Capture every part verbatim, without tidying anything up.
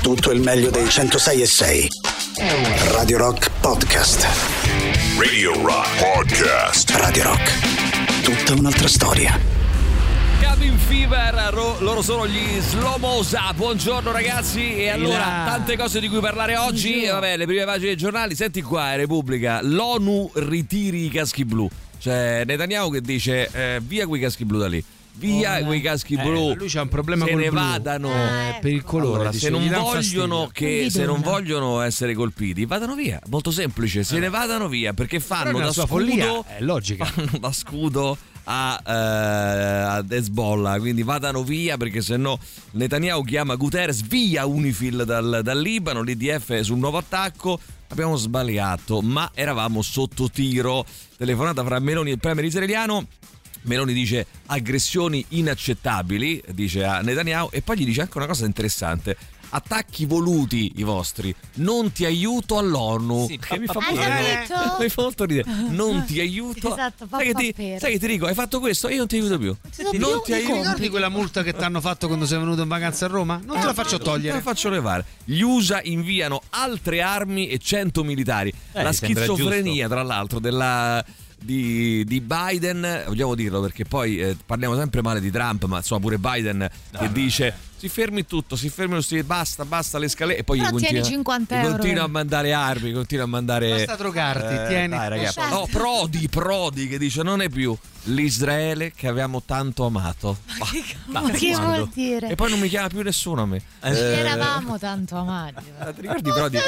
Tutto il meglio dei centosei e sei. Radio Rock Podcast. Radio Rock Podcast. Radio Rock. Tutta un'altra storia. Cabin Fever, ro- loro sono gli Slomosa. Buongiorno ragazzi. E allora, tante cose di cui parlare oggi. E vabbè, le prime pagine dei giornali. Senti qua, Repubblica, l'ONU ritiri i caschi blu. C'è Netanyahu che dice eh, via quei caschi blu da lì. Via oh, quei caschi eh, blu. Lui c'ha un problema se col ne blu. vadano eh, per il colore. Allora, dice, se non vogliono fastidio. che se non vogliono essere colpiti, vadano via. Molto semplice, se eh. ne vadano via perché fanno da scudo, follia, è logica. Fanno da scudo a, eh, ad Hezbollah, quindi vadano via perché sennò Netanyahu chiama Guterres via UNIFIL dal, dal Libano, l'I D F sul nuovo attacco. Abbiamo sbagliato, ma eravamo sotto tiro. Telefonata fra Meloni e il premier israeliano. Meloni dice aggressioni inaccettabili, dice a Netanyahu, e poi gli dice anche una cosa interessante: attacchi voluti i vostri, non ti aiuto all'ONU. Sì, che mi fa ridere. Mi fa molto ridere. Non ti aiuto. Esatto, sai, che ti, sai che ti dico, hai fatto questo, io non ti aiuto più. Ti non ti aiuto. Ricordi quella multa che ti hanno fatto quando sei venuto in vacanza a Roma? Non eh, te la faccio togliere. Non te la faccio levare. Gli U S A inviano altre armi e cento militari. Eh, la schizofrenia, tra l'altro, della Di, di Biden, vogliamo dirlo perché poi eh, parliamo sempre male di Trump, ma insomma pure Biden no, che dice si fermi tutto, si fermi lo stile, basta, basta le scale, e poi però continua, cinquanta euro. continua a mandare armi, continua a mandare basta drogarti, eh, tieni dai, ragazzi. No, Prodi, Prodi che dice non è più l'Israele che avevamo tanto amato. Ma che, ma ma che vuol dire? E poi non mi chiama più nessuno a me. Eh, eravamo tanto amati. Ti ricordi Prodi?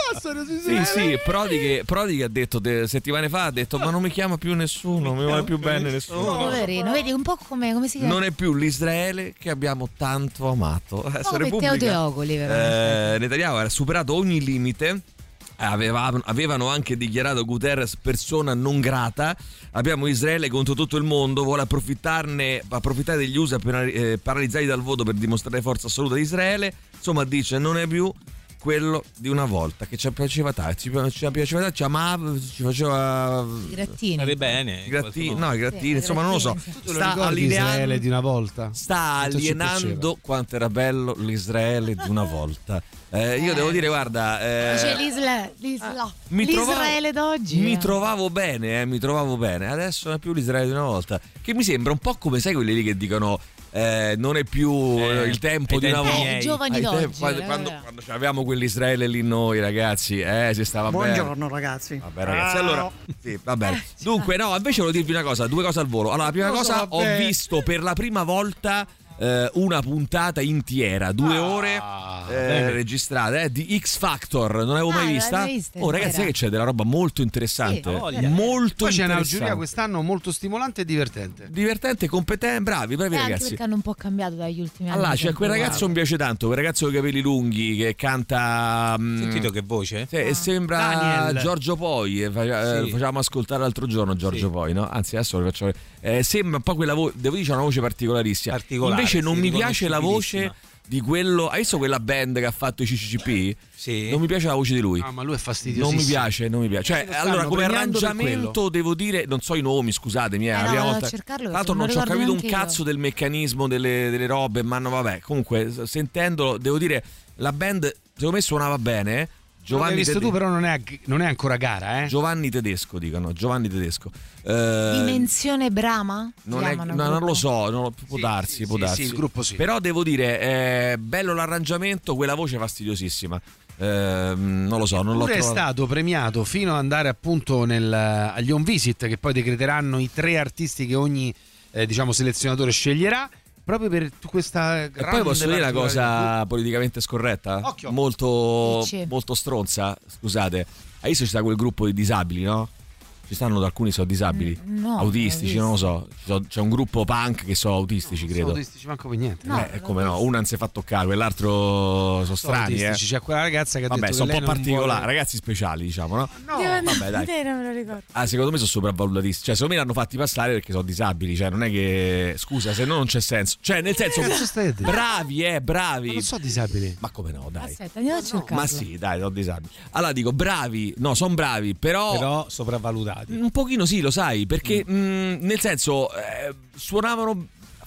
Sì, sì, Prodi che, Prodi che ha detto de, settimane fa ha detto ma non mi chiama più nessuno, non mi vuole più bene nessuno. Poverino, vedi un po' come, come si chiama? Non è più l'Israele che abbiamo tanto amato. Oh, Repubblica, Teodogoli, eh, Netanyahu era superato ogni limite. Aveva, avevano anche dichiarato Guterres persona non grata. Abbiamo Israele contro tutto il mondo, vuole approfittarne approfittare degli U S A per, eh, paralizzati dal voto per dimostrare forza assoluta di Israele. Insomma dice non è più quello di una volta, che ci piaceva tanto, ci piaceva tanto, ci amava, ci faceva i grattini, stare bene, i grattini, no, i grattini, sì, insomma non lo so, sta allineando di una volta, sta alienando quanto era bello l'Israele di una volta. Eh, io eh. devo dire, guarda, eh, c'è l'Isla, l'Isla, mi l'Israele trovavo, d'oggi. Mi eh. trovavo bene, eh, mi trovavo bene. Adesso non è più l'Israele di una volta, che mi sembra un po' come sai quelli lì che dicono Eh, non è più eh, il tempo di una volta. Eh, giovani d'oggi. Tempo, quando, quando, quando avevamo quell'Israele lì noi ragazzi, eh, si stava bene. Buongiorno ragazzi. Vabbè ragazzi, allora sì, va bene. Dunque no, invece volevo dirvi una cosa, due cose al volo. Allora, la prima cosa, so, ho visto per la prima volta eh, una puntata intiera, due ah, ore eh, registrate eh, di X Factor, non l'avevo ah, mai vista. vista oh ragazzi, che c'è della roba molto interessante, sì, molto poi interessante. C'è una giuria quest'anno molto stimolante e divertente. Divertente, competente, bravi, bravi eh, ragazzi. Anche perché hanno un po' cambiato dagli ultimi anni. Allora, c'è quel ragazzo mi piace tanto, quel ragazzo con i capelli lunghi che canta. Sentito che voce? Sì, ah. Sembra Daniel. Giorgio Poi. Eh, fa, sì. Facciamo ascoltare l'altro giorno Giorgio sì. Poi, no? Anzi, adesso lo faccio. Eh, sembra un po' quella voce. Devo dire, c'è una voce particolarissima. Particolare, invece non sì, mi piace la voce di quello. Hai visto quella band che ha fatto i C C C P? Sì. Non mi piace la voce di lui. No, ma lui è fastidioso. Non mi piace, non mi piace. Cioè, allora, come arrangiamento devo dire, non so i nomi, scusatemi, eh, eh la no, prima volta. volta. Cercarlo, tra l'altro non, non ci ho capito un cazzo io. del meccanismo delle, delle robe, ma no, vabbè, comunque sentendolo devo dire la band secondo me suonava bene. Giovanni visto Tede- tu però non è, non è ancora gara, eh? Giovanni Tedesco dicono, Giovanni Tedesco. Eh, Dimensione Brama? Non, è, no, non lo so, non, può sì, darsi, sì, può sì, darsi. Sì, il gruppo sì. Però devo dire, è bello l'arrangiamento, quella voce fastidiosissima. Eh, non lo so, non Pure l'ho è trovato. stato premiato fino ad andare appunto nel, agli home visit che poi decreteranno i tre artisti che ogni eh, diciamo selezionatore sceglierà. Proprio per questa e poi posso dire una cosa politicamente scorretta? Occhio. Molto, molto stronza, scusate. Hai visto ci sta quel gruppo di disabili, no? Ci stanno alcuni sono disabili, no, autistici, non lo so. C'è un gruppo punk che sono autistici, no, credo. Sono autistici manco per niente. No, eh, come no, uno non si è fatto toccare, quell'altro sono strani, eh. C'è quella ragazza che ha Vabbè, detto sono che un po' particolari, vuole... ragazzi speciali, diciamo, no? No, vabbè, dai. Te non me lo ricordo. Ah, secondo me sono sopravvalutatissimi. Cioè, secondo me l'hanno fatti passare perché sono disabili. Cioè, non è che. Scusa, se no non c'è senso. Cioè, nel senso. Eh, bravi, eh, bravi. Ma non so disabili. Ma come no, dai. Aspetta, andiamo a cercare. Ma sì, dai, sono disabili. Allora dico, bravi, no, sono bravi, però. Però sopravvalutati. Un pochino sì, lo sai, perché mm. mh, nel senso, eh, suonavano.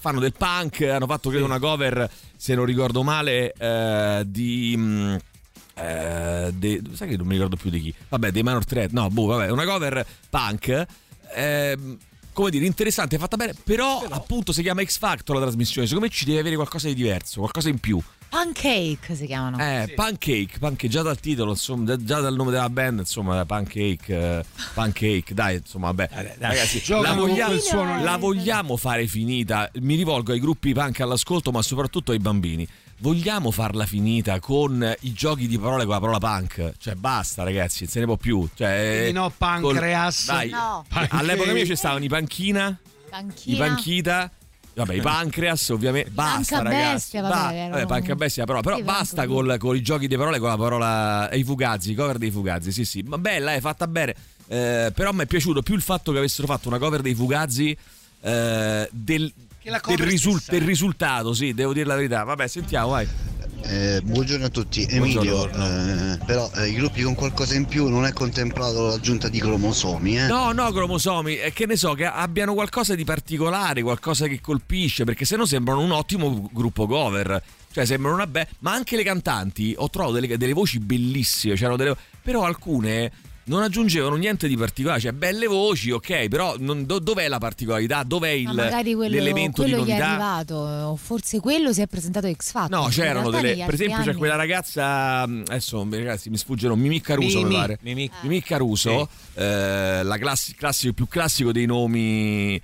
fanno del punk, hanno fatto credo una cover, se non ricordo male, eh, di mh, eh, de, sai che non mi ricordo più di chi, vabbè, dei Minor Threat, no, boh, vabbè, una cover punk, eh, come dire, interessante, fatta bene, però, però appunto si chiama X Factor la trasmissione, secondo me ci deve avere qualcosa di diverso, qualcosa in più. Pancake si chiamano. Eh, sì. Pancake, pancake, già dal titolo, insomma, già dal nome della band, insomma, Pancake, eh, Pancake, dai, insomma, vabbè. Dai, dai, ragazzi, la vogliamo, suono, la vogliamo fare finita? Mi rivolgo ai gruppi punk all'ascolto, ma soprattutto ai bambini. Vogliamo farla finita con i giochi di parole con la parola punk? Cioè, basta, ragazzi, non se ne può più. Cioè, quindi no, pancreas. Col, dai, no. All'epoca mia ci stavano i panchina, Panchina. i panchita. Vabbè, i pancreas ovviamente, basta Panca ragazzi, bestia, vabbè, ba- erano- vabbè, panca bestia però, però Sì, basta vanno col, con i giochi di parole con la parola e i fugazzi, cover dei fugazzi, sì sì, ma bella, è fatta bene, eh, però mi è piaciuto più il fatto che avessero fatto una cover dei fugazzi eh, del, Che la del, cover risul- stessa. del risultato, sì, devo dire la verità, vabbè, sentiamo, vai. Eh, buongiorno a tutti, Emilio, eh, però eh, i gruppi con qualcosa in più non è contemplato l'aggiunta di cromosomi, eh? No, no, cromosomi, eh, che ne so, che abbiano qualcosa di particolare, qualcosa che colpisce, perché sennò sembrano un ottimo gruppo cover. Cioè sembrano una be- ma anche le cantanti, ho trovato delle, delle voci bellissime, c'erano delle, però alcune non aggiungevano niente di particolare, cioè belle voci, ok, però non, do, dov'è la particolarità? Dov'è il, Ma magari quello, l'elemento quello di gli è novità? arrivato, o forse quello si è presentato a X Factor. No, In c'erano realtà delle. negli Per altri esempio, c'è anni- quella ragazza. Adesso, ragazzi, mi sfuggono. Mimì Caruso, Mimì. mi pare. Mimì. Mimì Caruso, eh, la classi- classico, il più classico dei nomi.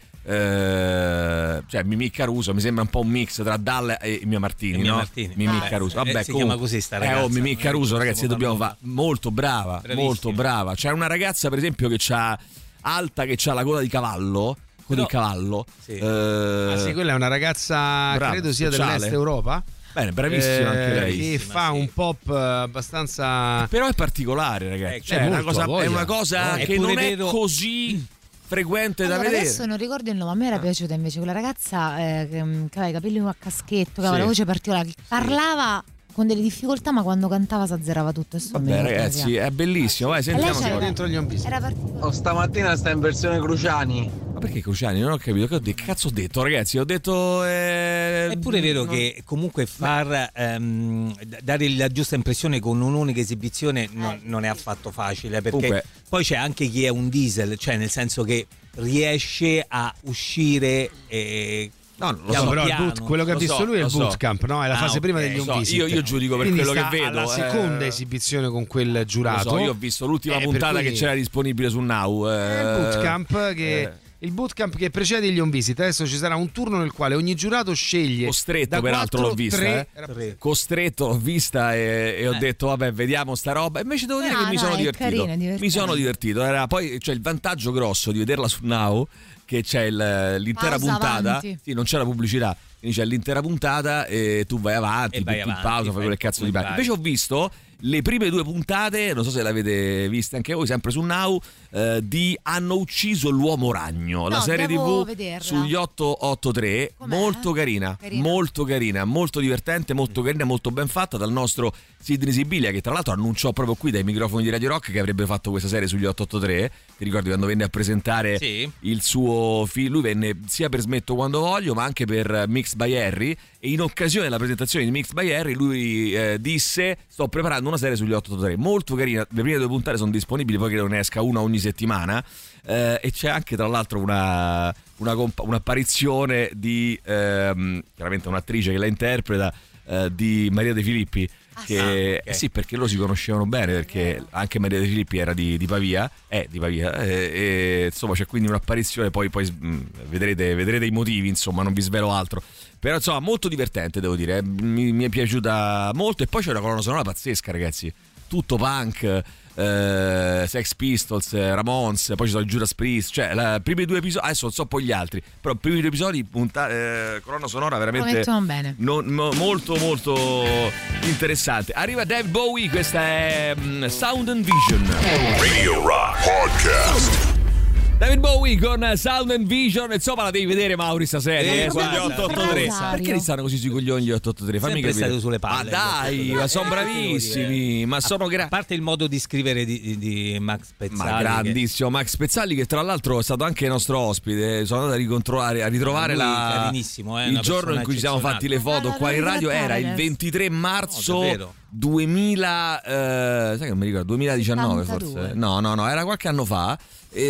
Eh, cioè, Mimì Caruso mi sembra un po' un mix tra Dalla e Mia Martini, E Mia no? Martini. Mimì Ah, Caruso, eh, vabbè, si comunque- chiama così sta ragazza, Eh, oh, Mimì non è Caruso, che ragazzi, possiamo dobbiamo farlo. fare. Molto brava, Bravissima. molto brava. C'è una ragazza, per esempio, che c'ha alta, che c'ha la coda di cavallo. Con Però- il cavallo. Sì. Eh, Ah, sì, quella è una ragazza, brava, credo sia speciale. dell'est Europa. Bene, bravissima anche eh, lei. Che fa sì. un pop abbastanza. Però è particolare, ragazzi. Eh, Cioè, è è, una molto, cosa, voglia. è una cosa È che pure non è vero- così frequente da Allora, vedere. adesso non ricordo il nome, a me era piaciuta invece quella ragazza eh, che, che aveva i capelli a caschetto, che aveva Sì. la voce particolare, che parlava con delle difficoltà, ma quando cantava si azzerava tutto. Adesso non mi Vabbè, ricordo come si ragazzi, chiama. è bellissimo. Vai, E lei sentiamo. c'era- Simo. dentro gli Unvisi. Era particolare. Oh, stamattina sta in versione Cruciani. Ma perché Cruciani? Non ho capito. Che, ho detto? Che cazzo ho detto, ragazzi? Ho detto. Eh... È pure vero non- che comunque far ehm, d- dare la giusta impressione con un'unica esibizione non, non è affatto facile, perché Comunque- poi c'è anche chi è un diesel, cioè nel senso che riesce a uscire e No, non lo piano so. però il piano. boot- quello che ha Lo visto so, lui è lo il so. bootcamp, no? È la Ah, fase ok, prima degli lo so. Unvisi. Io- io giudico per Quindi quello che sta vedo, alla eh. seconda esibizione con quel giurato. Lo so, io ho visto l'ultima Eh, per puntata cui- che c'era disponibile su Now. È Eh, il bootcamp che. eh. Il bootcamp che precede gli on-visit. Adesso ci sarà un turno nel quale ogni giurato sceglie. Costretto, da peraltro, quattro, l'ho vista, tre- eh. Costretto, l'ho vista e, e ho Eh. detto vabbè, vediamo sta roba. Invece devo dire No, che mi no, sono è divertito. carina, è divertente. Mi sono divertito. Era, poi c'è il vantaggio grosso di vederla su Now, che c'è il- l'intera Pausa puntata. avanti. Sì, non c'è la pubblicità. Quindi c'è l'intera puntata e tu vai avanti, E vai metti in avanti, pausa, fai fai quelle cazzo di come pare. vai. Invece ho visto le prime due puntate, non so se l'avete viste anche voi, sempre su Now, eh, di Hanno ucciso l'uomo ragno, la No, serie devo tivù vederla. sugli otto otto tre, Com'è? molto carina, Carina. molto carina, molto divertente, molto carina, molto ben fatta dal nostro Sidney Sibilia, che tra l'altro annunciò proprio qui dai microfoni di Radio Rock che avrebbe fatto questa serie sugli otto otto tre. Ti ricordi quando venne a presentare Sì. il suo film? Lui venne sia per Smetto quando voglio, ma anche per Mixed by Harry, e in occasione della presentazione di Mixed by Harry lui eh, disse: sto preparando una serie sugli otto otto tre, molto carina. Le prime due puntate sono disponibili, poi credo ne esca una ogni settimana. Eh, e c'è anche tra l'altro una, una compa- un'apparizione di ehm, chiaramente un'attrice che la interpreta, eh, di Maria De Filippi, che sì. eh sì, perché loro si conoscevano bene, perché anche Maria De Filippi era di, di Pavia, è di Pavia, e, e, insomma c'è quindi un'apparizione, poi, poi mh, vedrete, vedrete i motivi, insomma non vi svelo altro, però insomma molto divertente, devo dire, mi, mi è piaciuta molto. E poi c'è una colonna sonora pazzesca, ragazzi, tutto punk, eh, Sex Pistols, Ramones, poi ci sono i Judas Priest, cioè i primi due episodi, adesso non so poi gli altri, però i primi due episodi, punta, eh, colonna sonora Lo veramente mettono bene. non- mo- molto molto interessante. Arriva David Bowie, questa è mm, Sound and Vision. Radio Rock Podcast. David Bowie con Sound and Vision. Insomma, la devi vedere, Mauri, sta serie. Eh, eh, guarda, otto otto tre. Rosario. Perché li stanno così sui coglioni gli otto otto tre? Fammi Sempre capire. stato sulle palle. Ma dai, ma sono bravissimi. Ma sono A grandi. parte il modo di scrivere di, di Max Pezzali. Ma grandissimo Max Pezzali, che tra l'altro è stato anche nostro ospite. Sono andato a ricontrollare, a ritrovare Lui la, carinissimo, eh, il una giorno persona in cui ci siamo fatti le foto Ah, qua in devo radio. Era il adesso. ventitré marzo No, davvero? duemila, eh, sai che non mi ricordo, duemiladiciannove settantadue. forse. No, no, no, era qualche anno fa.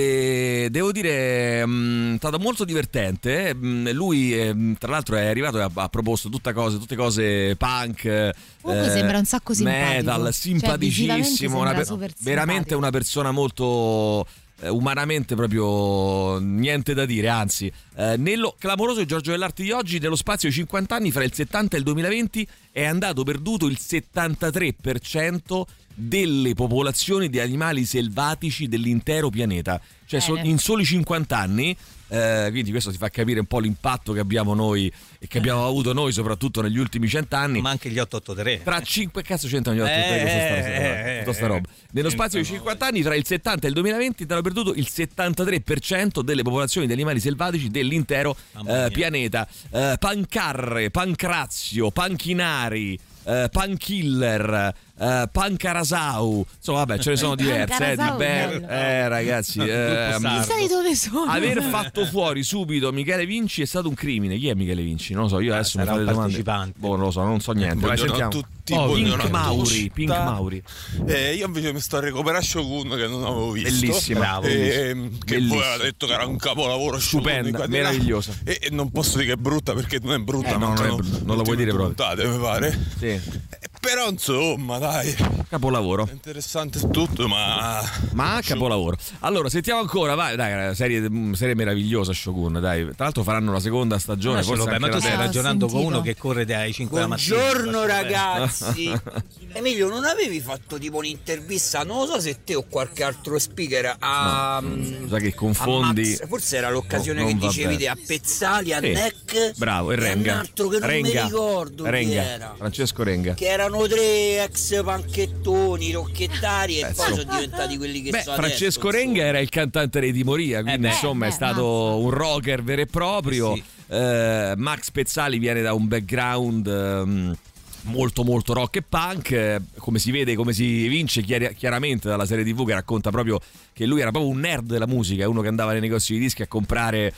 E devo dire, mh, è stato molto divertente. Mh, lui, eh, tra l'altro, è arrivato e ha, ha proposto tutte cose, tutte cose punk. Comunque sembra un sacco simpatico. Metal, Cioè, simpaticissimo. visivamente una sembra per- super veramente simpatico. una persona molto. eh, Umanamente proprio niente da dire, anzi, eh, nello clamoroso Giorgio dell'Arte di oggi, nello spazio di cinquanta anni fra il settanta e il duemilaventi è andato perduto il settantatré per cento delle popolazioni di animali selvatici dell'intero pianeta. Cioè so- Bene. in soli cinquanta anni, eh, quindi questo ti fa capire un po' l'impatto che abbiamo noi e che abbiamo avuto noi soprattutto negli ultimi cent'anni. Ma anche gli otto otto tre. Tra cinque cazzo c'entrano gli otto Eh, tutta sta- eh, tutta sta eh, roba. Nello spazio di cinquanta anni, tra il settanta e il duemilaventi, hanno perduto il settantatré per cento delle popolazioni di animali selvatici dell'intero Mamma eh, mia. pianeta. Eh, pancarre, pancrazio, panchinari, eh, pankiller, eh, pancarasau. Insomma, vabbè, ce ne sono diverse. Eh, di Pancarasau, be- bello. eh, ragazzi, ehm, sardo. Chissà di dove sono. aver fatto fuori subito Michele Vinci è stato un crimine. Chi è Michele Vinci? Non lo so, io adesso mi sarà fate un domande. partecipante. Boh, non lo so, non so niente. Vai, Buongiorno a sentiamo. tutti, Oh, buongiorno Pink a Mauri, tutti. Pink Mauri. Eh, io invece mi sto a recuperare Shogun che non avevo visto. Bellissima. Bravo, Eh, che Bellissima. voi avete detto che era un capolavoro Stupenda, Shogun di qua e di là. meravigliosa. E, e non posso dire che è brutta perché non è brutta, Eh, no, non è mancano brutta, non la vuoi ultime dire due proprio. puntate, mi pare. Sì, Eh, però insomma, dai, capolavoro. è interessante tutto, ma Ma capolavoro. Allora, sentiamo ancora, vai, dai, serie, serie meravigliosa Shogun, dai. Tra l'altro faranno la seconda stagione, Ma, ce forse l'ho, anche ma tu la stai terza. ragionando Ho con uno sentito. che corre dai cinque alla mattina. Buongiorno ragazzi. Emilio, non avevi fatto tipo un'intervista, non lo so se te o qualche altro speaker a, Sa che confondi. a Max, forse era l'occasione No, che non va dicevi bene. te, a Pezzali, a Sì. Neck. Bravo, e Renga. un altro che non Renga. mi ricordo chi Renga. era. Francesco Renga. Che erano tre ex panchettoni, rocchettari e Beh, poi insomma. sono diventati quelli che Beh, sono Francesco adesso, Renga era il cantante dei Di Moria, quindi beh. insomma Eh, è beh, stato mazza. un rocker vero e proprio. Sì. Eh, Max Pezzali viene da un background ehm, molto molto rock e punk, eh, come si vede, come si evince chiari- chiaramente dalla serie tivù che racconta proprio che lui era proprio un nerd della musica, uno che andava nei negozi di dischi a comprare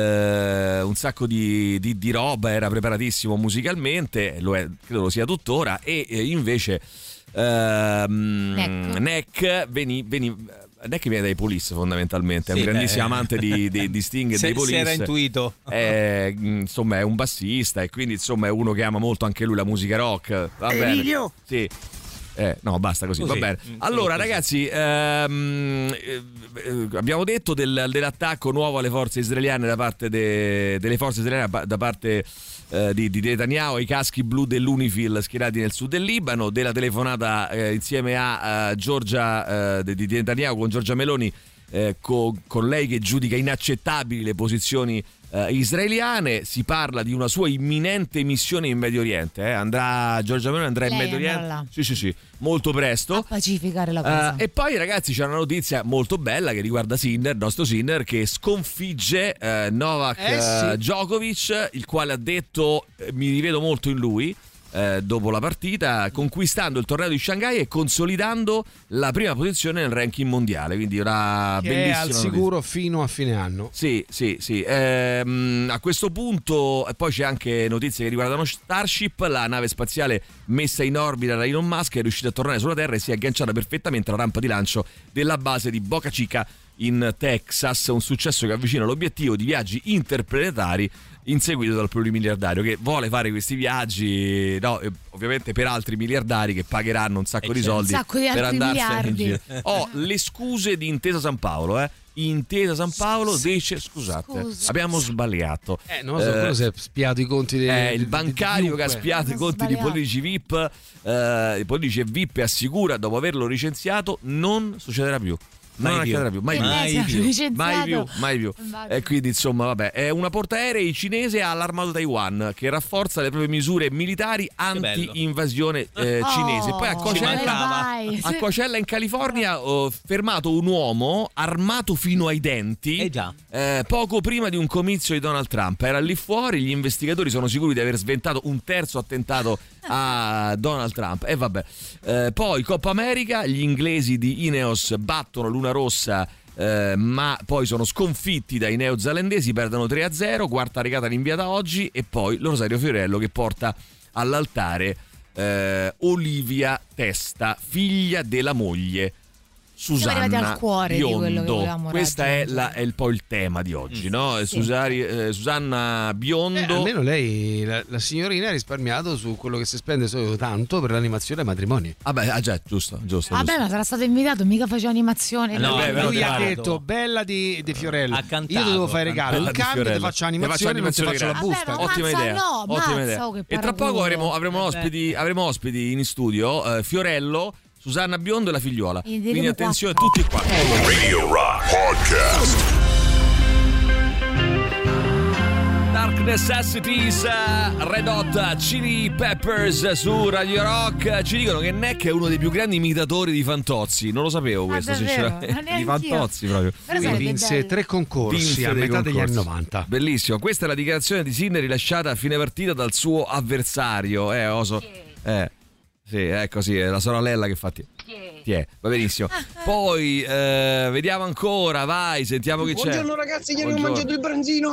eh, un sacco di, di- di roba, era preparatissimo musicalmente, lo è, credo lo sia tuttora, e eh, invece ehm, Neck. Neck veni, veni Neck viene dai Police fondamentalmente, è Sì, un grandissimo beh. amante di, di, di Sting e Se- dei Police. si era intuito. È, insomma, è un bassista e quindi insomma è uno che ama molto anche lui la musica rock. Va bene. Emilio? Sì. Eh, no, basta così, Così. va bene. Mm, Allora, così. ragazzi, ehm, eh, eh, abbiamo detto del- dell'attacco nuovo alle forze israeliane da parte de- delle forze israeliane da parte eh, di, di Netanyahu, ai caschi blu dell'Unifil schierati nel sud del Libano, della telefonata eh, insieme a eh, Giorgia eh, di di Netanyahu con Giorgia Meloni, eh, co- con lei che giudica inaccettabili le posizioni eh, israeliane. Si parla di una sua imminente missione in Medio Oriente, eh. andrà Giorgia Meloni andrà in Lei Medio andrà Oriente là. sì sì sì molto presto. A pacificare la cosa. Eh, e poi ragazzi c'è una notizia molto bella che riguarda Sinner, il nostro Sinner, che sconfigge eh, Novak Eh, eh, sì. Djokovic, il quale ha detto eh, mi rivedo molto in lui eh, dopo la partita, conquistando il torneo di Shanghai e consolidando la prima posizione nel ranking mondiale, quindi una Che è bellissima al notizia. sicuro fino a fine anno. Sì, sì, sì. Ehm, a questo punto, e poi c'è anche notizie che riguardano Starship, la nave spaziale messa in orbita da Elon Musk è riuscita a tornare sulla Terra e si è agganciata perfettamente alla rampa di lancio della base di Boca Chica in Texas, un successo che avvicina l'obiettivo di viaggi interplanetari inseguito dal plurimiliardario che vuole fare questi viaggi, no, eh, ovviamente per altri miliardari che pagheranno un sacco Eh, di certo. soldi Un sacco di per altri andarsene in miliardi. giro. Ho le scuse di Intesa San Paolo, eh. Intesa San Paolo dice scusate, Scusa. abbiamo sbagliato. Eh, non lo so, Eh, quello si è spiato i conti dei, eh, di- il di- bancario di che ha chiunque. spiato i Ha conti di sbagliato. politici V I P, eh, i politici e V I P, e assicura dopo averlo licenziato non succederà più. non Mai più. accadrà più, mai E più. lei Mai si è più. licenziato. Mai più, mai più. Immagino. E quindi insomma vabbè, è una portaerei cinese ha allarmato Taiwan che rafforza le proprie misure militari anti-invasione eh, Oh, cinese. Poi a Ci Coachella, mancava. vai. a Coachella in California ho fermato un uomo armato fino ai denti Eh già. eh, poco prima di un comizio di Donald Trump. Era lì fuori, gli investigatori sono sicuri di aver sventato un terzo attentato a Donald Trump. E vabbè. Eh, poi Coppa America, gli inglesi di Ineos battono Luna Rossa, eh, ma poi sono sconfitti dai neozelandesi, perdono tre a zero, quarta regata rinviata oggi, e poi lo Rosario Fiorello che porta all'altare eh, Olivia Testa, figlia della moglie Siamo Susanna arrivati al cuore di quello che Biondo. volevamo Questo è, raggiungere. la- è il, poi il tema di oggi, no? Sì. Susari- eh, Susanna Eh, Biondo. almeno lei, la, la signorina, ha risparmiato su quello che si spende solo tanto per l'animazione ai matrimoni. Vabbè, ah, già, giusto, giusto. Vabbè, giusto. ma sarà stato invitato, mica faceva animazione. No, Lui- beh, Lui però ha guarda, detto bella di, di Fiorello. Ha cantato, Io ti devo fare ha regalo. cantato. In cambio ti Fiorello. faccio Ti faccio animazione, non ti animazione faccio la gratis. busta. Vabbè, ma Ottima mazza, idea, no, ottima mazza, idea. oh, che E tra poco paraculo. avremo, avremo ospiti, avremo ospiti in studio, eh, Fiorello, Susanna Biondo e la figliuola. E Quindi diremo attenzione, quattro. tutti qua. Radio Rock Podcast. Dark Necessities, eh, Red Hot Chili Peppers su Radio Rock. Ci dicono che Neck è uno dei più grandi imitatori di Fantozzi. Non lo sapevo questo, Ah, davvero? sinceramente. Ma Di neanch'io. Fantozzi proprio. Però Lui sarebbe vinse bello. tre concorsi Vinse a dei metà degli concorsi. anni novanta. Bellissimo. Questa è la dichiarazione di Sinner rilasciata a fine partita dal suo avversario. Eh, oso. Eh, sì, è così, è la sorella che fa. Ti è, va benissimo. Poi eh, vediamo ancora, vai, sentiamo chi c'è. Buongiorno ragazzi, ieri ho Buongiorno. mangiato il branzino.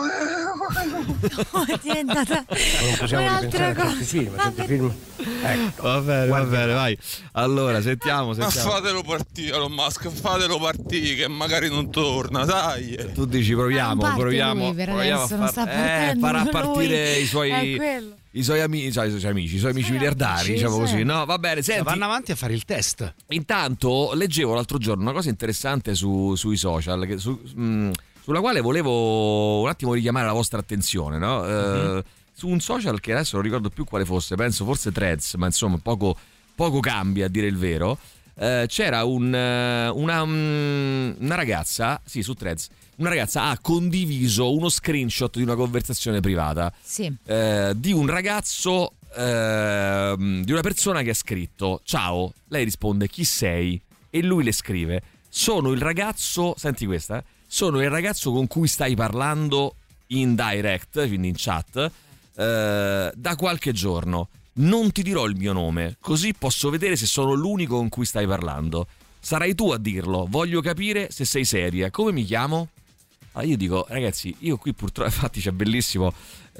Oh, è diventata un'altra cosa. Vabbè. Va bene, va bene, vai. Allora, sentiamo, Ma sentiamo. fatelo partire, Elon Musk, fatelo partire che magari non torna, dai. Tu dici proviamo, Non parte proviamo, lui, per proviamo adesso, a non far- sta eh, partendo farà lui. partire i È suoi quello. i suoi amici, i suoi, i suoi amici, i suoi amici Sì, miliardari, sì, diciamo sì. così. No, va bene, senti. Vanno avanti a fare il test. Intanto leggevo l'altro giorno una cosa interessante su- sui social che su- mh, sulla quale volevo un attimo richiamare la vostra attenzione, no? Eh, Mm-hmm. su un social che adesso non ricordo più quale fosse, penso forse Threads, ma insomma poco, poco cambia a dire il vero. Eh, c'era un, eh, una, mm, una ragazza, sì, su Threads, una ragazza ha condiviso uno screenshot di una conversazione privata Sì. eh, di un ragazzo, ehm, di una persona che ha scritto ciao, lei risponde chi sei e lui le scrive sono il ragazzo, senti questa, eh, sono il ragazzo con cui stai parlando in direct, quindi in chat, eh, da qualche giorno. Non ti dirò il mio nome, così posso vedere se sono l'unico con cui stai parlando. Sarai tu a dirlo, voglio capire se sei seria. Come mi chiamo? Allora io dico, ragazzi, io qui purtroppo, infatti c'è bellissimo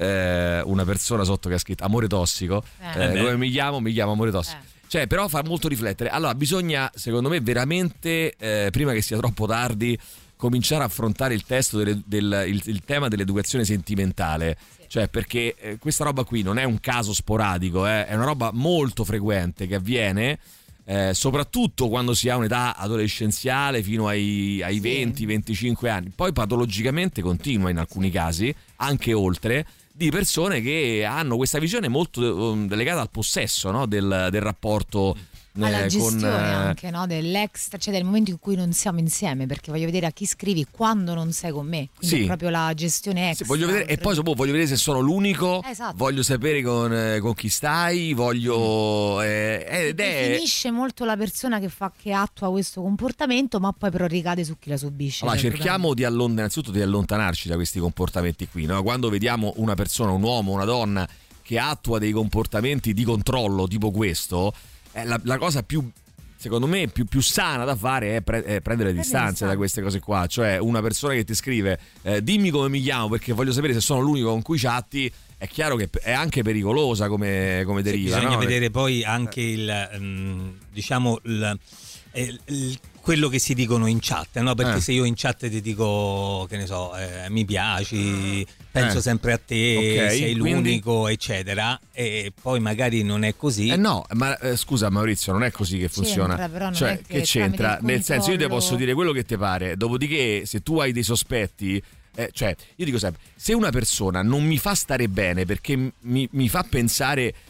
eh, una persona sotto che ha scritto amore tossico. Eh. Eh, beh. come mi chiamo? Mi chiamo amore tossico. Eh. Cioè, però fa molto riflettere. Allora, bisogna, secondo me, veramente, eh, prima che sia troppo tardi, cominciare a affrontare il testo delle- del il, il tema dell'educazione sentimentale. Cioè, perché eh, questa roba qui non è un caso sporadico, eh, è una roba molto frequente che avviene, eh, soprattutto quando si ha un'età adolescenziale fino ai, ai venti venticinque anni. Poi patologicamente continua in alcuni casi, anche oltre, di persone che hanno questa visione molto eh, legata al possesso, no? del, del rapporto Alla eh, gestione con, eh, anche, no? Dell'extra, cioè del momento in cui non siamo insieme, perché voglio vedere a chi scrivi quando non sei con me. Quindi Sì. è proprio la gestione Sì, extra. voglio vedere, e poi dopo voglio vedere se sono l'unico, Esatto. voglio sapere con, eh, con chi stai, voglio eh, ed è definisce molto la persona che fa, che attua questo comportamento, ma poi però ricade su chi la subisce. allora, cioè, cerchiamo di allon- innanzitutto di allontanarci da questi comportamenti qui, no? Quando vediamo una persona, un uomo, una donna che attua dei comportamenti di controllo tipo questo, eh, la, la cosa più, secondo me, più, più sana da fare è, pre- è prendere le distanze distanze. da queste cose qua. Cioè, una persona che ti scrive eh, dimmi come mi chiamo perché voglio sapere se sono l'unico con cui chatti, è chiaro che è anche pericolosa come, come Sì, deriva, bisogna no? vedere poi anche il mm, diciamo il, il- il- quello che si dicono in chat, no? Perché Eh. se io in chat ti dico, che ne so, eh, mi piaci, penso Eh. sempre a te, Ok, sei quindi? l'unico, eccetera, e poi magari non è così. Eh no, ma eh, scusa Maurizio, non è così che funziona. C'entra, però non cioè, è che che c'entra? tramite il Nel senso, io ti controllo- posso dire quello che ti pare. Dopodiché, se tu hai dei sospetti, eh, cioè, io dico sempre, se una persona non mi fa stare bene perché mi, mi fa pensare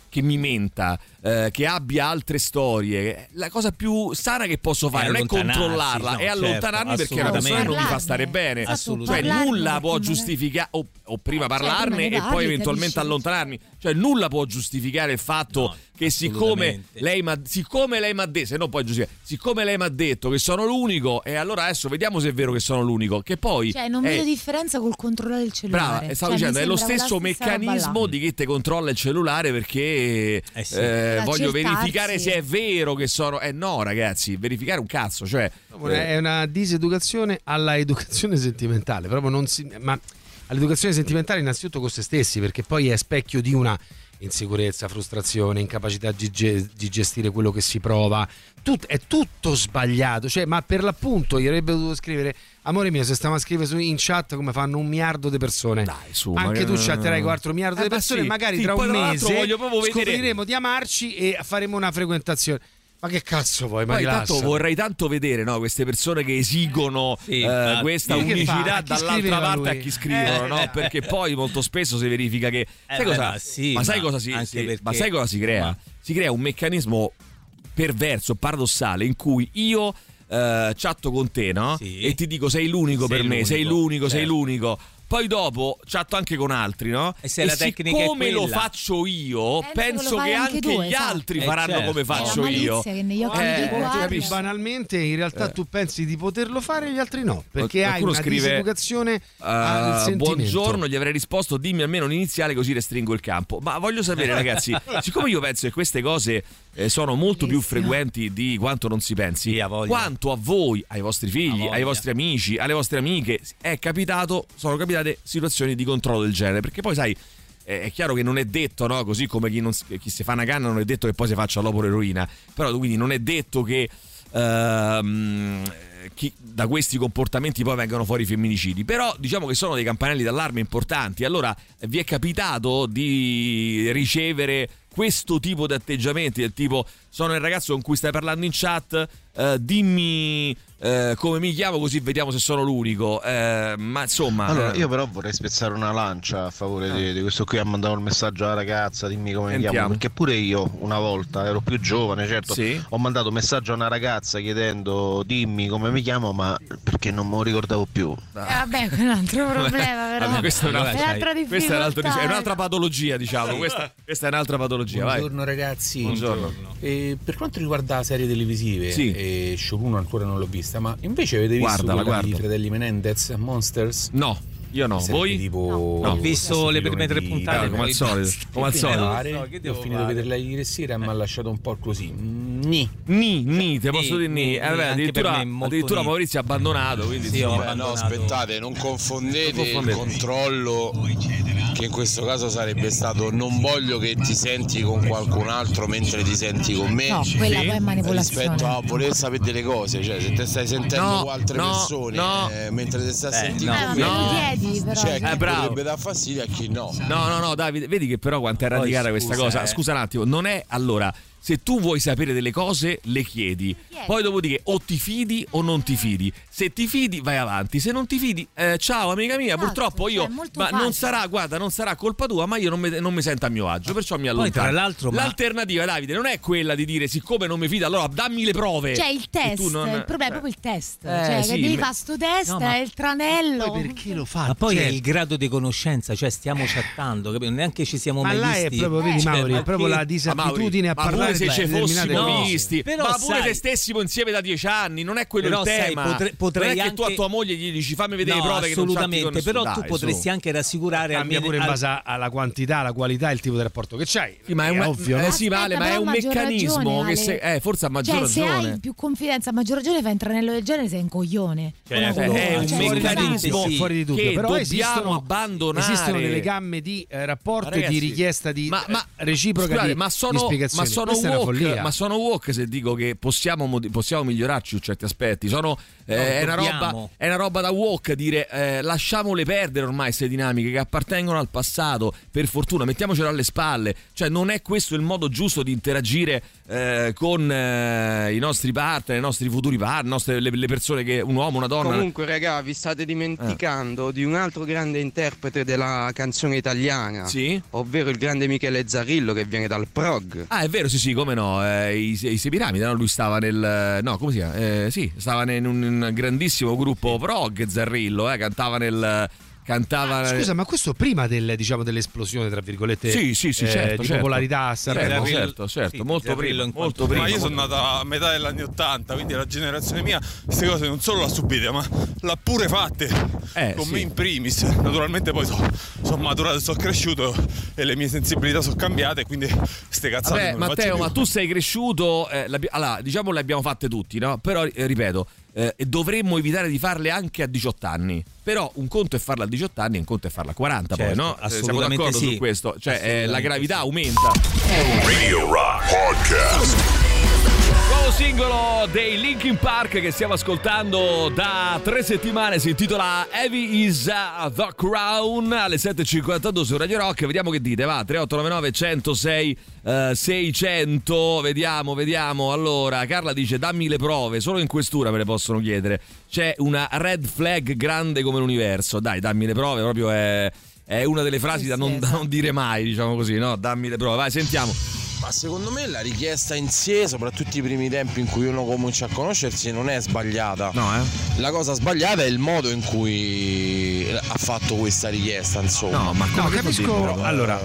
che mi menta, eh, che abbia altre storie, la cosa più sana che posso fare È non è allontanarsi, controllarla, no, è allontanarmi, certo, perché è una persona che non mi fa stare bene. Assolutamente. Cioè nulla Parlarne, può perché giustificare, o, o prima Eh, cioè, parlarne prima ne e parli, poi eventualmente capisci? allontanarmi. Cioè nulla può giustificare il fatto No, che siccome assolutamente. lei m'ha siccome lei m'ha detto, se no poi giustificare, siccome lei m'ha detto che sono l'unico, e allora adesso vediamo se è vero che sono l'unico, che poi Cioè, non è- vedo differenza col controllare il cellulare. Brava, stavo Cioè, dicendo, mi è lo sembra stesso quella stessa roba meccanismo là. di chi te controlla il cellulare perché Eh sì. eh, Per voglio accertarsi. verificare se è vero che sono. Eh no, ragazzi, verificare un cazzo, cioè. eh, È una diseducazione alla educazione sentimentale, proprio non si, ma all'educazione sentimentale innanzitutto con se stessi, perché poi è specchio di una insicurezza, frustrazione, incapacità di, ge- di gestire quello che si prova. Tut- è tutto sbagliato, cioè, ma per l'appunto io avrebbe dovuto scrivere: amore mio, se stiamo a scrivere su, in chat come fanno un miliardo di persone, Dai, su, anche magari- tu chatterai con altro miliardo Eh, di ma persone, sì, magari sì, tra poi un tra l'altro mese voglio proprio vedere- scopriremo di amarci e faremo una frequentazione. Ma che cazzo vuoi? Ma Poi tanto rilassa. vorrei tanto vedere, no, queste persone che esigono Sì, eh, infatti. questa Lui che fa? unicità A chi dall'altra scriveva parte lui? a chi scrivono, Eh, no? eh, Perché poi molto spesso si verifica che sai beh, cosa, ma sì, ma sai ma cosa si, anche si- perché- ma sai cosa si crea? ma- Si crea un meccanismo perverso, paradossale, in cui io eh, chatto con te, no? Sì. E ti dico sei l'unico Sei per me, sei l'unico, l'unico, sei certo. l'unico. Poi dopo chatto anche con altri, no? E se la tecnica è siccome lo quella- faccio io, Penso che penso lo fai che anche anche tu, gli esatto. altri Eh, faranno certo. come È la faccio malizia io. che negli occhi Eh, di guarda. capisci? Banalmente in realtà Eh. tu pensi di poterlo fare e gli altri no, perché hai Qualcuno una scrive, diseducazione al Uh, sentimento. buongiorno, gli avrei risposto dimmi almeno l'iniziale così restringo il campo. Ma voglio sapere ragazzi, siccome io penso che queste cose eh, sono molto più Bellissimo. frequenti di quanto non si pensi, Sì, ha voglia. quanto a voi, ai vostri Ha figli, voglia. ai vostri amici, alle vostre amiche è capitato, sono capitate situazioni di controllo del genere, perché poi sai eh, è chiaro che non è detto, no? Così come chi, non, si- chi si fa una canna non è detto che poi si faccia l'opera eroina, però quindi non è detto che ehm, chi- da questi comportamenti poi vengano fuori i femminicidi, però diciamo che sono dei campanelli d'allarme importanti. Allora vi è capitato di ricevere questo tipo di atteggiamenti, del tipo sono il ragazzo con cui stai parlando in chat, eh, dimmi eh, come mi chiamo così vediamo se sono l'unico, eh, ma insomma Allora, eh, io però vorrei spezzare una lancia a favore di, di questo qui. Ha mandato il messaggio alla ragazza, dimmi come mi Sentiamo. chiamo, perché pure io una volta ero più giovane, certo, Sì. ho mandato un messaggio a una ragazza chiedendo dimmi come mi chiamo, ma perché non me lo ricordavo più. Eh, vabbè, è un altro problema, però. Vabbè, questo è una- è un'altra questa è, un altro- difficoltà. è un'altra patologia, diciamo. Questa, questa è un'altra patologia. Vai. Buongiorno ragazzi. Buongiorno. Eh, per quanto riguarda serie televisive, Sì. eh, Show uno ancora non l'ho vista, ma invece avete visto Guardala, quella di guarda. Fratelli Menendez, Monsters? No, io no. Sempre Voi? tipo No. Ho visto le prime tre puntate, Eh, come al poi solito. basta. Come al Che solito. fare? Non so, che devo ho finito fare? di vederla ieri sera e mi ha lasciato un po' così. Ni. Ni, ni, te posso Ni, dire ni. ni, Eh, vabbè, anche addirittura per me è molto addirittura ni. Maurizio è abbandonato. Quindi Sì, ho insomma, Beh, no, abbandonato. aspettate, non confondete, Non confondete. il controllo, che in questo caso sarebbe stato non voglio che ti senti con qualcun altro mentre ti senti con me. No, quella poi è manipolazione. Rispetto a voler sapere delle cose, cioè se te stai sentendo No, con altre no, persone no. eh, mentre ti stai Beh, sentendo no. Eh, con ma me, me lo chiedi, però. cioè, chi Eh, bravo. potrebbe dar fastidio a chi no. No, no, no, Davide, vedi che però quanto è radicata Poi, questa scusa, cosa. eh. Scusa un attimo, non è allora. Se tu vuoi sapere delle cose, le chiedi. Poi dopodiché o ti fidi o non ti fidi. Se ti fidi, vai avanti. Se non ti fidi, eh, ciao amica mia, Esatto, purtroppo io. cioè, è molto Ma non facile. sarà, guarda, non sarà colpa tua, ma io non mi, non mi sento a mio agio, perciò mi allontano. tra l'altro, ma- L'alternativa, Davide, non è quella di dire siccome non mi fido, allora dammi le prove. Cioè il E test, tu non- il problema è proprio il test. Eh, cioè, sì, che devi me- fare sto test, No, ma- è il tranello. Poi perché lo fa? Ma poi Cioè, è il grado di conoscenza, cioè stiamo chattando, capito? Neanche ci siamo ma mai là è visti. proprio, vedi Cioè, Mauri, ma è proprio che- la disattitudine a ma parlare pure se di ci determinate fossimo cose. visti, Però ma pure sai- se stessimo insieme da dieci anni, non è quello Però il sai, tema. potre- potrei non è che tu a anche- tua moglie gli dici fammi vedere No, le prove che non c'hai assolutamente, con nessuno. però tu Dai, potresti su. anche rassicurare Cambia almeno pure in al- base alla quantità, alla qualità e il tipo di rapporto che c'hai. Sì, ma è, è un, ovvio, eh, no? sì, ma Ale, Aspetta, ma è però un ha maggior meccanismo ragione, che se, Ale. eh, forse ha maggior Cioè, se ragione. hai più confidenza, a maggior ragione fai un tranello del genere, sei un coglione. Cioè, Una è coglione. è un Cioè, meccanismo scusate. sì, fuori di dubbio, che però dobbiamo esistono, abbandonare. esistono delle gamme di eh, rapporto Ma e di ragazzi, richiesta di ma, ma eh, reciproca scusate, di, ma di sono, spiegazioni. ma sono woke, ma sono woke se dico che possiamo, possiamo migliorarci su certi aspetti. Sono, eh, è, una roba, è una roba da woke dire eh, lasciamole perdere ormai queste dinamiche che appartengono al passato, per fortuna, mettiamocelo alle spalle. Cioè non è questo il modo giusto di interagire eh, con eh, i nostri partner, i nostri futuri partner, nostre, le, le persone che un uomo, una donna. Comunque raga, vi state dimenticando eh. di un altro grande interprete della canzone italiana, sì? ovvero il grande Michele Zarrillo, che viene dal prog. Ah, è vero, sì sì, come no, eh, i, i Sei Piramidi, no? Lui stava nel, no, come si chiama? Eh, sì, stava in un, un grandissimo gruppo prog, Zarrillo, eh, cantava nel cantava. Ah, scusa, ma questo prima del, diciamo, dell'esplosione, tra virgolette, sì, sì, sì, eh, certo, di certo. popolarità a Sanremo? Certo, certo, certo, sì, molto prima, molto prima. Ma io sono nata a metà degli anni ottanta, quindi la generazione mia queste cose non solo l'ha subite, ma l'ha pure fatte eh, con sì. me in primis. Naturalmente poi sono so maturato e sono cresciuto e le mie sensibilità sono cambiate, quindi ste cazzate. Vabbè, non le Matteo, faccio ma più. tu sei cresciuto, eh, allora, diciamo le abbiamo fatte tutti, no? Però eh, ripeto, eh, dovremmo evitare di farle anche a diciotto anni. Però un conto è farla a diciotto anni e un conto è farla a quaranta, certo, poi, no? Assolutamente siamo d'accordo sì. su questo, cioè eh, la gravità sì. aumenta. Radio Rock Podcast. Nuovo singolo dei Linkin Park che stiamo ascoltando da tre settimane, si intitola Heavy is the Crown, alle sette e cinquantadue su Radio Rock. Vediamo che dite, va, tre otto nove nove centosei uh, seicento, vediamo, vediamo. Allora, Carla dice dammi le prove, solo in questura me le possono chiedere. C'è una red flag grande come l'universo, dai, dammi le prove, proprio è, è una delle frasi da non, da non dire mai, diciamo così, no? Dammi le prove, vai, sentiamo. Ma secondo me la richiesta in sé, soprattutto i primi tempi in cui uno comincia a conoscersi, non è sbagliata. No, eh? La cosa sbagliata è il modo in cui ha fatto questa richiesta, insomma. No, ma no, capisco. Allora,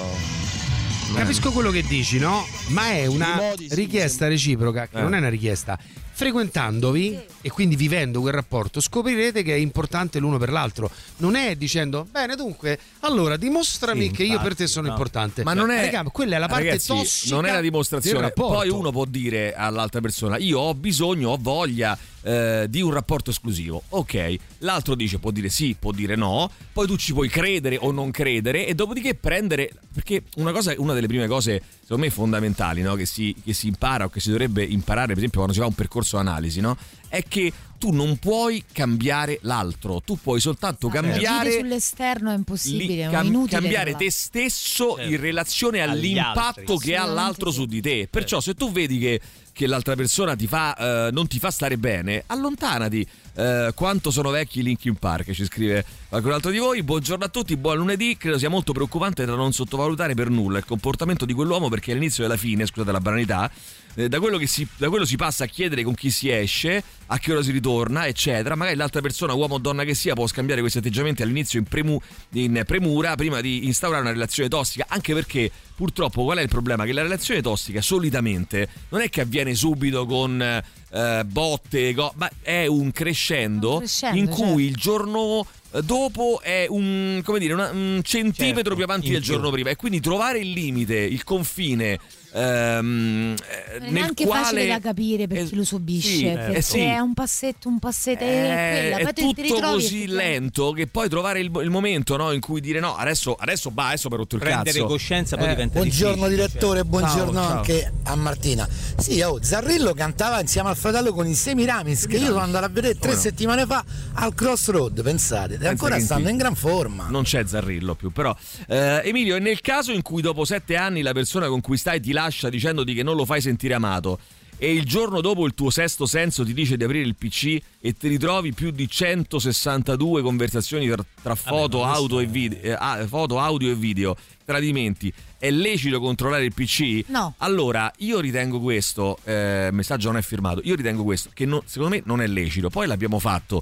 capisco quello che dici, no? Ma è una richiesta reciproca, che eh. non è una richiesta. Frequentandovi e quindi vivendo quel rapporto scoprirete che è importante l'uno per l'altro. Non è dicendo bene, dunque, allora dimostrami sì, che infatti, io per te sono no. importante. Ma non è, Raga, quella è la parte ragazzi, tossica. non è la dimostrazione. Poi uno può dire all'altra persona io ho bisogno, ho voglia eh, di un rapporto esclusivo. Ok, l'altro dice, può dire sì, può dire no. Poi tu ci puoi credere o non credere e dopodiché prendere, perché una cosa, una delle prime cose secondo me fondamentali, no? che, si, che si impara o che si dovrebbe imparare, per esempio quando si fa un percorso analisi, no? È che tu non puoi cambiare l'altro, tu puoi soltanto cambiare Agire sull'esterno è impossibile, li, è inutile cambiare parlare. te stesso certo. in relazione Agli all'impatto altri. che ha l'altro su di te. Perciò se tu vedi che, che l'altra persona ti fa eh, non ti fa stare bene, allontanati. Eh, quanto sono vecchi i Linkin Park, ci scrive qualcun altro di voi. Buongiorno a tutti, buon lunedì. Credo sia molto preoccupante da non sottovalutare per nulla il comportamento di quell'uomo, perché all'inizio e alla fine, scusate la banalità, eh, da, quello che si, da quello si passa a chiedere con chi si esce, a che ora si ritorna, eccetera. Magari l'altra persona, uomo o donna che sia, può scambiare questi atteggiamenti all'inizio in, premu- in premura prima di instaurare una relazione tossica, anche perché purtroppo qual è il problema? Che la relazione tossica solitamente non è che avviene subito con eh, botte, go- ma è un crescendo, crescendo in cui certo. il giorno dopo è un, come dire, una, un centimetro certo, più avanti del più. giorno prima, e quindi trovare il limite, il confine ehm, non nel è anche quale facile da capire per chi lo subisce, sì, perché eh sì. è un passetto, un passetto, è, è, quella, è poi tutto ti ritrovi così e... lento che poi trovare il, il momento, no, in cui dire no, adesso adesso bah, adesso per rotto il prendere cazzo. coscienza poi eh, diventa buongiorno difficile, direttore, cioè. buongiorno ciao, ciao. anche a Martina. Sì, oh, Zarrillo cantava insieme al fratello con i Semiramis, che io sono andato a vedere tre no? settimane fa al Crossroad, pensate, e ancora stanno in gran forma. Non c'è Zarrillo più, però eh, Emilio, e nel caso in cui dopo sette anni la persona con cui stai ti lascia dicendoti che non lo fai sentire amato, e il giorno dopo il tuo sesto senso ti dice di aprire il P C e ti ritrovi più di centosessantadue conversazioni tra, tra foto, Vabbè, audio, e video, eh, ah, foto, audio e video, tradimenti, è lecito controllare il P C? No. Allora, io ritengo questo, eh, messaggio non è firmato, io ritengo questo, che non, secondo me non è lecito, poi l'abbiamo fatto.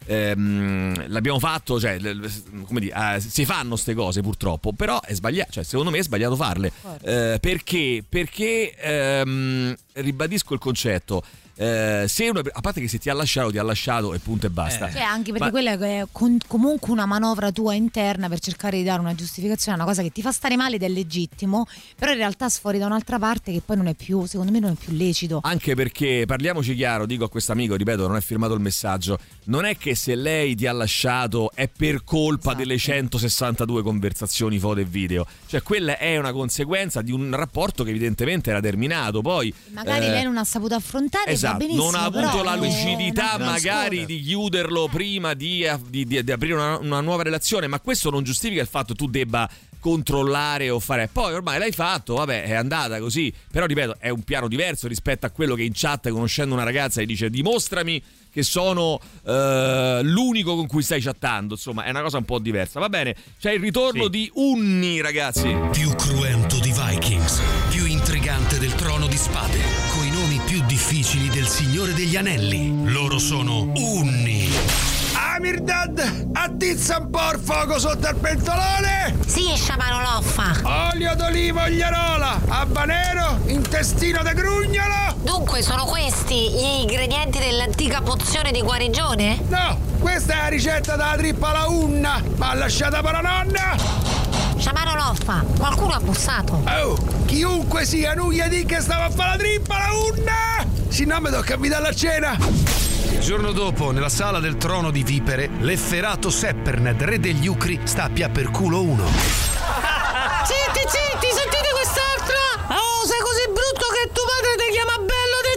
Ehm, l'abbiamo fatto, cioè, come dire, eh, si fanno ste cose purtroppo, però è sbagliato, cioè secondo me è sbagliato farle, eh, perché perché ehm, ribadisco il concetto. Eh, se una, a parte che se ti ha lasciato ti ha lasciato e punto e basta. Eh. Cioè, anche perché Ma, quella è con, comunque una manovra tua interna per cercare di dare una giustificazione a una cosa che ti fa stare male ed è legittimo, però in realtà sfori da un'altra parte che poi non è più, secondo me non è più lecito. anche perché, parliamoci chiaro, dico a questo amico, ripeto, non è firmato il messaggio, non è che se lei ti ha lasciato è per colpa esatto. delle centosessantadue conversazioni foto e video, cioè quella è una conseguenza di un rapporto che evidentemente era terminato. Poi magari eh, lei non ha saputo affrontare, esatto, va benissimo, non ha avuto la lucidità magari scuola. di chiuderlo prima di, di, di, di aprire una, una nuova relazione, ma questo non giustifica il fatto che tu debba controllare o fare. Poi ormai l'hai fatto, vabbè, è andata così, però ripeto, è un piano diverso rispetto a quello che in chat, conoscendo una ragazza, gli dice dimostrami che sono uh, l'unico con cui stai chattando. Insomma, è una cosa un po' diversa. Va bene, c'è il ritorno sì. di Unni, ragazzi. Più cruento di Vikings, più intrigante del Trono di Spade, coi nomi più difficili del Signore degli Anelli. Loro sono Unni. Amirdad, attizza un po' il fuoco sotto il pentolone! Sì, sciamano loffa! Olio d'olivo ogliarola, habanero, intestino da grugnolo! Dunque, sono questi gli ingredienti dell'antica pozione di guarigione? No, questa è la ricetta della trippa alla unna, ma lasciata per la nonna! Sciamano loffa, qualcuno ha bussato! Oh, chiunque sia, non gli dica che stava a fare la trippa alla unna! Se no mi tocca invitare a cena! Il giorno dopo, nella sala del trono di vipere, l'efferato Sepperned, re degli Ucri, sta a pia per culo uno. Zitti, zitti, sentite quest'altra? Oh, sei così brutto che tuo padre ti chiama bello de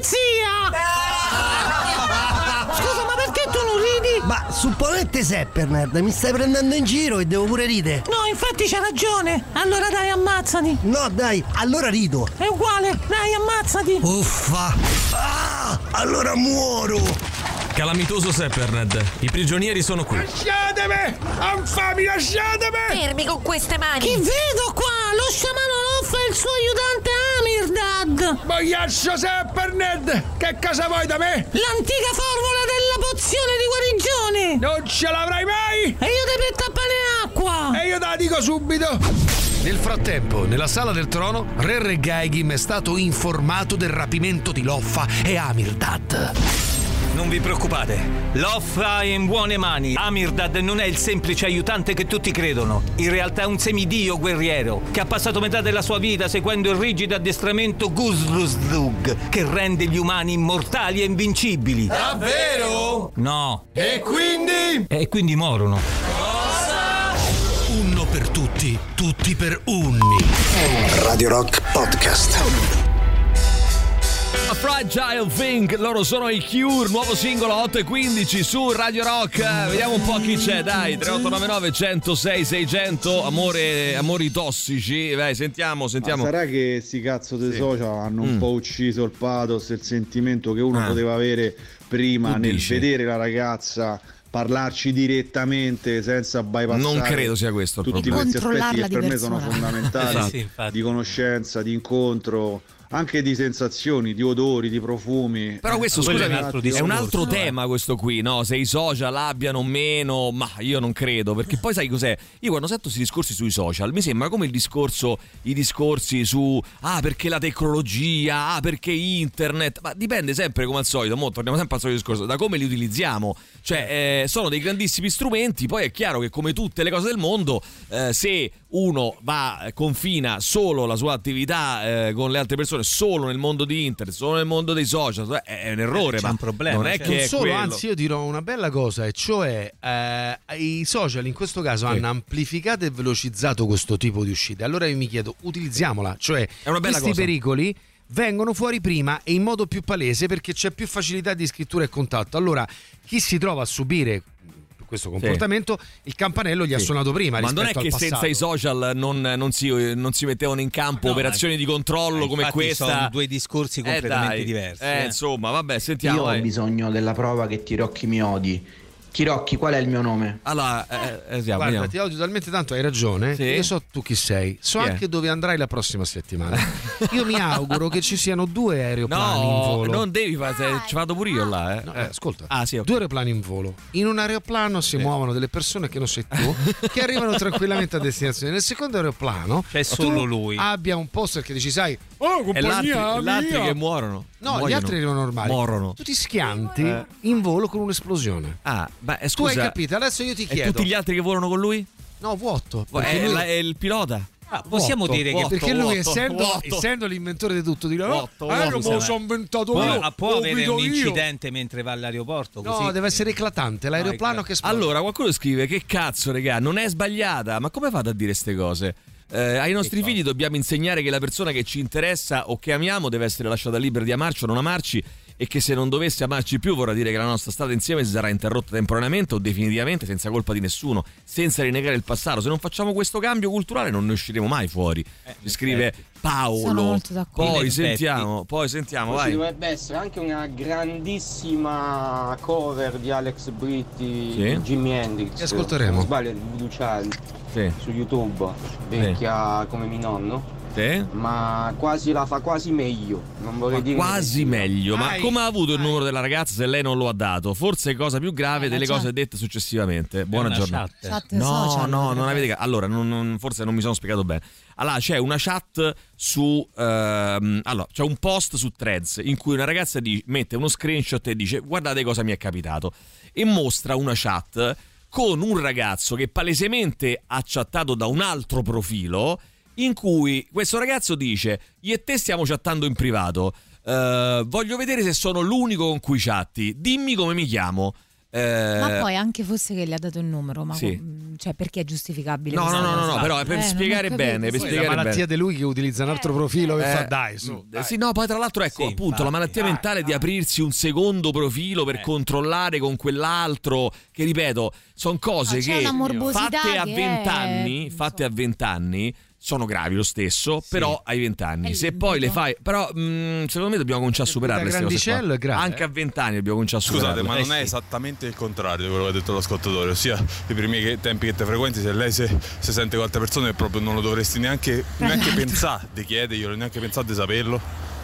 zia! Scusa, ma perché tu non ridi? Ma supponete Sepperned, mi stai prendendo in giro e devo pure ridere. No, infatti c'ha ragione. Allora dai, ammazzati. No, dai, allora rido. È uguale, dai, ammazzati. Uffa. Ah, allora muoro. Calamitoso Sepperned, i prigionieri sono qui. Lasciatemi! Anfami, lasciatemi! Fermi con queste mani! Chi vedo qua? Lo sciamano Loffa e il suo aiutante Amirdad! Boiaccio Sepperned! Che cosa vuoi da me? L'antica formula della pozione di guarigione! Non ce l'avrai mai! E io devo tappare acqua! E io te la dico subito! Nel frattempo, nella sala del trono, Re Regaigim è stato informato del rapimento di Loffa e Amirdad. Non vi preoccupate, Loffa è in buone mani. Amirdad non è il semplice aiutante che tutti credono. In realtà è un semidio guerriero che ha passato metà della sua vita seguendo il rigido addestramento Guzluzdug, che rende gli umani immortali e invincibili. Davvero? No. E quindi? E quindi morono. Cosa? Uno per tutti, tutti per Unni. Radio Rock Podcast. A Fragile Thing, loro sono i Cure, nuovo singolo otto e quindici su Radio Rock. Vediamo un po' chi c'è, dai. tre otto nove nove uno zero sei sei zero zero, amore, amori tossici. Vai, sentiamo, sentiamo. Ma sarà che sti cazzo dei sì. social hanno mm. un po' ucciso il pathos e il sentimento che uno ah. poteva avere prima tu nel dici. vedere la ragazza, parlarci direttamente senza bypassare. Non credo sia questo il tutti problema. questi aspetti che per me persona. sono fondamentali, esatto. di conoscenza, di incontro, anche di sensazioni, di odori, di profumi. Però questo, Eh, scusami, è un altro, è un altro discorso, tema eh. questo qui, no? Se i social abbiano o meno, ma io non credo, perché poi sai cos'è? Io quando sento questi discorsi sui social mi sembra come il discorso, i discorsi su ah perché la tecnologia, ah perché internet, ma dipende sempre come al solito, mo torniamo sempre al solito discorso, da come li utilizziamo. Cioè eh, sono dei grandissimi strumenti, poi è chiaro che come tutte le cose del mondo, eh, se uno va, confina solo la sua attività eh, con le altre persone solo nel mondo di internet, solo nel mondo dei social, è un errore, eh, ma un problema, non è cioè. che non è solo, quello. anzi io dirò una bella cosa, e cioè eh, i social in questo caso sì. hanno amplificato e velocizzato questo tipo di uscite. Allora io mi chiedo, utilizziamola, cioè è una bella questi cosa. pericoli vengono fuori prima e in modo più palese perché c'è più facilità di scrittura e contatto. Allora chi si trova a subire questo comportamento, sì. il campanello gli sì. ha suonato prima. Ma non è che senza i social non, non, si, non si mettevano in campo no, operazioni eh, di controllo come questa. Sono due discorsi completamente eh, diversi. Eh, eh. Insomma, vabbè, sentiamo. Io vai. ho bisogno della prova che Tirocchi mi odi. Tirocchi, qual è il mio nome? Allora, eh, eh, siamo, guarda, vediamo. ti odio talmente tanto, hai ragione. Sì? Io so tu chi sei, so chi anche è? dove andrai la prossima settimana. Io mi auguro che ci siano due aeroplani no, in volo. non devi fare, ci vado pure io là. Eh. No, eh, ascolta, ah, sì, okay. due aeroplani in volo. In un aeroplano si sì. muovono delle persone che non sei tu, che arrivano tranquillamente a destinazione. Nel secondo aeroplano c'è solo lui. Abbia un poster che dici, sai, Oh, e l'altri, compagnia l'altri mia. che muorono. No, muoiono. gli altri erano normali. Morono. Tu ti schianti Eh. in volo con un'esplosione. Ah, beh, Tu scusa. hai capito? Adesso io ti E chiedo. tutti gli altri che volano con lui? No, vuoto. È, Perché lui- la- è il pilota. Ah, possiamo vuoto, dire vuoto, che perché lui vuoto, essendo, vuoto. essendo l'inventore di tutto di là, Vuoto, eh, vuoto, non me lo sono inventato può, io. ah, può lo avere guido un io. incidente mentre va all'aeroporto? No, Così? deve essere eclatante. L'aeroplano che esplode. Allora, qualcuno scrive: che cazzo, regà, non è sbagliata. Ma come fate a dire ste cose? Eh, ai nostri figli dobbiamo insegnare che la persona che ci interessa o che amiamo deve essere lasciata libera di amarci o non amarci, e che se non dovesse amarci più vorrà dire che la nostra strada insieme si sarà interrotta temporaneamente o definitivamente, senza colpa di nessuno, senza rinnegare il passato. Se non facciamo questo cambio culturale non ne usciremo mai fuori. Ci scrive Sono Paolo. molto d'accordo. Poi In effetti. sentiamo, poi sentiamo, Ci vai. dovrebbe essere anche una grandissima cover di Alex Britti, Sì. Jimi Hendrix. Che ascolteremo. Se non sbaglio, di Luciani Sì. su YouTube, vecchia come mio nonno. Sì. Ma quasi la fa quasi meglio. Non vorrei Ma dire quasi meglio. Ma Vai. come ha avuto il numero della ragazza se lei non lo ha dato? Forse è cosa più grave Eh, delle la cose chat. dette successivamente. Buona una giornata. chat. Chat No, social, no, non potrebbe avete. essere. Allora, non- non- forse non mi sono spiegato bene. Allora, c'è una chat su. ehm, allora, c'è un post su Threads in cui una ragazza di- mette uno screenshot e dice: guardate cosa mi è capitato. E mostra una chat con un ragazzo che palesemente ha chattato da un altro profilo, in cui questo ragazzo dice: io e te stiamo chattando in privato, eh, voglio vedere se sono l'unico con cui chatti, dimmi come mi chiamo. Eh, Ma poi anche fosse che le ha dato il numero, ma Sì. com- cioè perché è giustificabile? No, questa no, no, no, cosa? no, però è per Eh, non ho spiegare capito, bene, per sì. Poi spiegare la malattia bene. di lui che utilizza un altro profilo e Eh, fa dai su. eh, dai. sì, no, poi tra l'altro ecco Sì, appunto infatti. la malattia Dai, mentale di aprirsi un secondo profilo per Eh. controllare con quell'altro, che ripeto, sono cose Ah, c'è che una morbosità fatte a che è- vent'anni, fatte a vent'anni sono gravi lo stesso, però ai vent'anni. È Se poi le limpido. fai, però mh, secondo me dobbiamo cominciare a superare queste cose qua. grandicello è grave, Anche eh. a vent'anni dobbiamo cominciare a Scusate, superare. ma non è esattamente il contrario di quello che ha detto l'ascoltatore, ossia i primi che- tempi che te frequenti, se lei si, si sente con altre persone proprio non lo dovresti neanche, neanche pensare di chiederglielo, neanche pensare di saperlo.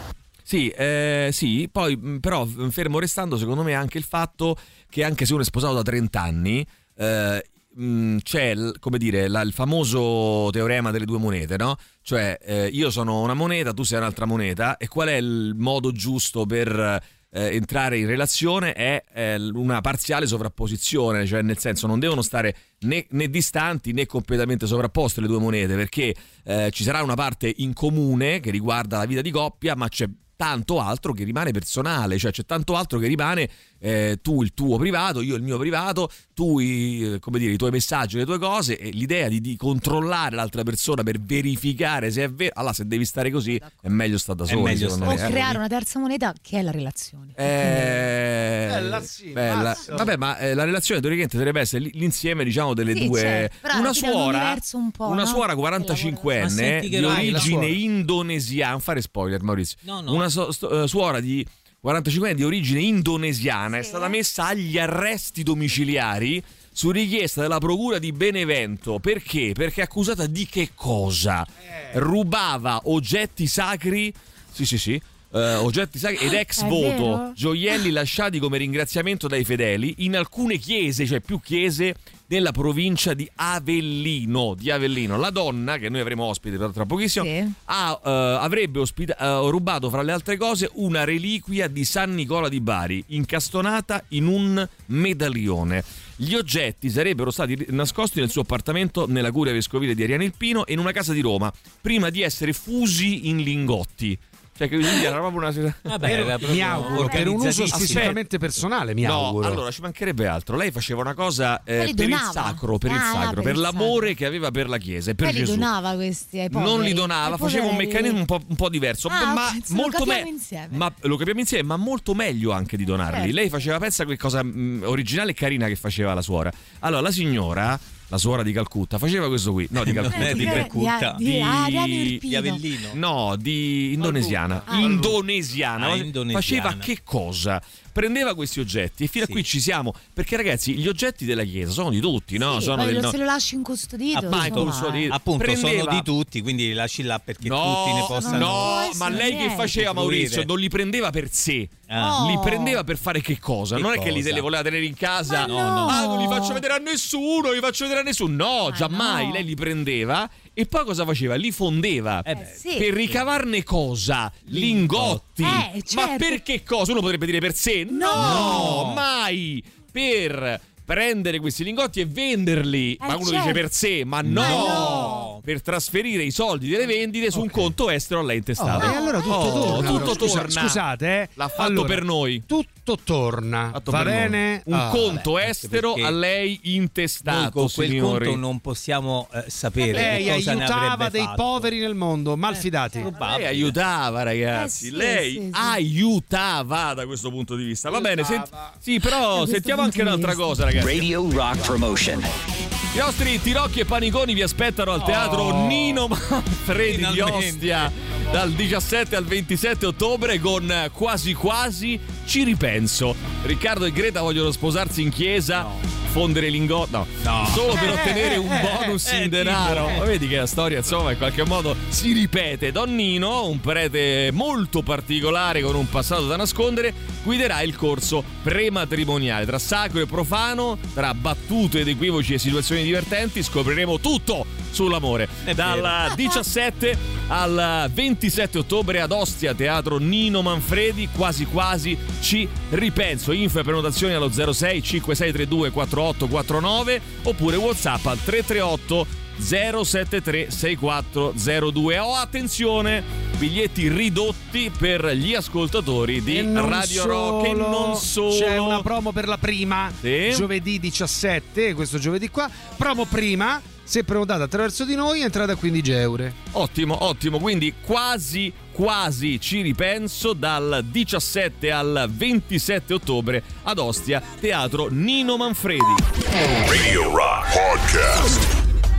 Sì, eh, sì, poi mh, però mh, fermo restando secondo me anche il fatto che anche se uno è sposato da trenta anni, eh, mh, c'è l- come dire la- il famoso teorema delle due monete, no? Cioè eh, io sono una moneta, tu sei un'altra moneta, e qual è il modo giusto per eh, entrare in relazione? È eh, una parziale sovrapposizione, cioè nel senso non devono stare né, né distanti né completamente sovrapposte le due monete, perché eh, ci sarà una parte in comune che riguarda la vita di coppia, ma c'è tanto altro che rimane personale, cioè c'è tanto altro che rimane eh, tu il tuo privato, io il mio privato, tu i, come dire, i tuoi messaggi, le tue cose, e l'idea di, di controllare l'altra persona per verificare se è vero. Allora, se devi stare così è meglio stare da È soli, meglio secondo O me. eh. creare una terza moneta che è la relazione. Eh, Bella, sì, bella. mazzo. Vabbè, ma eh, la relazione teoricamente dovrebbe essere l- l'insieme, diciamo, delle Sì, due. certo, però una alla fine è un suora, universo un po', una no? suora Ma quarantacinquenne senti che di vai, la origine suora. indonesiana. Non fare spoiler, Maurizio. No, no. Una so- sto- eh, suora di quarantacinque di origine indonesiana è stata messa agli arresti domiciliari su richiesta della procura di Benevento. Perché? Perché è accusata di che cosa? Rubava oggetti sacri. Sì, sì, sì. eh, oggetti sacri ed ex È voto, vero? gioielli lasciati come ringraziamento dai fedeli in alcune chiese, cioè più chiese nella provincia di Avellino, di Avellino. La donna, che noi avremo ospite tra, tra pochissimo, Sì. ha, eh, avrebbe ospita- eh, rubato fra le altre cose una reliquia di San Nicola di Bari, incastonata in un medaglione. Gli oggetti sarebbero stati nascosti nel suo appartamento nella curia vescovile di Ariano Irpino e in una casa di Roma, prima di essere fusi in lingotti. Cioè che quindi era proprio una... Vabbè, Per- era proprio mi auguro per un uso organizzatissimo. specificamente personale, mi no, auguro. allora ci mancherebbe altro. Lei faceva una cosa eh, Ma li per il donava? sacro, per il Ah, sacro, per per il l'amore sacro. che aveva per la Chiesa e per Poi li Gesù. donava questi ai poveri. Non li donava, Ai faceva un poverelli. meccanismo un po', un po' diverso, Ah, ma ok, se lo molto capiamo me- insieme. ma lo capiamo insieme, ma molto meglio anche di donarli. Certo. Lei faceva, pensa che cosa mh, originale e carina che faceva la suora. Allora, la signora, la suora di Calcutta, faceva questo qui, no, di Non Calcutta. è di Eh, Calcutta. di- di- ah, di Ariano Irpino. Di Avellino. No, di indonesiana. Ah. Indonesiana. Ah, Ma indonesiana. Faceva che cosa? Prendeva questi oggetti e fino Sì. a qui ci siamo. Perché ragazzi, gli oggetti della Chiesa sono di tutti, no? Sì, sono poi del- lo- no. se lo lasci incustodito. Appunto, insomma, incustodito. eh. Appunto, Prendeva- sono di tutti, quindi li lasci là perché No, tutti ne possano. no, può ma essere lei che niente. faceva, Maurizio? Fruire. Non li prendeva per sé, Eh. Ah. Li prendeva per fare che cosa? Che non è che li cosa? le voleva tenere in casa. No, no. Ah, non li faccio vedere a nessuno, li faccio vedere a nessuno. No, Ma giammai. no. Lei li prendeva e poi cosa faceva? Li fondeva. Eh beh, sì. Per ricavarne cosa? Lingotti. Eh, certo. Ma per che cosa? Uno potrebbe dire per sé. No, No. mai. Per prendere questi lingotti e venderli. Eh, ma uno certo. dice per sé, ma no. Ma no. Per trasferire i soldi delle vendite su un conto estero a lei intestato. Oh, e allora tutto Oh, torna. tutto però. Scusa- torna. Scusate, eh. L'ha fatto Allora, per noi. Tutto torna. Fatto Va per noi. bene? Un Ah, conto vabbè, estero perché a lei Noi intestato, con quel signori. conto non possiamo eh, sapere Lei che cosa ne aiutava avrebbe dei fatto. poveri nel mondo, malfidati. Probabile. Lei aiutava, ragazzi. Eh sì, lei sì, sì. aiutava da questo punto di vista. Va bene, sent- sì, però questo sentiamo punto anche di un'altra vista. cosa, ragazzi. Radio Rock Promotion. I nostri Tirocchi e Paniconi vi aspettano al teatro Oh. Nino Manfredi di Finalmente. Ostia dal diciassette al ventisette ottobre con Quasi Quasi Ci Ripenso. Riccardo e Greta vogliono sposarsi in chiesa, fondere lingotti, no, No. solo per Eh, ottenere un eh, bonus eh, in tipo, denaro. eh. Ma vedi che la storia, insomma, in qualche modo si ripete. Don Nino, un prete molto particolare con un passato da nascondere, guiderà il corso prematrimoniale. Tra sacro e profano, tra battute ed equivoci e situazioni divertenti, scopriremo tutto sull'amore. È Dal vero. diciassette al ventisette ottobre ad Ostia, teatro Nino Manfredi, Quasi Quasi Ci Ripenso. Info e prenotazioni allo zero sei cinque sei tre due quattro otto quattro nove oppure WhatsApp al tre tre otto zero sette tre sei quattro zero due. Oh, attenzione, biglietti ridotti per gli ascoltatori di E non Radio Rock e solo, non solo. C'è una promo per la prima, Sì. giovedì diciassette, questo giovedì qua, promo prima, se prenotate attraverso di noi entrate a quindici euro. Ottimo, ottimo, quindi quasi quasi ci ripenso dal diciassette al ventisette ottobre ad Ostia, teatro Nino Manfredi. Radio Rock Podcast.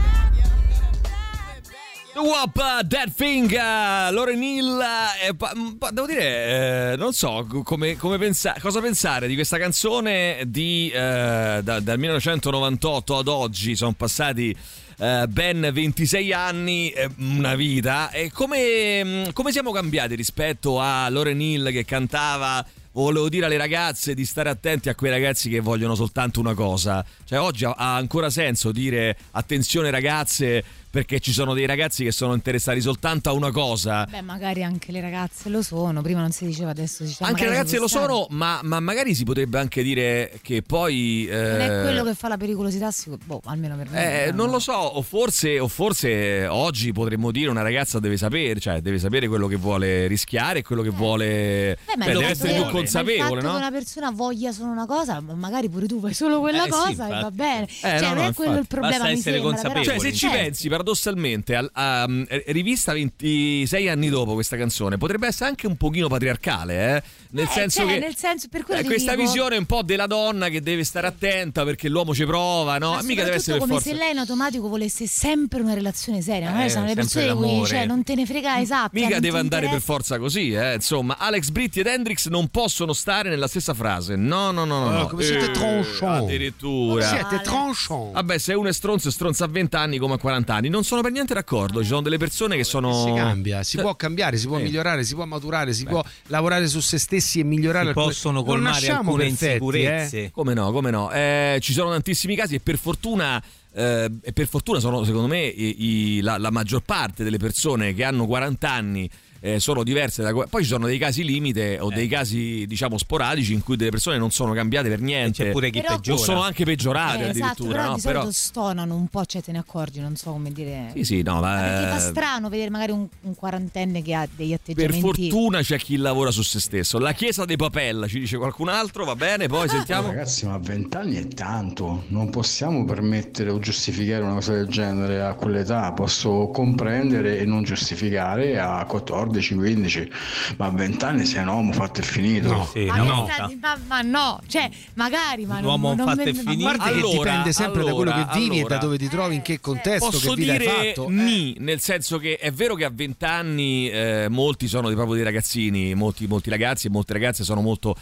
Whoop, That Thing, uh, Lauryn Hill, eh, pa- pa- devo dire, eh, non so come, come pensa- cosa pensare di questa canzone di, eh, da- dal millenovecentonovantotto ad oggi, sono passati eh, ben ventisei anni, eh, una vita, e come, come siamo cambiati rispetto a Lauryn Hill che cantava... Volevo dire alle ragazze di stare attenti a quei ragazzi che vogliono soltanto una cosa. Cioè oggi ha ancora senso dire attenzione ragazze, perché ci sono dei ragazzi che sono interessati soltanto a una cosa. Beh, magari anche le ragazze lo sono, prima non si diceva, adesso si dice. Anche le magari ragazze si lo può stare. sono, ma, ma magari si potrebbe anche dire che poi... Eh, Non è quello che fa la pericolosità, sic- boh, almeno per me. Eh, non lo so, o forse, o forse oggi potremmo dire una ragazza deve sapere, cioè deve sapere quello che vuole rischiare, quello che vuole... Beh, ma Beh, il deve fatto essere che- più ma il consapevole, fatto no? che una persona voglia solo una cosa, magari pure tu fai solo quella Eh, sì, cosa e infatti. va bene. Eh, cioè, no, non no, è quello infatti. il problema. Basta mi essere sembra, consapevoli. però- Cioè, se ci Certo. pensi paradossalmente, al, a, um, rivista ventisei anni dopo questa canzone, potrebbe essere anche un pochino patriarcale, eh? Nel Eh, senso cioè, che nel senso, per quello eh, ti questa dico- visione un po' della donna che deve stare attenta perché l'uomo ci prova, no? Ma Mica deve essere per come forza. se lei in automatico volesse sempre una relazione seria. Magari Eh, sono le sempre persone di cui l'amore. cioè, non te ne frega esatto. Mica non ti deve andare per interessa. forza così, eh? Insomma, Alex Britti ed Hendrix non possono stare nella stessa frase. No, no, no, no. Oh, no. come siete tranchant. Addirittura. Siete tranchant. Vabbè, se uno è stronzo, è stronzo a venti anni come a quaranta anni. Non sono per niente d'accordo. Ci sono delle persone che sono. Si cambia, si Cioè, può cambiare, si può sì. migliorare, si può maturare, si può lavorare su se stessi e migliorare Si alcune- possono non colmare nasciamo alcune perfetti, insicurezze. eh. Come no, come no. Eh, ci sono tantissimi casi e per fortuna. Eh, e per fortuna sono secondo me i- i- la, la maggior parte delle persone che hanno quaranta anni eh, sono diverse da, poi ci sono dei casi limite o Eh. dei casi diciamo sporadici in cui delle persone non sono cambiate per niente, c'è pure chi Però- peggiora. o sono anche peggiorate Eh, esatto, addirittura, però no? di solito stonano un po', cioè te ne accorgi, non so come dire. Sì, sì, no, ma, Perché fa eh, strano vedere magari un, un quarantenne che ha degli per atteggiamenti. fortuna c'è chi lavora su se stesso. La chiesa dei Papella, ci dice qualcun altro, va bene, poi sentiamo. Ragazzi, ma vent'anni è tanto, non possiamo permettere o giustificare una cosa del genere a quell'età. Posso comprendere e non giustificare a quattordici quindici, ma a vent'anni sei un uomo fatto e finito. No, sì, Ma, no. che sta- ma, ma no, cioè magari, ma Un non, uomo non fatto me- e ma- finito. A parte che Allora, dipende sempre da quello allora, che vivi e allora. da dove ti trovi, in che contesto, Posso che vita hai dire fatto. ni, nel senso che è vero che a vent'anni eh, molti sono dei- proprio dei ragazzini, molti, molti ragazzi e molte ragazze sono molto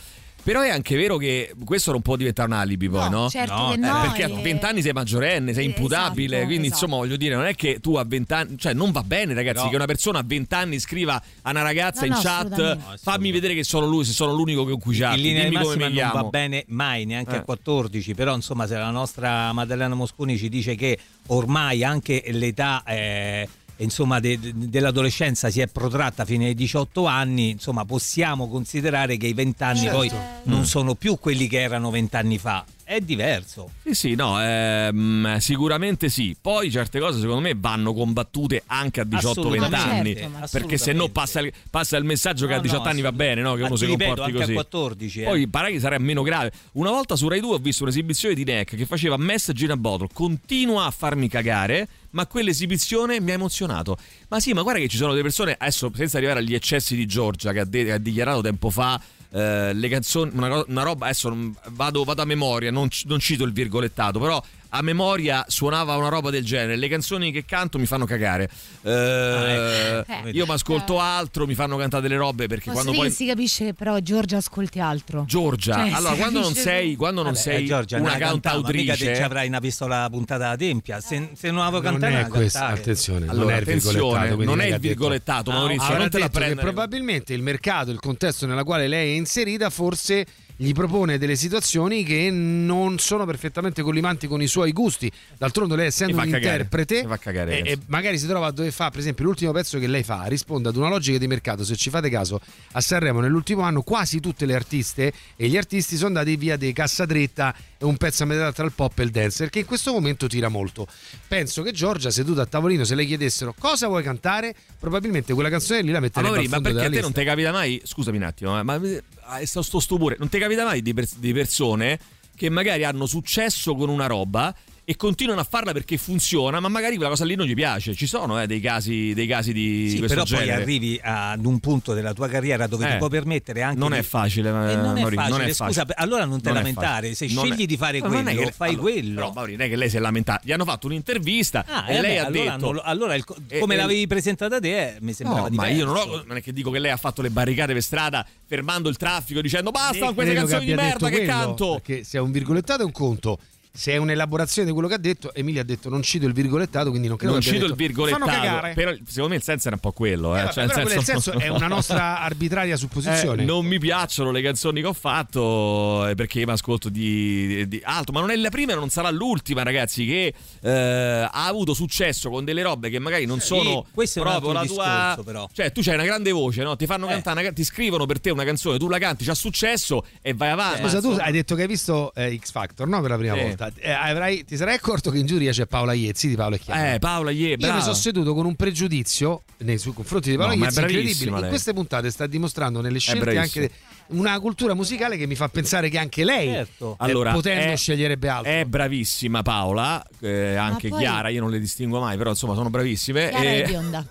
Però è anche vero che questo non può diventare un alibi poi, no? No, certo che no, Eh, perché a eh. venti anni sei maggiorenne, sei Eh, imputabile, esatto, quindi esatto. insomma voglio dire, non è che tu a venti anni, cioè non va bene ragazzi No. che una persona a venti anni scriva a una ragazza No, in no, chat assolutamente. "No, fammi vedere che sono lui, se sono l'unico con cui In chatti, linea di dimmi come massima mi non chiamo". va bene mai, neanche Eh. a quattordici, però insomma se la nostra Maddalena Mosconi ci dice che ormai anche l'età eh, insomma de- de- dell'adolescenza si è protratta fino ai diciotto anni, insomma possiamo considerare che i venti anni Certo. poi non Mm. sono più quelli che erano vent'anni fa. È diverso. Sì, sì, no, ehm, sicuramente sì. Poi certe cose secondo me vanno combattute anche a diciotto venti Assolutamente, anni, certo, perché se no passa il, passa il messaggio che No, a diciotto no, anni va bene, no? Che Ma uno ti si ripeto, comporti anche a così. quattordici, eh. Poi pare che sarebbe meno grave. Una volta su Rai due ho visto un'esibizione di Neck che faceva Message in a Bottle, continua a farmi cagare, ma quell'esibizione mi ha emozionato. Ma sì, ma guarda che ci sono delle persone, adesso senza arrivare agli eccessi di Giorgia che ha, de- ha dichiarato tempo fa eh, le canzoni, una, co- una roba, adesso non- vado, vado a memoria, non, c- non cito il virgolettato, però a memoria suonava una roba del genere. Le canzoni che canto mi fanno cagare. Eh, Eh. io mi ascolto altro, mi fanno cantare delle robe perché Posso quando dire poi che si capisce che però Giorgia ascolti altro. Giorgia, Cioè, allora si quando non capisce sei, quando non Vabbè, sei eh, Giorgia, una non la cantava, mica cantautrice, te ci avrai una pistola puntata alla tempia. Se, se non avevo Non cantare, è non questo, cantare. attenzione, non Allora, è il virgolettato, attenzione, quindi non è che il ha detto- virgolettato, Ah, Maurizio, avrà non te la detto che prendere. probabilmente il mercato, il contesto nella quale lei è inserita forse gli propone delle situazioni che non sono perfettamente collimanti con i suoi gusti. D'altronde lei essendo Mi fa un cagare, interprete mi fa cagare, e, ragazzi. e magari si trova dove fa, per esempio l'ultimo pezzo che lei fa risponde ad una logica di mercato. Se ci fate caso, a Sanremo nell'ultimo anno quasi tutte le artiste e gli artisti sono andati via di Cassadretta e un pezzo a metà tra il pop e il dance, che in questo momento tira molto. Penso che Giorgia seduta a tavolino, se le chiedessero cosa vuoi cantare, probabilmente quella canzone lì la Ah, metterebbe ma, al ma fondo perché della a te lista. non ti capita mai? Scusami un attimo, eh, ma ah, sto, sto stupore, non ti capita mai di, pers- di persone che magari hanno successo con una roba e continuano a farla perché funziona, ma magari quella cosa lì non gli piace. Ci sono eh, dei casi dei casi di Sì, questo però genere. poi arrivi ad un punto della tua carriera dove Eh, ti puoi permettere anche non di- è facile, E non è Maurizio, facile, non è scusa, facile. allora non te Non è lamentare, facile. se Non scegli è- di fare Ma non è quello, che- fai allora, quello. Però Mauri, non è che lei si è lamentata, gli hanno fatto un'intervista Ah, e eh, lei beh, ha allora, detto non lo- allora il co- e- come e- l'avevi presentata te, eh, mi sembrava No, diverso. ma io non, ho, non è che dico che lei ha fatto le barricate per strada fermando il traffico dicendo basta con queste Credo canzoni di abbia merda detto che quello, canto. perché se è un virgolettato è un conto, se è un'elaborazione di quello che ha detto, Emilia ha detto non cito il virgolettato, quindi non credo Non che abbia cito il detto, "Fanno virgolettato, cagare". però secondo me il senso era un po' quello. Eh. Eh, vabbè, Cioè, nel però quello nel senso- senso è una nostra arbitraria supposizione. Eh, non mi piacciono le canzoni che ho fatto eh, perché mi ascolto di, di- di altro, ma non è la prima e non sarà l'ultima, ragazzi, che eh, ha avuto successo con delle robe che magari non sono questo è un proprio la altro tua. discorso, però. Cioè, tu c'hai una grande voce, no? Ti fanno Eh. cantare, una- ti scrivono per te una canzone, tu la canti, c'ha successo e vai avanti. Scusa, tu hai detto che hai visto eh, X Factor, no? Per la prima Sì. volta. Eh, avrai- ti sarai accorto che in giuria c'è Paola Iezzi di Paolo e Chiara. Eh, Paola, yeah, Io brava. mi sono seduto con un pregiudizio nei suoi confronti di Paola No, ma è Iezzi incredibile. bravissima In lei. queste puntate sta dimostrando nelle scelte bravissima. anche una cultura musicale che mi fa pensare che anche lei, Certo. eh, Allora, potendo è- sceglierebbe altro. È bravissima Paola, eh, anche poi- Chiara, io non le distingo mai, però insomma sono bravissime. Chiara e... è bionda.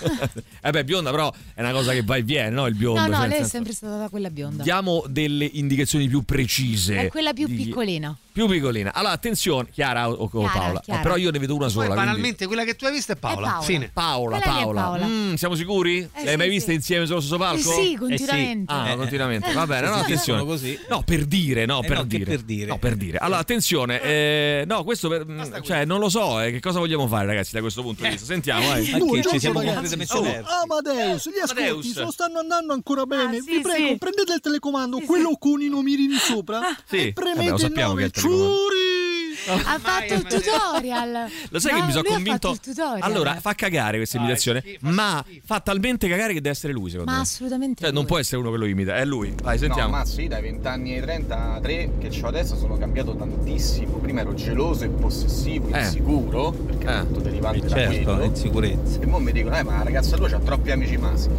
eh beh, bionda però è una cosa che va e viene, no? Il biondo. No, no, cioè, nel lei è senso- sempre stata quella bionda. Diamo delle indicazioni più precise. È quella più di- piccolina. Più piccolina. Allora, attenzione, Chiara o, o Chiara, Paola. Chiara. Eh, però io ne vedo una Poi sola. quindi- banalmente quella che tu hai visto è Paola. È Paola. Fine. Paola, Quella lì è Paola. Paola. Mm, siamo sicuri? Eh, L'hai sì, mai sì. vista insieme sullo stesso palco? Eh sì, continuamente. Ah, Eh, continuamente. Va bene, no, Sì, sì, attenzione. sono così. No, per dire, no, Eh, per no, che dire. per dire. No, per dire. Allora, attenzione, eh, no, questo per, cioè non lo so, eh, che cosa vogliamo fare, ragazzi, da questo punto di vista. Sentiamo, vai. Ma che ci siamo ragazzi. completamente Oh, persi. Amadeus, gli ascolti Amadeus. non stanno andando ancora bene. Ah, sì, Vi prego, sì. prendete il telecomando, quello con i numerini sopra, Sì, e vabbè, premete lo sappiamo che è nove il telecomando. ciuri. Ha fatto il tutorial. Lo sai No, che mi sono lui ha convinto. fatto il tutorial. Allora, fa cagare questa imitazione, ma fa talmente cagare che deve essere lui, secondo Ma me. assolutamente. Cioè, non lui. può essere uno che lo imita, è lui. Vai, No, sentiamo. ma sì, dai vent'anni ai trentatré che ho adesso sono cambiato tantissimo. Prima ero geloso e possessivo, Eh. insicuro, perché Eh. è tutto derivante da Certo, quello. insicurezza. E mo mi dicono, eh, ma la ragazza tua c'ha troppi amici maschi.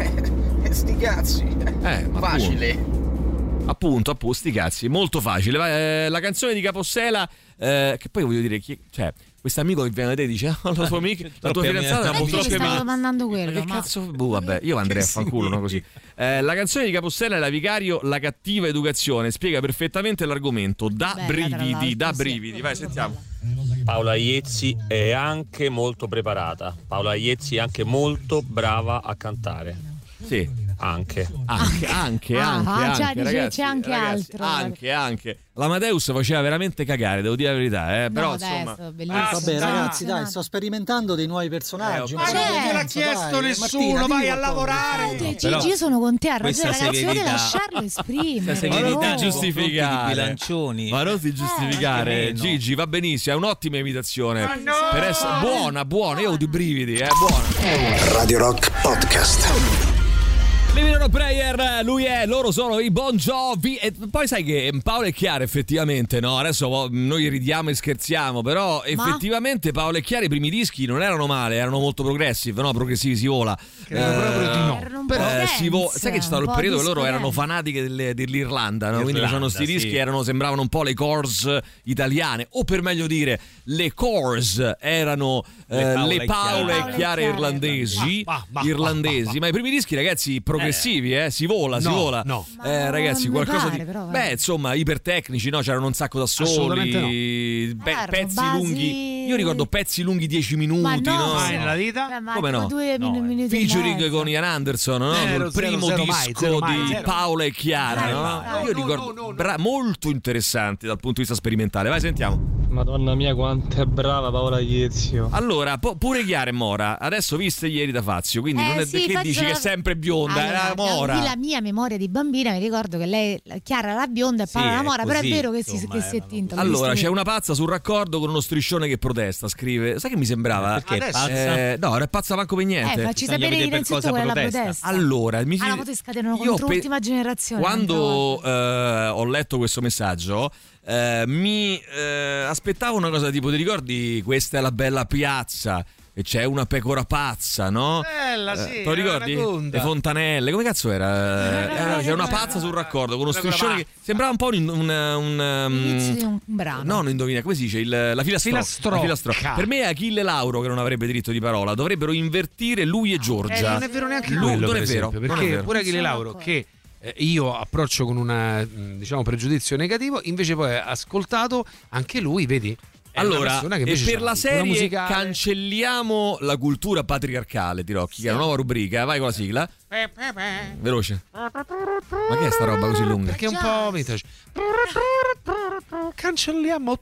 Eh, sti cazzi. Eh, ma Facile. Appunto, appunto, sti cazzi, molto facile. Va- eh, la canzone di Capossela, eh, che poi voglio dire, chi, cioè, questo amico che viene da te e dice: "Oh, la tua amica, la tua Troppi fidanzata amici. ha Eh, io troppi gli stavo amici". domandando Ma quello. che Ma cazzo? Boh, vabbè, io andrei a fanculo, no? Così. Eh, la canzone di Capossela è La Vicario, la cattiva educazione. Spiega perfettamente l'argomento. Da Bella, tra brividi, l'altro, da sì. brividi. Vai, sentiamo. Paola Iezzi è anche molto preparata. Paola Iezzi è anche molto brava a cantare. Sì. Anche. Anche, anche, Ah, anche, ah, già anche, dice, ragazzi, c'è anche ragazzi, altro. Anche, anche. L'Amadeus faceva veramente cagare, devo dire la verità, eh. Però No, insomma. adesso, bellissimo. Vabbè, Sono ragazzi, dai, emozionata. sto sperimentando dei nuovi personaggi. Eh, Ma ok. non Certo. gliel'ha l'ha chiesto nessuno, vai a lavorare. Eh, Però Gigi, io sono con te, ha ragione, questa ragazzi, dovete severità- lasciarlo esprimere. questa Ma non severità ti nei giustificare, confronti di bilancioni. ma non ti giustificare, Eh, anche meno. Gigi, va benissimo, è un'ottima imitazione. Ah, no! Per essere buona, buona, io ho di brividi, eh, buona. Radio Rock Podcast. Living on a Prayer, lui è, loro sono i Bon Jovi. E poi sai che Paolo e Chiara effettivamente, no, adesso noi ridiamo e scherziamo, però effettivamente Paolo e Chiara i primi dischi non erano male, erano molto progressive, no, progressivi si vola. Credo proprio di no. Erano un Però po' eh, si vo- dance, sai che c'è stato un il po' periodo che loro disco erano dance. fanatiche delle- dell'Irlanda, no? Quindi Irlanda, facevano sti dischi, sì. erano, sembravano un po' le Cores italiane, o per meglio dire le Cores erano eh, Paola le e Paola Chiara. e Chiara irlandesi, Ma- ma- irlandesi, ma i primi dischi ragazzi progressivi, eh, si vola, si No, vola. no. Eh, Ma ragazzi, non mi qualcosa pare, di però, vabbè. beh, insomma, ipertecnici, no? C'erano un sacco da Assolutamente soli, be- Erano pezzi basi- lunghi. Io ricordo pezzi lunghi dieci minuti, Ma no, no? Mai nella vita? Beh, ma Come tipo no? due No, min- eh. minuti e Featuring mezzo. con Ian Anderson, no? Zero, Il primo zero, zero disco mai, zero mai, di zero. Paola e Chiara, Dai, no? dai. Io No, ricordo no, no, no. bra- molto interessanti dal punto di vista sperimentale. Vai, sentiamo. Madonna mia, quanto è brava Paola Iezio. Allora, po- pure Chiara è Mora. Adesso viste ieri da Fazio, quindi Eh, non è sì, che Fazio dici che è la- sempre bionda, Allora, era Mora. da- La mia memoria di bambina mi ricordo che lei, la- Chiara era bionda e Sì, Paola la è Mora, però è così, vero che si, insomma, che si è erano- tinta. l'ho Allora, visto c'è io. una pazza sul raccordo con uno striscione che protesta, scrive. Sai che mi sembrava? Perché è Adesso- pazza? Eh, no, non è pazza manco per niente. Eh, facci Bisogna sapere vedere per innanzitutto cosa qual è la protesta. protesta. Allora, mi Ah, si- no, poi scatenano io contro pe- l'ultima generazione. Quando eh, ho letto questo messaggio, eh, mi eh, aspettavo una cosa tipo: ti ricordi questa è la bella piazza? E c'è una pecora pazza, no? Bella, sì, Eh, te lo ricordi? Anaconda. Le fontanelle, come cazzo era? Eh, no, c'è una pazza sul raccordo con uno Pecora striscione che pazza. sembrava un po' un. un, un, um, Inizio di un brano. No, non indovina, come si dice? Il, la filastrocca. Filastrocca. La filastrocca. Per me è Achille Lauro che non avrebbe diritto di parola. Dovrebbero invertire lui e Eh, Giorgia. non è vero neanche Lui- quello, non per è vero, esempio, non è perché vero. pure Achille Sono Lauro d'accordo. che eh, io approccio con un eh, diciamo pregiudizio negativo, invece poi ha ascoltato anche lui, vedi? È una Allora, persona che e invece per c'ha la una cultura serie musicale. cancelliamo la cultura patriarcale, Tirocchi, che è una nuova rubrica. Vai con la sigla. Veloce. Ma che è sta roba così lunga? Perché è un po' vintage. Cancelliamo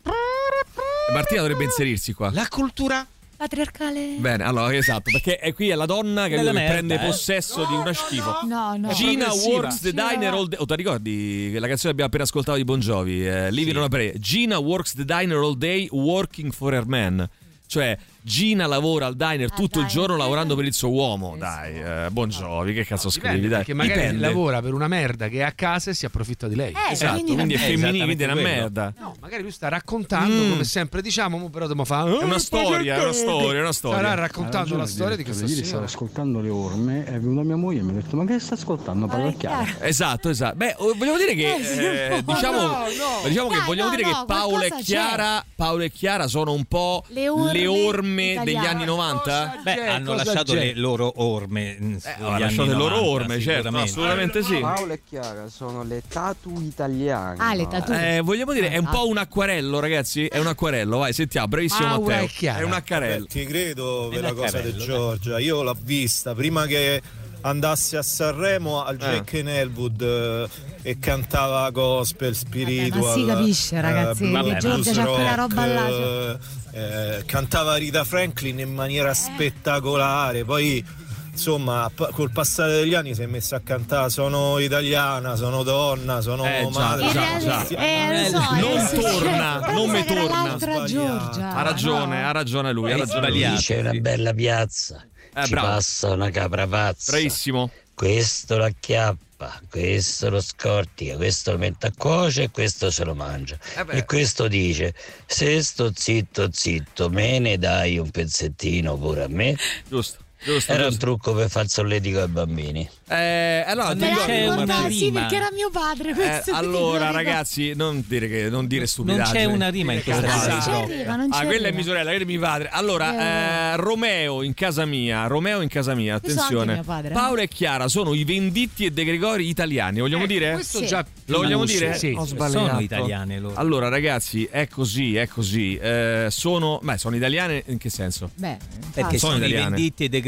Martina dovrebbe inserirsi qua. la cultura. Patriarcale. Bene, allora esatto, perché è qui è la donna che Bella merda, prende eh. possesso di una schifo. No, no. Gina progressiva. works the diner all day. Oh, ti ricordi la canzone che abbiamo appena ascoltato di Bon Jovi? Eh, Living on a Prayer. Gina works the diner all day working for her man. Cioè, Gina lavora al diner tutto il dai. giorno lavorando per il suo uomo. Dai, eh, Bon Jovi, che cazzo scrivi? Dipende, Dai, perché magari dipende. lavora per una merda che è a casa e si approfitta di lei. Eh, Esatto, quindi quindi è non- femminile, esattamente quindi è una quello. merda. No, magari lui sta raccontando, Mm. come sempre diciamo, mo però dobbiamo fare. È una storia, è una storia, è una storia. Starà raccontando la storia di questa Ieri stavo signora. ascoltando le orme, è venuta mia moglie e mi ha detto: ma che sta ascoltando? Paola e Chiara. Esatto, esatto. Beh, oh, vogliamo dire che Eh, sì, eh, un po'. diciamo, No, no. diciamo che Dai, vogliamo no, dire no, che Paola e qualcosa Chiara, Paola e Chiara sono un po' Le orme le orme degli italiane. anni novanta? Beh, C'è, hanno cosa lasciato c'è? le loro orme. mm, Eh, sugli hanno anni lasciato le loro novanta, orme, certo, sicuramente. assolutamente sì. Paola e Chiara sono le tatu italiane. Ah, le tatu. Eh, vogliamo dire, è un po' un acquarello, ragazzi. È un acquarello, vai, sentiamo. Bravissimo Paola Matteo. e Chiara. È un acquarello. Ti credo per È la una cosa carella, di dai. Giorgia. Io l'ho vista prima che andasse a Sanremo al Eh. Jack in Elwood eh, e cantava gospel, spiritual. ma si capisce, ragazzi, eh, che blues Giorgia c'ha quella rock, roba là, eh, eh, cantava Rita Franklin in maniera spettacolare. Poi insomma, p- col passare degli anni si è messa a cantare: sono italiana, sono donna, sono Eh, già, madre. In già, realtà- già. eh, lo so, Non eh, sì, torna, sì. non mi Pensa che era torna. l'altra Giorgia. Ha ragione, no? ha ragione lui, ha È ragione lui. sbagliato. C'è una sì. bella piazza, Eh, ci bravo. passa una capra pazza. Bravissimo. Questo lo acchiappa, questo lo scortica, questo lo mette a cuocere e questo se lo mangia. Eh beh. E questo dice: se sto zitto zitto, me ne dai un pezzettino pure a me. Giusto. Giusto, Era un giusto. trucco per far solletico ai bambini. Eh, allora, Ma ti Me non l'ha ricordi- c'è una ricordato, sì, rima. perché era mio padre Eh, questo. allora ragazzi, non dire che non dire Non stupidaggini. c'è una rima in questa Ah, non frase. ci proprio. arriva, non ci Ah, quella è arriva. mia sorella, quella è mio padre. Allora, eh, Romeo in casa mia, Romeo in casa mia, Questo anche attenzione. mio padre, eh. Paola e Chiara sono i Venditti e De Gregori italiani, vogliamo dire? Questo Sì. già Lo vogliamo più- dire? Sì. Ho sbagliato. Sono italiane loro. Allora ragazzi, è così, è così. Eh, sono, beh, sono italiane in che senso? Beh, Perché sono sono, i italiane. Venditti e De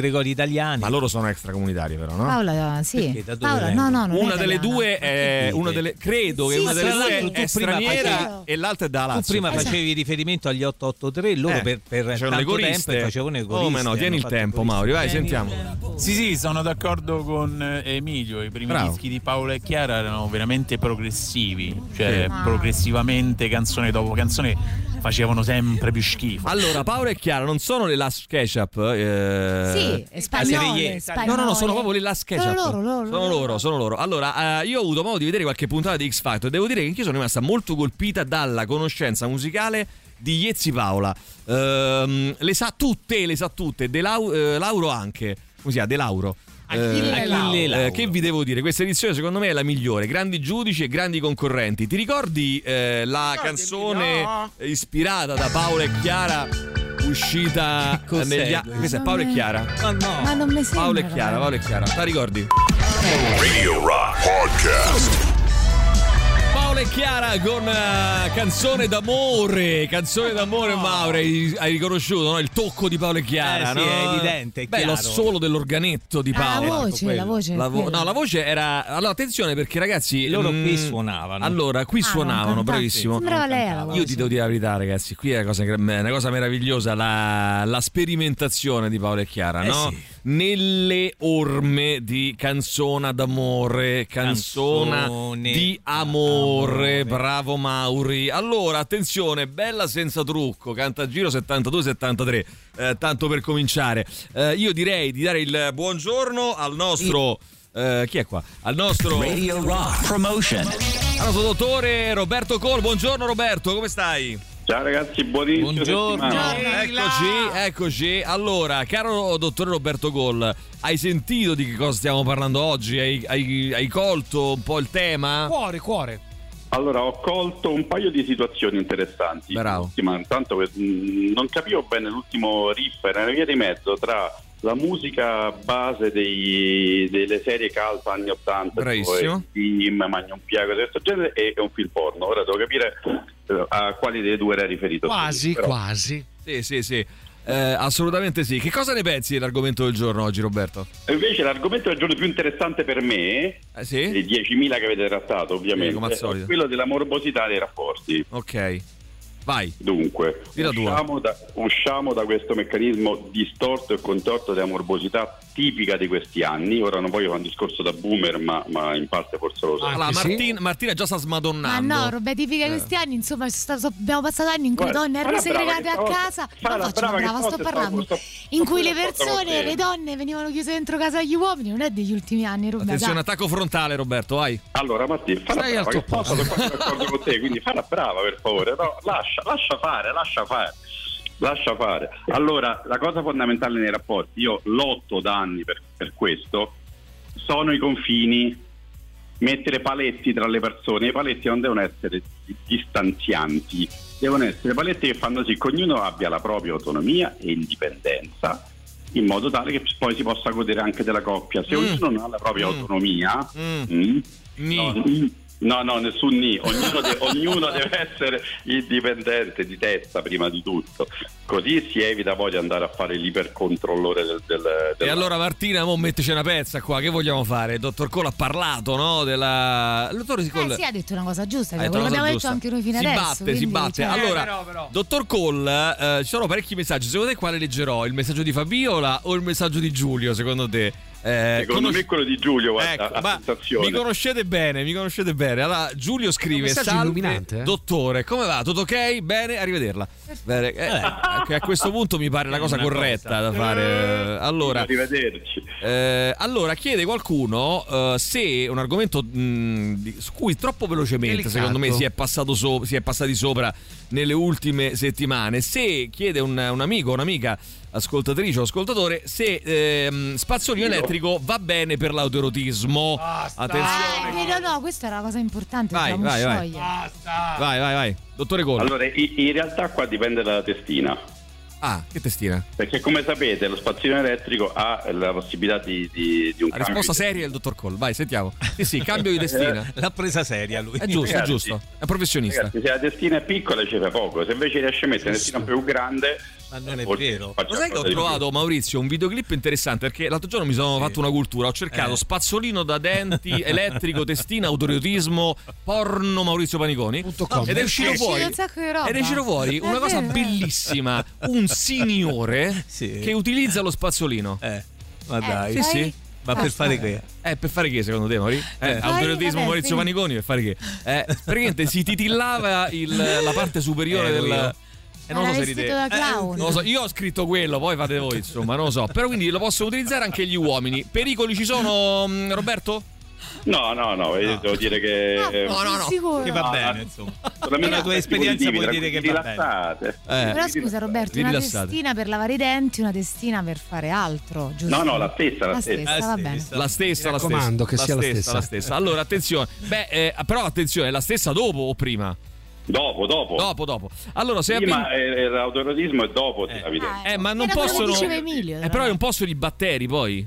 Gregori Italiani. Ma loro sono extracomunitari però, no? Paola, sì. Perché, da dove Paola, vengono? no, no, non Una è delle italiana. due è una delle credo che Sì, una sì, delle sì, due sì. è Tu prima straniera facevi- e l'altra è da Lazio. Tu prima Esatto. facevi riferimento agli otto otto tre, loro Eh, per, per facevano le tanto coriste. tempo e facevano le coriste. Come no, tieni hanno il fatto tempo, coriste. Mauri, vai, Tieni- sentiamo. Sì, sì, sono d'accordo con eh, Emilio. I primi Bravo. dischi di Paola e Chiara erano veramente progressivi, cioè Sì. progressivamente, canzone dopo canzone, facevano sempre più schifo. Allora, Paola e Chiara non sono le Last Ketchup? Eh... Sì, è spagnole, spagnole. No, no, no, sono proprio le Last Ketchup. Sono loro, loro, Sono loro, sono loro. Allora, eh, io ho avuto modo di vedere qualche puntata di X Factor e devo dire che anch'io sono rimasta molto colpita dalla conoscenza musicale di Iezzi Paola. Ehm, le sa tutte, le sa tutte. De Lau- eh, Lauro anche. Come si chiama? De Lauro. Achille Eh, Lauro. eh, che vi devo dire? Questa edizione secondo me è la migliore. Grandi giudici e grandi concorrenti. Ti ricordi eh, la canzone ispirata da Paola e Chiara uscita Cos'è negli anni? questo? Questa è Paola e Chiara. Ma no. Ma non mi sembra. Paola e Chiara, Paola e Chiara. La ricordi? Radio Rock Podcast. Paola e Chiara con uh, canzone d'amore, canzone d'amore, Mauro, hai, hai riconosciuto, no? Il tocco di Paola e Chiara, Eh sì, no? è evidente, è Beh, lo chiaro. solo dell'organetto di Ah, Paola. la voce, la voce. La vo- quella. no, la voce era. Allora, attenzione perché, ragazzi. Loro mm, qui suonavano. Allora, qui Ah, non suonavano, cantante. bravissimo. Sembrava lei la voce. Io ti devo dire la verità, ragazzi. Qui è una cosa, una cosa meravigliosa la, la sperimentazione di Paola e Chiara, Eh no? sì. Nelle orme di canzona d'amore, canzona Canzone di amore. Bravo Mauri. Allora, attenzione, bella senza trucco, Cantagiro settantadue settantatré. Eh, tanto per cominciare, eh, io direi di dare il buongiorno al nostro. Eh, chi è qua? Al nostro Radio Rock Promotion. al nostro dottore Roberto Cole. Buongiorno Roberto, come stai? Ciao ragazzi, buonissimo. Buongiorno. Eccoci, eccoci. Allora, caro dottore Roberto Cole, hai sentito di che cosa stiamo parlando oggi? Hai, hai, hai colto un po' il tema? Cuore, cuore. Allora, ho colto un paio di situazioni interessanti. Bravo. L'ultima, intanto mh, non capivo bene l'ultimo riff, era una via di mezzo tra la musica base dei, delle serie cult anni ottanta, Bravissimo. Team, Magnum P A, cose di questo genere, e un film porno. Ora devo capire eh, a quali delle due era riferito. Quasi, Però- quasi. Sì, sì, sì. Eh, assolutamente sì. Che cosa ne pensi dell'argomento del giorno oggi, Roberto? E invece l'argomento del giorno più interessante per me, Eh, sì? dei diecimila che avete trattato ovviamente, Sì, come al è solito. quello della morbosità dei rapporti. Ok. Vai. Dunque, Dì la tua. usciamo da, usciamo da questo meccanismo distorto e contorto della morbosità tipica di questi anni. Ora non voglio fare un discorso da boomer, ma, ma in parte forse lo so. Allora, sì? Martina, Martina già sta Ma smadonnando. no, roba tipica di questi anni, insomma, ci sta- so- abbiamo passato anni in cui le Guarda, donne fa erano la brava segregate che a stavolta- casa. fa Non la faccio brava la che brava, sto stavolta parlando. stavo- In cui le sto d'accordo con persone, te. le donne venivano chiuse dentro casa agli uomini, non è degli ultimi anni, roba. Attenzione, dai. attacco frontale, Roberto, vai. Allora Mattia, fa la Stai al brava, che tuo sono stato d'accordo con te, quindi fa la brava per favore, no, lascia, lascia fare, lascia fare. Lascia fare. Allora, la cosa fondamentale nei rapporti, io lotto da anni per, per questo, sono i confini, mettere paletti tra le persone. I paletti non devono essere distanzianti, devono essere paletti che fanno sì che ognuno abbia la propria autonomia e indipendenza, in modo tale che poi si possa godere anche della coppia. Se Mm. ognuno non ha la propria Mm. autonomia, Mm. mm, Ni. no, mm, no, no, nessun ni. Ognuno, de- ognuno deve essere indipendente di testa prima di tutto. Così si evita poi di andare a fare l'ipercontrollore del, del, del... E allora Martina, mo metteci una pezza qua, che vogliamo fare? Il dottor Cole ha parlato, no? Della... Il dottore Cole... Eh sì, ha detto una cosa giusta, Ha che detto quello che una abbiamo cosa detto giusta. anche noi fino si adesso. batte, quindi, si batte. cioè- Allora, Eh, però, però. dottor Cole, eh, ci sono parecchi messaggi. Secondo te quale leggerò? Il messaggio di Fabiola o il messaggio di Giulio, secondo te? Eh, Secondo conosci- me quello di Giulio, guarda, Ecco, a ma sensazione. mi conoscete bene, mi conoscete bene. Allora, Giulio scrive: messaggio salve, illuminante, eh? dottore, come va? Tutto ok? Bene, arrivederla. Bene, eh, a questo punto mi pare la cosa Una corretta cosa. da fare. Allora, Arrivederci. eh, allora chiede qualcuno eh, se un argomento mh, di- su cui troppo velocemente, Delicato. secondo me, si è passato so- si è passati sopra nelle ultime settimane. Se chiede un, un amico, un'amica ascoltatrice o ascoltatore, se ehm, spazzolino elettrico va bene per l'autoerotismo. Attenzione. Eh, no, no, questa era una cosa importante. Vai, dobbiamo vai, vai. sciogliere. Vai, vai, vai. Dottore Cole. Allora, i- in realtà qua dipende dalla testina. Ah, che testina? Perché come sapete lo spazzolino elettrico ha la possibilità di, di, di un La risposta cambio di- seria è il dottor Cole. Vai, sentiamo. Sì, sì, cambio di testina. L'ha presa seria lui. È giusto, è Ragazzi, giusto. È professionista. Ragazzi, se la testina è piccola ci fa poco, se invece riesci a mettere una testina più grande Ma non è vero. Lo sai che ho trovato, Maurizio, un videoclip interessante, perché l'altro giorno mi sono sì. fatto una cultura, ho cercato eh. spazzolino da denti, elettrico, testina, autoerotismo, porno Maurizio Paniconi com. ed è uscito fuori ed è uscito fuori una cosa bellissima, un signore sì. che utilizza lo spazzolino. Eh, ma dai. Sì, sì. Ma per fare che? Eh, per fare che secondo te, Mauri? Eh, autoerotismo Maurizio Paniconi per fare che? Eh, praticamente si titillava il, la parte superiore eh, del... Eh, non lo so se ride. Da clown. Eh, non lo so, io ho scritto quello, poi fate voi, insomma, non lo so. Però quindi lo possono utilizzare anche gli uomini. Pericoli ci sono, Roberto? No, no, no, io devo dire che no, no, no, sicuro. Che va ah, bene, insomma. La tua esperienza vuol dire che va rilassate. bene. Eh. Però scusa Roberto, una rilassate. testina per lavare i denti, una testina per fare altro, giusto? No, no, la stessa, la, la stessa. stessa, va bene. La stessa, la raccomando stessa. che sia la la stessa, stessa. la stessa. Allora, attenzione. Beh, eh, però attenzione, la stessa dopo o prima? Dopo, dopo. Dopo, dopo. Allora, se prima abbi- è l'autoerotismo e dopo eh. la Eh, ma non Era quello che possono diceva Emilio, Eh, però è un posto di batteri poi.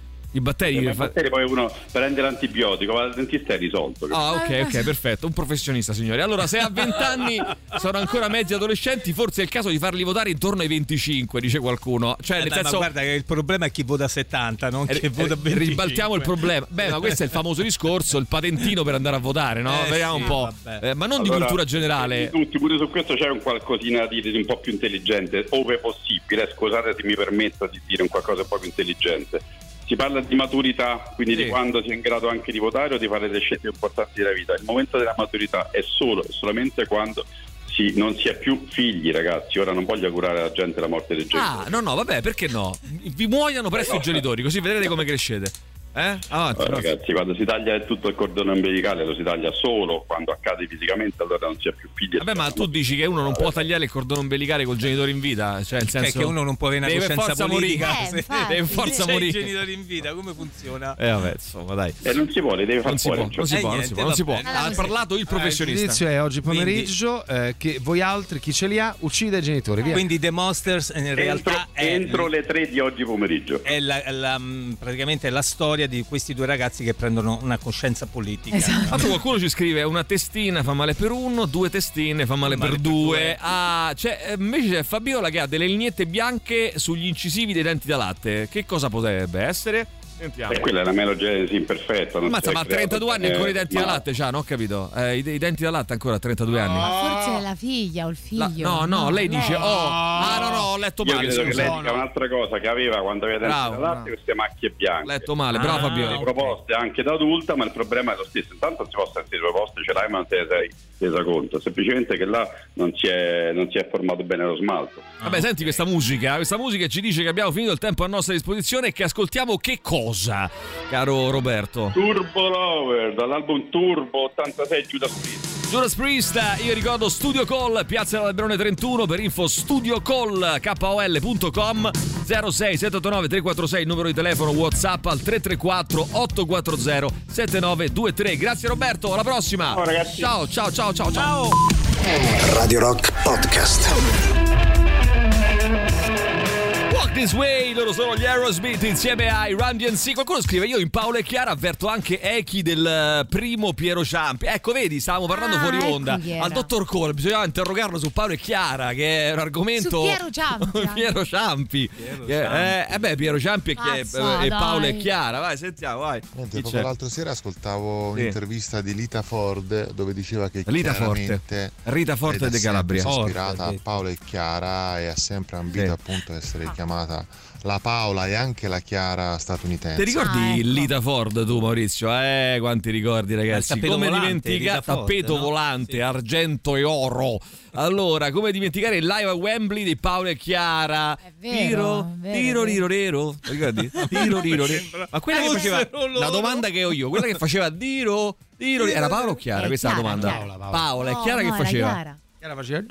I batteri, eh, che i fa... batteri poi uno prende l'antibiotico, va dal dentista e è risolto. Ah, ok, ok, perfetto. Un professionista, signori. Allora, se a venti anni sono ancora mezzi adolescenti, forse è il caso di farli votare intorno ai venticinque, dice qualcuno. Cioè, eh, nel beh, senso, ma guarda che il problema è chi vota a settanta, non eh, chi vota a eh, venticinque. ribaltiamo il problema. Beh, ma questo è il famoso discorso, il patentino per andare a votare, no? Eh, Vediamo sì, un po'. Eh, ma non allora, di cultura generale. Tutti, pure su questo c'è un qualcosina da dire di un po' più intelligente, ove possibile. Scusate se mi permetto di dire un qualcosa un po' più intelligente. Si parla di maturità, quindi sì. di quando si è in grado anche di votare o di fare le scelte importanti della vita. Il momento della maturità è solo e solamente quando si, non si è più figli, ragazzi. Ora non voglio augurare alla gente la morte dei genitori. Ah, no, no, vabbè, perché no? Vi muoiano presto no. i genitori, così vedrete come crescete. Eh? Avanti, allora, ragazzi, quando si taglia tutto il cordone umbilicale lo si taglia solo quando accade fisicamente, allora non si ha più figli. Vabbè, ma tu dici che uno non può tagliare il cordone umbilicale col genitore in vita? Cioè, nel senso che uno non può avere una deve coscienza politica. Eh, infatti, deve forza se morire. i genitori in vita, come funziona? Eh, vabbè, insomma, dai. E eh, non si vuole, deve far non si fuori. può, non si può, non si può, non si può. Ha parlato il professionista. Il giudizio è oggi pomeriggio, eh, che voi altri, chi ce li ha, uccide i genitori. Via. Quindi The Monsters in entro, realtà è entro le tre di oggi pomeriggio. È la, la, praticamente la storia di questi due ragazzi che prendono una coscienza politica. Esatto. Altro qualcuno ci scrive: una testina fa male per uno, due testine fa male, male per, per due. due. Ah, c'è, invece c'è Fabiola che ha delle lineette bianche sugli incisivi dei denti da latte. Che cosa potrebbe essere? Sentiamo. E quella è la melogenesi imperfetta. Mazza, ma a trentadue anni ancora i denti ma... da latte c'ha, non ho capito. Eh, i, I denti da latte ancora a trentadue anni. Ma forse è la figlia o il figlio. La, no, no, no, lei dice: lei... Oh, ah, no, no, ho letto Io male. Io credo che lei dica un'altra cosa che aveva quando aveva denti bravo, da latte, bravo. queste macchie bianche. Letto male, bravo ah, Fabio. Le proposte anche da adulta, ma il problema è lo stesso. Intanto non si possono sentire le proposte, ce l'hai, ma non te ne sei resa conto. Semplicemente che là non si è, non si è formato bene lo smalto. Vabbè, ah, senti questa musica. Questa musica ci dice che abbiamo finito il tempo a nostra disposizione e che ascoltiamo che cosa, caro Roberto? Turbo Lover, dall'album Turbo ottantasei Judas Priest. Judas Priest, io ricordo Studio Call, Piazza dell'Alberone trentuno, per info studiocall punto com, zero sei sette otto nove tre quattro sei, il numero di telefono WhatsApp al tre tre quattro otto quattro zero sette nove due tre. Grazie Roberto, alla prossima. Ciao ragazzi. Ciao, ciao, ciao, ciao, ciao. Radio Rock Podcast. Walk This Way, loro sono gli Aerosmith insieme ai Run D M C. Qualcuno scrive: io in Paolo e Chiara avverto anche echi del primo Piero Ciampi. Ecco, vedi, stavamo parlando ah, fuori ecco onda al dottor Cole, bisognava interrogarlo su Paolo e Chiara, che è un argomento. Su Piero Ciampi. Piero Ciampi. Piero che, Ciampi. Eh, eh beh, Piero Ciampi Pazza, e, e Paolo dai. e Chiara. Vai, sentiamo, vai. Niente, proprio l'altra sera ascoltavo Sì. un'intervista di Lita Ford dove diceva che Rita chiaramente Forte. Rita Forte è di Calabria. si è Forte, ispirata a sì. Paolo e Chiara e ha sempre ambito Sì. appunto a essere chiamata la Paola e anche la Chiara statunitense. Ti ricordi Ah, ecco. Lita Ford tu, Maurizio? Eh, quanti ricordi, ragazzi? Il tappeto Come volante, dimenticare Lita Ford, tappeto no? volante, Sì. argento e oro. Allora, come dimenticare il live a Wembley di Paolo e Chiara? È vero, Tiro, è vero, tiro, è vero. riro, rero. Ricordi? Tiro, riro, rero. Ma quella che faceva Fossero la loro. domanda che ho io, quella che faceva Diro, Diro, era Paolo o Chiara? Eh, Questa è la Chiara, domanda. Chiara. Paola, Paola. No, e Chiara no, che era faceva? Chiara. Chiara faceva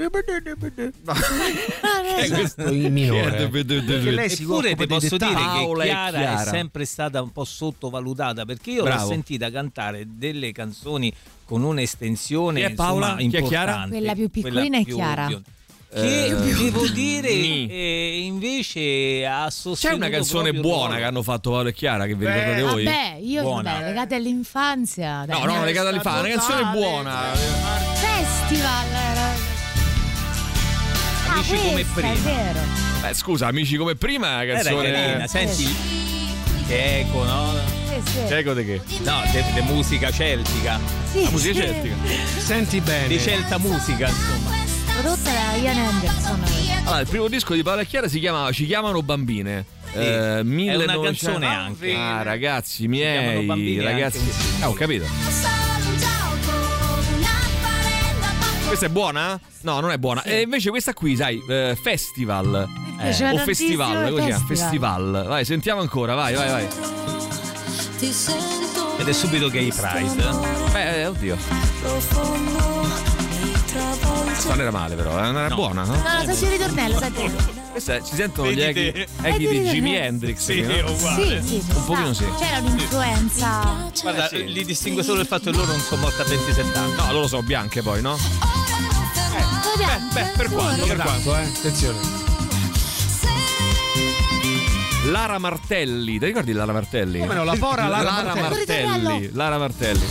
Che è questo in minore. Perché Perché lei si Eppure occupa ti dei posso dire dettagli. Paola che e Chiara, Chiara. è sempre stata un po' sottovalutata, perché io Bravo. l'ho sentita cantare delle canzoni con un'estensione Chi è Paola? insomma, Chi è Chiara? importante. Quella più piccolina è più Chiara. ovvio. Che Eh, devo dire Ni. eh, invece ha C'è sostenuto una canzone proprio buona loro. che hanno fatto Paolo e Chiara che vi ricordate voi? Vabbè, io Buona. vabbè, legate all'infanzia. No, no, legata all'infanzia, una canzone buona. Festival. Amici ah, come questa, prima. È vero. Beh, scusa, Amici come prima è una canzone. Era carina, senti che eco, no? Sì, sì. Eco di che? No, de musica celtica. Sì, La musica sì. celtica. Senti bene. Di celta musica, insomma. Prodotta da Ian Anderson. Allora, il primo disco di Paola e Chiara si chiamava Ci chiamano bambine. Sì, eh, è millenovecento una canzone anche. Ah, ragazzi chiamano miei, bambine ragazzi. anche un singolo. Ah, ho capito. Questa è buona? No, non è buona. E invece questa qui, sai, eh, Festival. piace o tantissimo Festival, il come si chiama? Festival. Festival. Vai, sentiamo ancora, vai, vai, vai. Ed è subito Gay Pride. Beh, oddio. Non era male però, eh? non era No. buona, no? No, no, senti il ritornello, senti. Questa è- si sentono gli Vedi echi, te. echi Vedi di te. Jimi Hendrix. Sì, no? è uguale. Sì, sì, ci Un pochino sta. sì. C'era un'influenza. Guarda, li distingue solo il fatto che loro non sono morti a ventisette anni. No, loro sono bianche poi, no? Beh, beh, per quanto, per quanto. Eh? Attenzione. Lara Martelli, ti ricordi Lara Martelli? Come no, la pora Lara Lara Martelli. Martelli. Lara Martelli.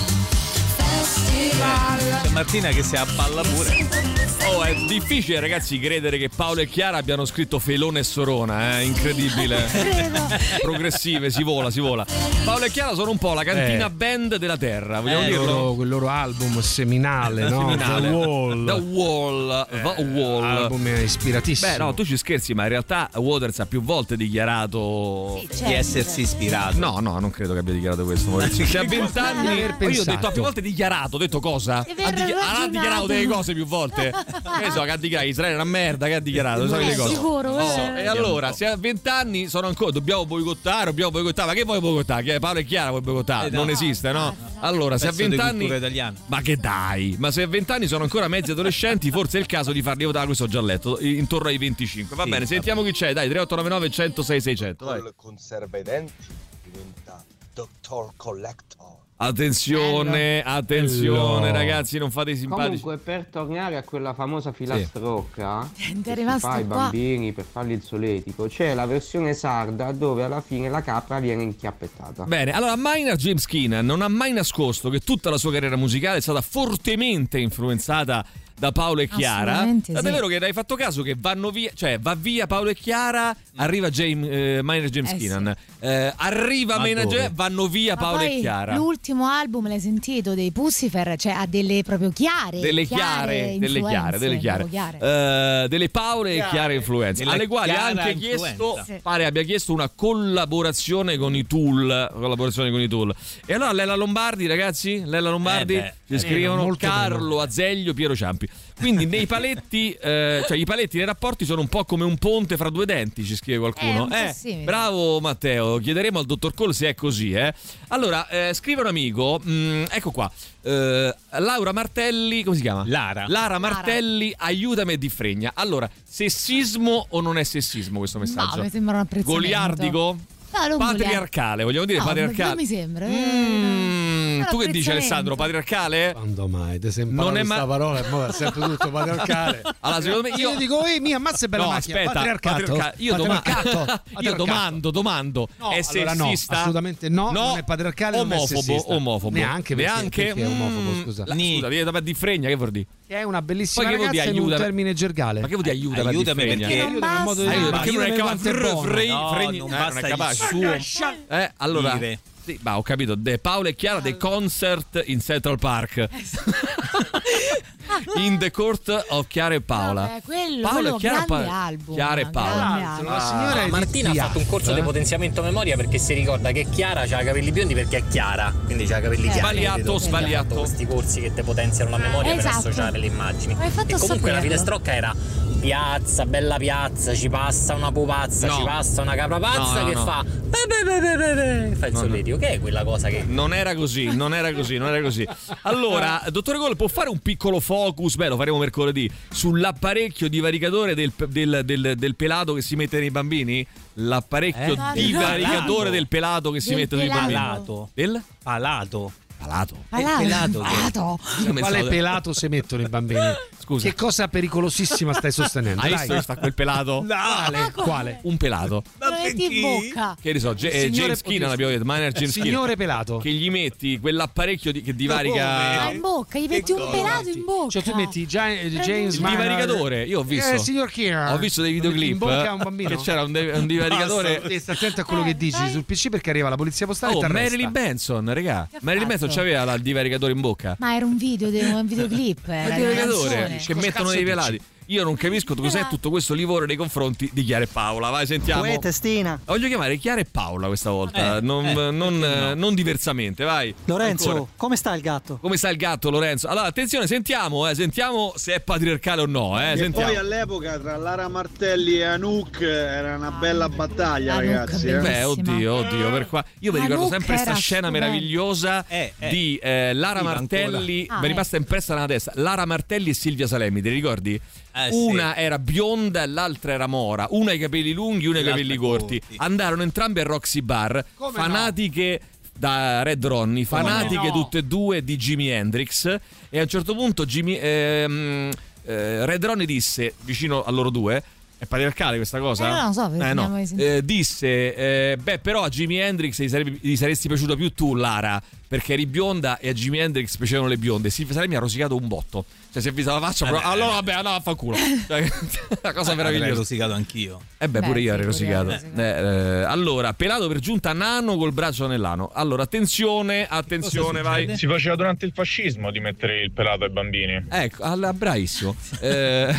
C'è Martina che si abballa pure. Oh, è difficile ragazzi credere che Paolo e Chiara abbiano scritto Felone e Sorona, eh? Incredibile. Progressive, si vola, si vola. Paolo e Chiara sono un po' la cantina Eh. band della terra, vogliamo Eh, dirlo? loro- quel loro album seminale, no? Seminale. The Wall. The Wall, The Wall. Album ispiratissimo. Beh, no, tu ci scherzi, ma in realtà Waters ha più volte dichiarato Sì, certo. Di essersi ispirato. No, no, non credo che abbia dichiarato questo. Maurizio. Se a vent'anni aver io ho pensato. detto, ha più volte dichiarato, ho detto cosa? Deve Ha, aver dichi- ha ragionato. dichiarato delle cose più volte. Che so, che ha dichiarato Israele è una merda, che ha dichiarato, Non sai è le cose. sicuro, Oh, eh. e allora, se a vent'anni sono ancora dobbiamo boicottare, dobbiamo boicottare, ma che vuoi boicottare? Che Paolo e Chiara vuoi boicottare? Eh, no. Non esiste, no? Allora, se a Pezzo di vent'anni cultura italiana. ma che dai, ma se a vent'anni sono ancora mezzi adolescenti, forse è il caso di farli votare, questo ho già letto, intorno ai venticinque. Va Sì, bene, va sentiamo chi c'è, dai, tre otto nove nove uno zero sei sei zero zero. Vai. Col conserva i denti diventa Doctor Collector. Attenzione, attenzione Bello. ragazzi, non fate i simpatici. Comunque, per tornare a quella famosa filastrocca Ti è che si rimasto fa ai qua. bambini per fargli il soletico, c'è la versione sarda dove alla fine la capra viene inchiappettata. Bene, allora Maynard James Keenan non ha mai nascosto che tutta la sua carriera musicale è stata fortemente influenzata da Paolo e Chiara. Assolutamente Tant'è sì. vero che hai fatto caso che vanno via, cioè va via Paolo e Chiara, arriva James, eh, Maynard James Eh, sì. Keenan, eh, arriva Ma Maynard dove? James, vanno via Ma Paolo poi e Chiara. l'ultimo album l'hai sentito dei Pussifer, cioè ha delle proprio chiare Delle chiare, delle chiare, delle chiare, chiare. Eh, delle Paole e chiare influenze, Della alle quali ha chiara anche influenza. chiesto, Sì. pare abbia chiesto una collaborazione con i Tool, collaborazione con i Tool. E allora Lella Lombardi, ragazzi, Lella Lombardi, Eh beh, ci eh, scrivono molto Carlo meno. Azeglio, Piero Ciampi. Quindi nei paletti, eh, cioè i paletti nei rapporti sono un po' come un ponte fra due denti, ci scrive qualcuno. Eh, un po' simile. bravo Matteo, chiederemo al dottor Cole se è così, eh. Allora, eh, scrive un amico, mh, ecco qua, eh, Laura Martelli, come si chiama? Lara. Lara Martelli, aiutami e diffregna. Allora, sessismo o non è sessismo questo messaggio? No, mi sembra un apprezzamento. Goliardico? No, non Patriarcale, vogliamo dire No, patriarcale? non mi sembra. eh. Mm, tu che dici apprezzamento. Alessandro, patriarcale? Quando mai? Te sei Non imparato è questa ma- parola e mo è sempre tutto patriarcale. Allora, secondo me io Io dico, ehi, mi ammazza e bella No, macchina. aspetta, patriarcato. patriarca- io, doma- Patriarcato. io Patriarcato. domando, domando, No, è allora no, sessista? assolutamente no, non è patriarcale, non è omofobo, sessista. omofobo. Neanche perché- Neanche? perché è omofobo, Mm, scusa. la- Ni. Scusa, viene da di fregna, che vuol dire? È una bellissima Poi che vuol ragazza dire in un aiuta? termine gergale. Ma che vuol dire aiuta da Aiutami di fregna? perché- Non Aiutami, è un modo di basta. dire, Perché non è aiutami capace quanto è buono. No, fregni, non eh, basta è il capace. suo Eh, allora dire. sì, ma ho capito, De Paolo e Chiara The Concert in Central Park. In the Court of Chiara e Paola. Vabbè, quello, Paolo quello e Chiara, grande Pa- album. Chiara e Paola. grande Ah, album. la signora è Martina di ha fatto un corso di Piaf, eh? potenziamento memoria perché si ricorda che Chiara ha i capelli biondi perché è chiara, quindi ha i capelli Eh. chiari. Sbagliato, credo. Quindi ha sbagliato. fatto questi corsi che ti potenziano la memoria per Esatto. associare le immagini. Ma hai fatto E comunque la saperlo. filastrocca era piazza, bella piazza, ci passa una pupazza, No. ci passa una capra pazza No, no, che no. fa be be be be be be, fa il No, no. solletico, che è quella cosa che Non era così, non era così, non era così. Allora, dottore Gol, può fare un piccolo focus, beh, lo faremo mercoledì, sull'apparecchio divaricatore del, del, del, del pelato che si mette nei bambini? L'apparecchio Eh? divaricatore del pelato che si Del mette nei pelato. bambini. Palato. Del? Palato. Palato. Palato. pelato che- Palato. Io Quale pensavo- pelato si mettono i bambini? scusa. Che cosa pericolosissima stai sostenendo? Hai Dai. visto che sta quel pelato? Quale? Quale? Un pelato. Lo metti in bocca. Che ne so, Ge- eh, Signore James Keenan abbiamo detto, Miner James Signore Keenan, pelato. che gli metti quell'apparecchio di- che Ma divarica in bocca, gli metti un pelato in bocca. Cioè tu metti Gia- James il Miner- divaricatore. Io ho visto Eh, signor Keenan. Ho visto dei videoclip In bocca a un bambino. che c'era un, de- un divaricatore. Basta, sta attento a quello che dici sul P C perché arriva la polizia postale Oh, e t'arresta. Marilyn Manson, regà. Marilyn Manson c'aveva la- il divaricatore in bocca. Ma era un video, de- un videoclip. Era Il una divaricatore canzone. che mettono dei pelati. Io non capisco cos'è tutto questo livore nei confronti di Chiara e Paola. Vai, sentiamo. Uè, testina. Voglio chiamare Chiara e Paola questa volta, Eh, non, eh, non, no? non diversamente, vai. Lorenzo, Ancora. come sta il gatto? Come sta il gatto, Lorenzo? Allora, attenzione, sentiamo, eh, sentiamo se è patriarcale o no, eh, E sentiamo. poi all'epoca tra Lara Martelli e Anouk era una bella battaglia, ragazzi. eh. Beh, oddio, oddio, per qua. Io mi Ma ricordo Luke sempre questa era scena stupendo. meravigliosa Eh, eh. di eh, Lara Viva Martelli. ancora. Ah, mi è rimasta eh. impressa nella testa. Lara Martelli e Silvia Salemi, ti ricordi? Eh, sì. Una era bionda e l'altra era mora. Una ha i capelli lunghi, una ha i L'altra capelli corti. corti. Andarono entrambe a Roxy Bar, Come fanatiche da Red Ronnie, Come fanatiche no? tutte e due di Jimi Hendrix. E a un certo punto Jimi, ehm, eh, Red Ronnie disse, vicino a loro due, è patriarcale questa cosa? Eh, non lo so, Eh, vediamo no. di sentire. Eh, disse, eh, beh, però a Jimi Hendrix gli, sarebbe- gli saresti piaciuta più tu, Lara, perché eri bionda e a Jimi Hendrix piacevano le bionde. Silvia Salemi ha rosicato un botto. Cioè, si è vista la faccia, Eh però, beh. allora vabbè, no, vaffanculo. Cioè, una cosa Ah, avrei meravigliosa. rosicato anch'io. Eh beh, pure Beh, io sì, avrei pure rosicato. io. Eh, eh, allora, pelato per giunta nano col braccio nell'ano. Allora, attenzione, attenzione, vai. Si faceva durante il fascismo di mettere il pelato ai bambini. Ecco, alla, bravissimo. Eh,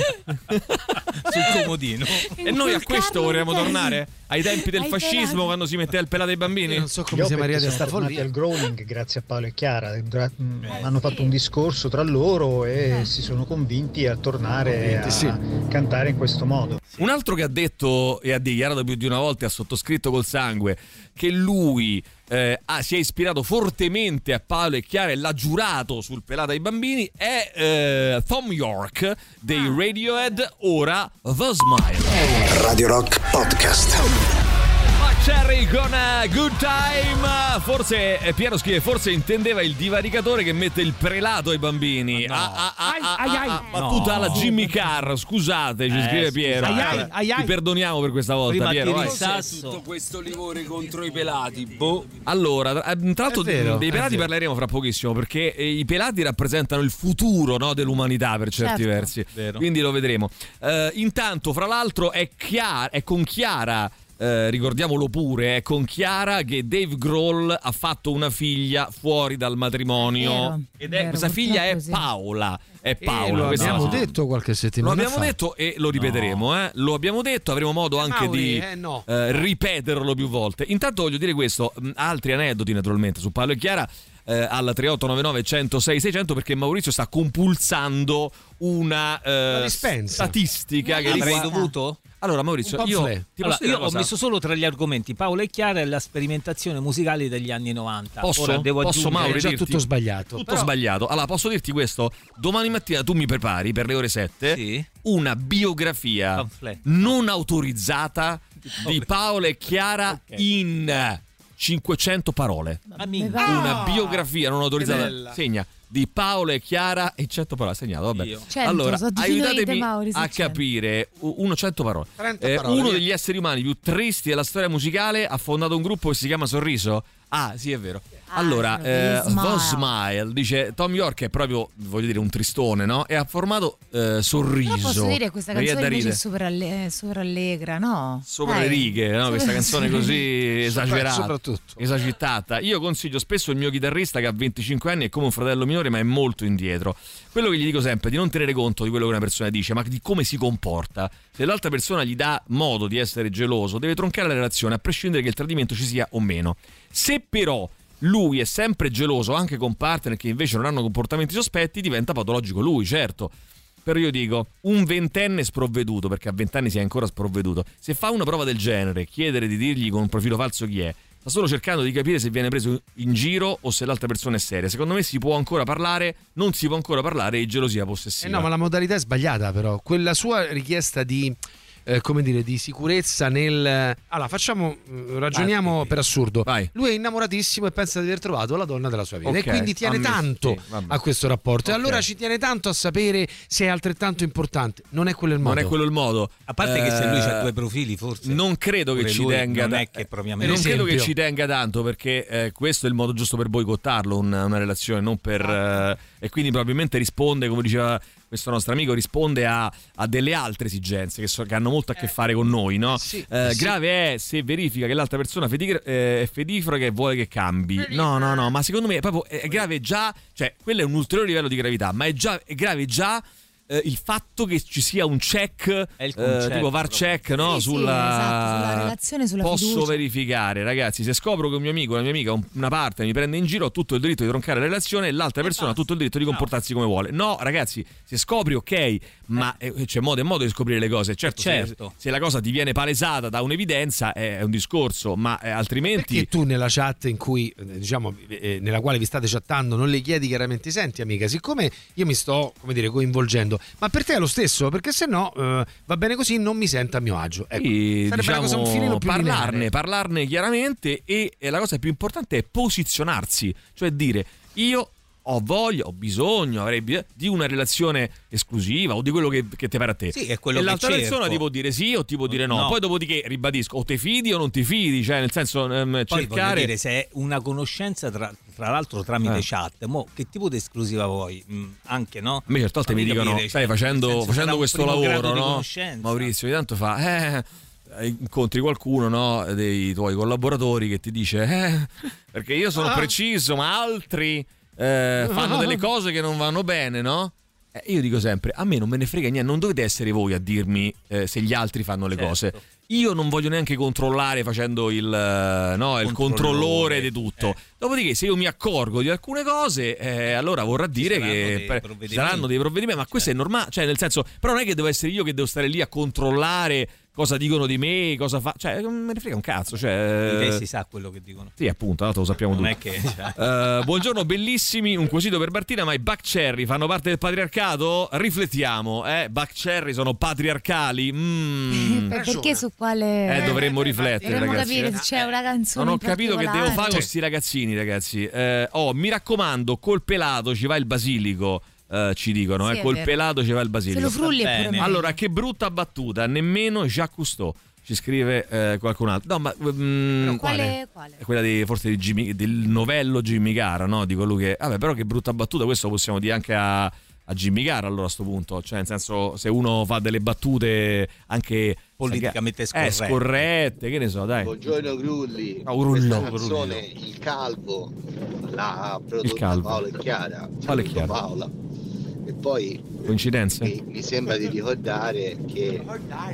Sul comodino. e noi a questo vorremmo tornare? Ai tempi del Ai fascismo, pelati. quando si metteva il pelato ai bambini? non so Gli Opeth sono tornati al growling grazie a Paolo e Chiara. Dura- mh, hanno fatto un discorso tra loro e si sono convinti a tornare a sì. cantare in questo modo. Un altro che ha detto e ha dichiarato più di una volta e ha sottoscritto col sangue che lui eh, ha- si è ispirato fortemente a Paolo e Chiara e l'ha giurato sul pelato ai bambini è eh, Thom Yorke dei Radiohead, ora The Smile. Radio Rock Podcast. Cherry con uh, Good Time. Forse eh, Piero scrive, forse intendeva il divaricatore che mette il prelato ai bambini. No. Ah, ah, ah, ah, ai, ai. ah, battuta No. alla Jimmy Carr, scusate, ci Eh, scrive Piero. scusate. Ai, ai, ai, ai. Ti perdoniamo per questa volta, Prima Piero. tiri vai. il sasso. Tutto questo livore contro i pelati, boh. Allora, tra tra l'altro È vero, dei è pelati vero. parleremo fra pochissimo perché eh, i pelati rappresentano il futuro, no, dell'umanità per certi Certo. versi. Vero. Quindi lo vedremo. Eh, intanto, fra l'altro, è, Chiara, è con Chiara. Eh, ricordiamolo pure, è con Chiara che Dave Grohl ha fatto una figlia fuori dal matrimonio. Vero, Ed è, vero, questa figlia è purtroppo sì. Paola. È E Paola. lo questa- abbiamo no. detto qualche Lo settimana abbiamo fa. detto e lo ripeteremo, eh? Lo abbiamo detto, avremo modo anche Mauri, di eh, no. eh, ripeterlo più volte. Intanto voglio dire questo, mh, altri aneddoti naturalmente su Paolo e Chiara eh, al tre otto nove nove uno zero sei sei zero zero perché Maurizio sta compulsando una eh, La dispensa. statistica che Avrei riguarda- dovuto? Allora Maurizio, Un io pamphlet. ti posso Allora, dire io una ho cosa? messo solo tra gli argomenti Paolo e Chiara e la sperimentazione musicale degli anni novanta. Posso? Ora devo Posso, aggiungere- Mauri, È già dirti? tutto sbagliato. Tutto Però- sbagliato. Allora, posso dirti questo? Domani mattina tu mi prepari per le ore sette Sì. una biografia Pamphlet. non autorizzata di Paolo e Chiara Ok. in cinquecento parole. Ma minchia. Una biografia non autorizzata. bella. Segna di Paolo e Chiara e cento parole. Segnato, vabbè. Io. Cento, allora, so diluite, aiutatemi Mauri, su a cento. capire. u- Uno cento parole. trenta Eh, parole, uno via. degli esseri umani più tristi della storia musicale ha fondato un gruppo che si chiama Sorriso. Ah, sì, è vero. Allora, Ah, eh, The Smile. The Smile dice Thom Yorke è proprio, voglio dire, un tristone, no? E ha formato eh, Sorriso. Però posso dire che questa Mi viene canzone da invece è ridere. super, alle- super allegra, no? Sopra Dai. le righe, no? Sopra- Questa canzone sì. così esagerata, soprattutto. esagitata. Io consiglio spesso il mio chitarrista che ha venticinque anni, è come un fratello minore, ma è molto indietro. Quello che gli dico sempre è di non tenere conto di quello che una persona dice, ma di come si comporta. Se l'altra persona gli dà modo di essere geloso, deve troncare la relazione, a prescindere che il tradimento ci sia o meno. Se però lui è sempre geloso anche con partner che invece non hanno comportamenti sospetti, diventa patologico lui, certo. Però io dico, un ventenne sprovveduto, perché a vent'anni si è ancora sprovveduto, se fa una prova del genere, chiedere di dirgli con un profilo falso chi è, sta solo cercando di capire se viene preso in giro o se l'altra persona è seria. Secondo me si può ancora parlare, non si può ancora parlare di gelosia Eh possessiva. no, ma la modalità è sbagliata però. Quella sua richiesta di eh, come dire, di sicurezza nel... Allora, facciamo, ragioniamo Vai, per assurdo. Vai. Lui è innamoratissimo e pensa di aver trovato la donna della sua vita, okay, e quindi tiene ammesso, tanto sì, a questo rapporto, okay. E allora ci tiene tanto a sapere se è altrettanto importante. Non è quello il modo. Non è quello il modo. A parte eh, che se lui ha due profili, forse non credo che ci tenga non da... è che propriamente non credo che ci tenga tanto, perché eh, questo è il modo giusto per boicottarlo, una, una relazione, non per eh, e quindi probabilmente risponde, come diceva questo nostro amico, risponde a, a delle altre esigenze che, so, che hanno molto a che fare con noi, no? Sì, eh, sì. Grave è se verifica che l'altra persona fetigra, eh, è fettifraga e vuole che cambi. No, no, no, ma secondo me è proprio è grave già, cioè quello è un ulteriore livello di gravità, ma è già è grave già eh, il fatto che ci sia un check, eh, tipo var check, no? Sì, sulla... sì, esatto, sulla relazione, sulla posso fiducia. verificare, ragazzi, se scopro che un mio amico, una mia amica, un, una parte mi prende in giro, ho tutto il diritto di troncare la relazione e l'altra persona ha tutto il diritto di comportarsi come vuole. No, ragazzi, se scopri, ok, ma eh, c'è modo e modo di scoprire le cose. Certo, certo. Se, se la cosa ti viene palesata da un'evidenza è, è un discorso, ma eh, altrimenti... Perché tu nella chat in cui, eh, diciamo, eh, nella quale vi state chattando, non le chiedi chiaramente: senti amica, siccome io mi sto, come dire, coinvolgendo, ma per te è lo stesso? Perché se no eh, va bene così, non mi sento a mio agio. Ecco, e, sarebbe diciamo, una cosa un filino più parlarne, lineare. parlarne chiaramente, e, e la cosa più importante è posizionarsi, cioè dire: io ho voglia, ho bisogno, avrei bisogno di una relazione esclusiva o di quello che, che ti pare a te. Sì, è quello e che l'altra cerco. persona ti può dire sì o ti può dire no. No. Poi dopodiché, ribadisco, o ti fidi o non ti fidi, cioè nel senso ehm, Poi cercare... voglio dire, se è una conoscenza tra, tra l'altro tramite Eh. chat, mo che tipo di esclusiva vuoi? Mm, anche no? A me certe volte mi Fammi dicono, capire, stai cioè, facendo, nel senso, facendo sarà un questo primo grado lavoro, di no? conoscenza. Maurizio, ogni tanto fa, eh, incontri qualcuno, no, dei tuoi collaboratori che ti dice, eh, perché io sono Ah. preciso, ma altri eh, fanno delle cose che non vanno bene, no? Eh, io dico sempre, a me non me ne frega niente, non dovete essere voi a dirmi eh, se gli altri fanno le Certo. cose. Io non voglio neanche controllare facendo il, eh, no, il controllore di tutto. Eh. Dopodiché, se io mi accorgo di alcune cose, eh, allora vorrà dire saranno che dei per- provvedimenti. saranno dei provvedimenti, ma questo è normale, cioè nel senso, però non è che devo essere io che devo stare lì a controllare cosa dicono di me, cosa fa, cioè non me ne frega un cazzo, cioè Di te si sa quello che dicono. sì, appunto, no, lo sappiamo Non tutti. è che cioè, Eh, buongiorno bellissimi, un quesito per Martina, ma i Buck Cherry fanno parte del patriarcato? Riflettiamo, eh? Buck Cherry sono patriarcali? Mm. Per- perché su quale Eh, dovremmo riflettere, dovremmo ragazzi. capire se c'è una canzone Non ho in capito che devo particolare. fare con sti ragazzini, ragazzi. Eh, oh, mi raccomando, col pelato ci va il basilico. eh, ci dicono, Sì, eh, è col vero. pelato ci va il basilico. Se lo frulli è pure meglio. Allora, che brutta battuta, nemmeno Jacques Cousteau, ci scrive eh, qualcun altro. No, ma mm, Quale, quale? è quella di, forse di Jimmy, del novello Jimmy Cara, no? Di quello che. Vabbè, però che brutta battuta, questo lo possiamo dire anche a, a Jimmy Cara, allora, a sto punto. Cioè, nel senso, se uno fa delle battute anche politicamente eh, scorrette. scorrette, che ne so, dai. Buongiorno Grulli. Oh, Grullo, Questa Grullo. canzone Il Calvo l'ha prodotta Il Calvo. Paolo e Chiara. Paolo e Saluto Chiara. Paola. E poi Coincidenze? mi, mi sembra di ricordare che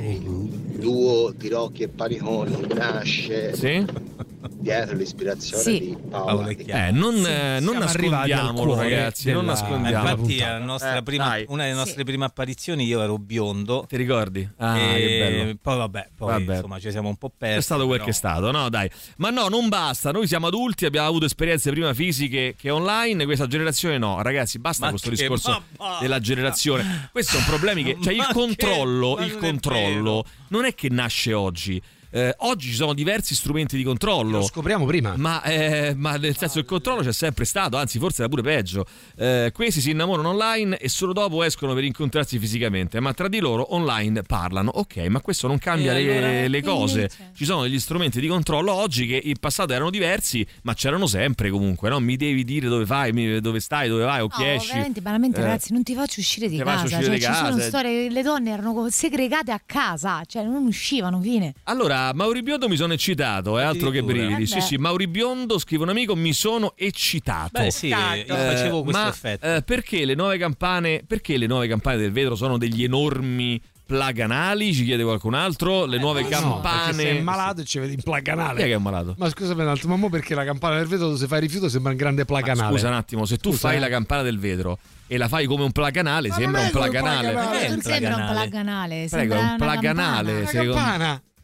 il duo di Rocchi e Pariconi nasce Sì? dietro l'ispirazione Sì. di Paola Paola e e Chiara. Eh, non, Sì, eh, non siamo arrivati al nascondiamolo, cuore ragazzi, non della- Ma nascondiamo. infatti la nostra Eh, prima, dai. una delle nostre Sì. prime apparizioni io ero biondo. Ti ricordi? Ah, e che bello. poi vabbè, poi Vabbè. insomma ci siamo un po' persi. È stato quel però- che è stato, no? Dai. Ma no, non basta. Noi siamo adulti, abbiamo avuto esperienze prima fisiche che online. Questa generazione no, ragazzi, basta Ma questo che- discorso ma basta. della generazione. Questi sono problemi che. Cioè, il Ma che- controllo, ma il non è controllo non è che nasce oggi. Eh, oggi ci sono diversi strumenti di controllo. Lo scopriamo prima. Ma, eh, ma nel senso il controllo c'è sempre stato, anzi forse era pure peggio. Eh, questi si innamorano online e solo dopo escono per incontrarsi fisicamente, ma tra di loro online parlano. Ok, ma questo non cambia E le, allora, le cose. quindi, cioè. Ci sono degli strumenti di controllo oggi che in passato erano diversi, ma c'erano sempre comunque, no? Mi devi dire dove vai, mi- dove stai, dove vai o chi No, esci. veramente, banalmente, Eh, ragazzi, non ti faccio uscire di ti faccio casa. uscire Cioè, di ci sono casa. storie, le donne erano co- segregate a casa, cioè non uscivano, fine. Allora, Mauri Biondo mi sono eccitato, è altro che Addirittura. brividi. Sì, Vabbè. sì, Mauri Biondo, scrive un amico, mi sono eccitato. Beh sì, io facevo questo ma, effetto. eh, perché le nuove campane perché le nuove campane del vetro sono degli enormi plaganali? Ci chiede qualcun altro. Le nuove No, perché campane sei malato e ci vedi in Chi è placanale. che è malato? Ma scusami un attimo, ma mo perché la campana del vetro, se fai rifiuto, sembra un grande Ma placanale? scusa un attimo, se tu Scusa, fai eh. la campana del vetro e la fai come un placanale, Ma sembra non un è come un placanale. placanale. Perché è Non un sembra un placanale? placanale, Prego, sembra è un una placanale. campana. La secondo- campana.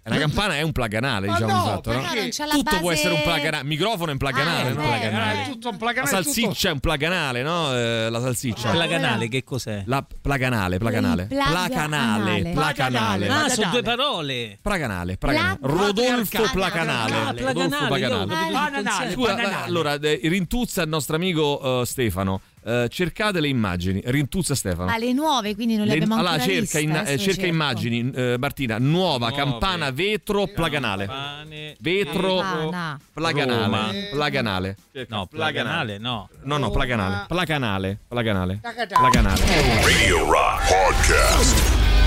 La campana è un plug anale, Ma diciamo no, di fatto, no? No, non c'è la Tutto base... può essere un plug anale. Microfono è un plug anale, Ah, no? è vero, Plug anale. È tutto un plug La anale, salsiccia tutto- è un plug anale, no? Eh, la salsiccia. Plug anale, che cos'è? La placanale, placanale. Plug Placanale, anale. placanale. Ah, sono due parole. Placanale, placanale. Pla- Rodolfo Placanale. Placanale. Ah, Rodolfo placanale, io ho Placanale. capito Ah, tutto insieme. Scusa, bananale. allora, eh, rintuzza il nostro amico eh, Stefano. Eh, cercate le immagini. Rintuzza Stefano. Ah, le nuove, quindi non le, Le- abbiamo allora, ancora cerca, viste, in- adesso eh, le cerca cerco. immagini, eh, Martina. Nuova Nuove. campana vetro placanale. Campane, Vetro Campana. placanale. Roma. Placanale. No, plaganale, no. No, no, placanale. Placanale. Placanale. Placanale. Radio Rock Podcast.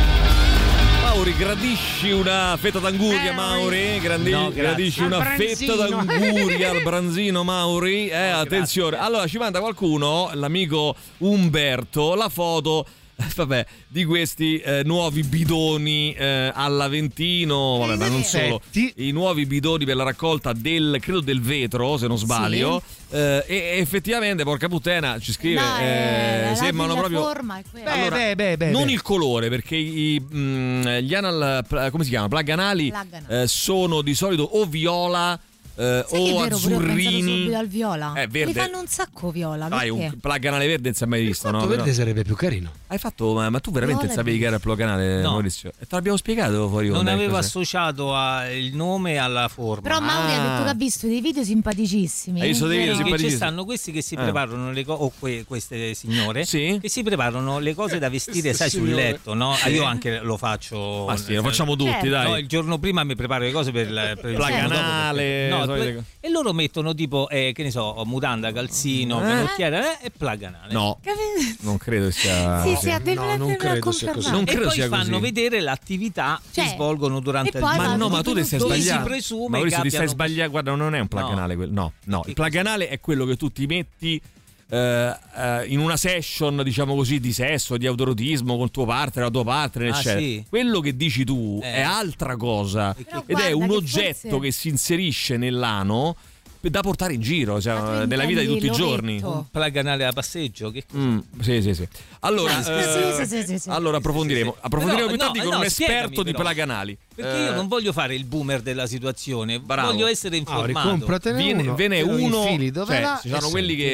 Mauri, gradisci una fetta d'anguria, Mauri? Grandi- No, grazie. gradisci una Al fetta branzino. d'anguria al branzino, Mauri? Eh, attenzione. Allora, ci manda qualcuno, l'amico Umberto, la foto. Vabbè, di questi eh, nuovi bidoni eh, all'Aventino, vabbè, ma non solo, i nuovi bidoni per la raccolta del, credo del vetro, se non sbaglio. Eh, e e effettivamente, porca puttana, ci scrive, No, eh, eh, sembrano la proprio. forma è quella. Allora, beh, beh, beh, non beh. il colore, perché i, mh, gli anal, pla- come si chiama? Plug anali Plug anali. eh, sono di solito o viola eh, Sai che è o vero, pure ho pensato azzurrini. subito al viola. Eh, verde. Li fanno un sacco viola, Dai, perché? un plug anale verde non si è mai visto, no? Quanto verde Però- sarebbe più carino. Hai fatto, ma, ma tu veramente Viola e sapevi che era il plug anale, No. Maurizio? E te l'abbiamo spiegato fuori Non onda, che avevo cos'è? associato a- il nome alla forma. Però Mauri ha Ah. detto che ha visto dei video simpaticissimi. Hai visto dei video Vero? Perché ci simpaticissimi? stanno questi che si Eh. preparano le cose, o que- queste signore, Sì. che si preparano le cose da vestire, sai, sul signore. letto, no? Ah, io anche lo faccio. Ma sì, lo facciamo tutti, Certo. dai. No, il giorno prima mi preparo le cose per, il- per il Plug giorno dopo, anale, perché- no, solite poi- cose. e loro mettono tipo, eh, che ne so, mutanda, calzino, Eh? canottiera eh, e plug anale. No, Capito? non credo sia. Sì, sì, ha deve No, non essere credo sia così. Non E credo poi sia fanno così. vedere l'attività Cioè, che svolgono durante e il poi giorno. Ma vanno no, ma tu ti stai dove sbagliando. si presume Maurizio, che ti stai abbiano- sbagliando. Guarda, non è un plug No. anale quello. No, no. Che Il plug anale è quello che tu ti metti eh, eh, in una session, diciamo così, di sesso, di autorotismo con tuo partner, la tua partner, Ah, eccetera. sì? Quello che dici tu Eh. è altra cosa. Però Ed è guarda un che oggetto forse- che si inserisce nell'ano da portare in giro, Ma tu cioè, nella vita di tutti i intendi giorni. l'ovetto? Un plug anale da passeggio? Che cos'è? Mm, sì, sì, sì. Allora, Sì, eh, sì, sì, sì, sì. allora approfondiremo. Approfondiremo Però, più tardi no, con no, un esperto spiegami di però. plug anali. Perché Eh, io non voglio fare il boomer della situazione, Bravo. voglio essere Mauri, informato. compratene Viene, uno, ve n'è te lo uno, infili dove cioè, va ci e sono quelli senti.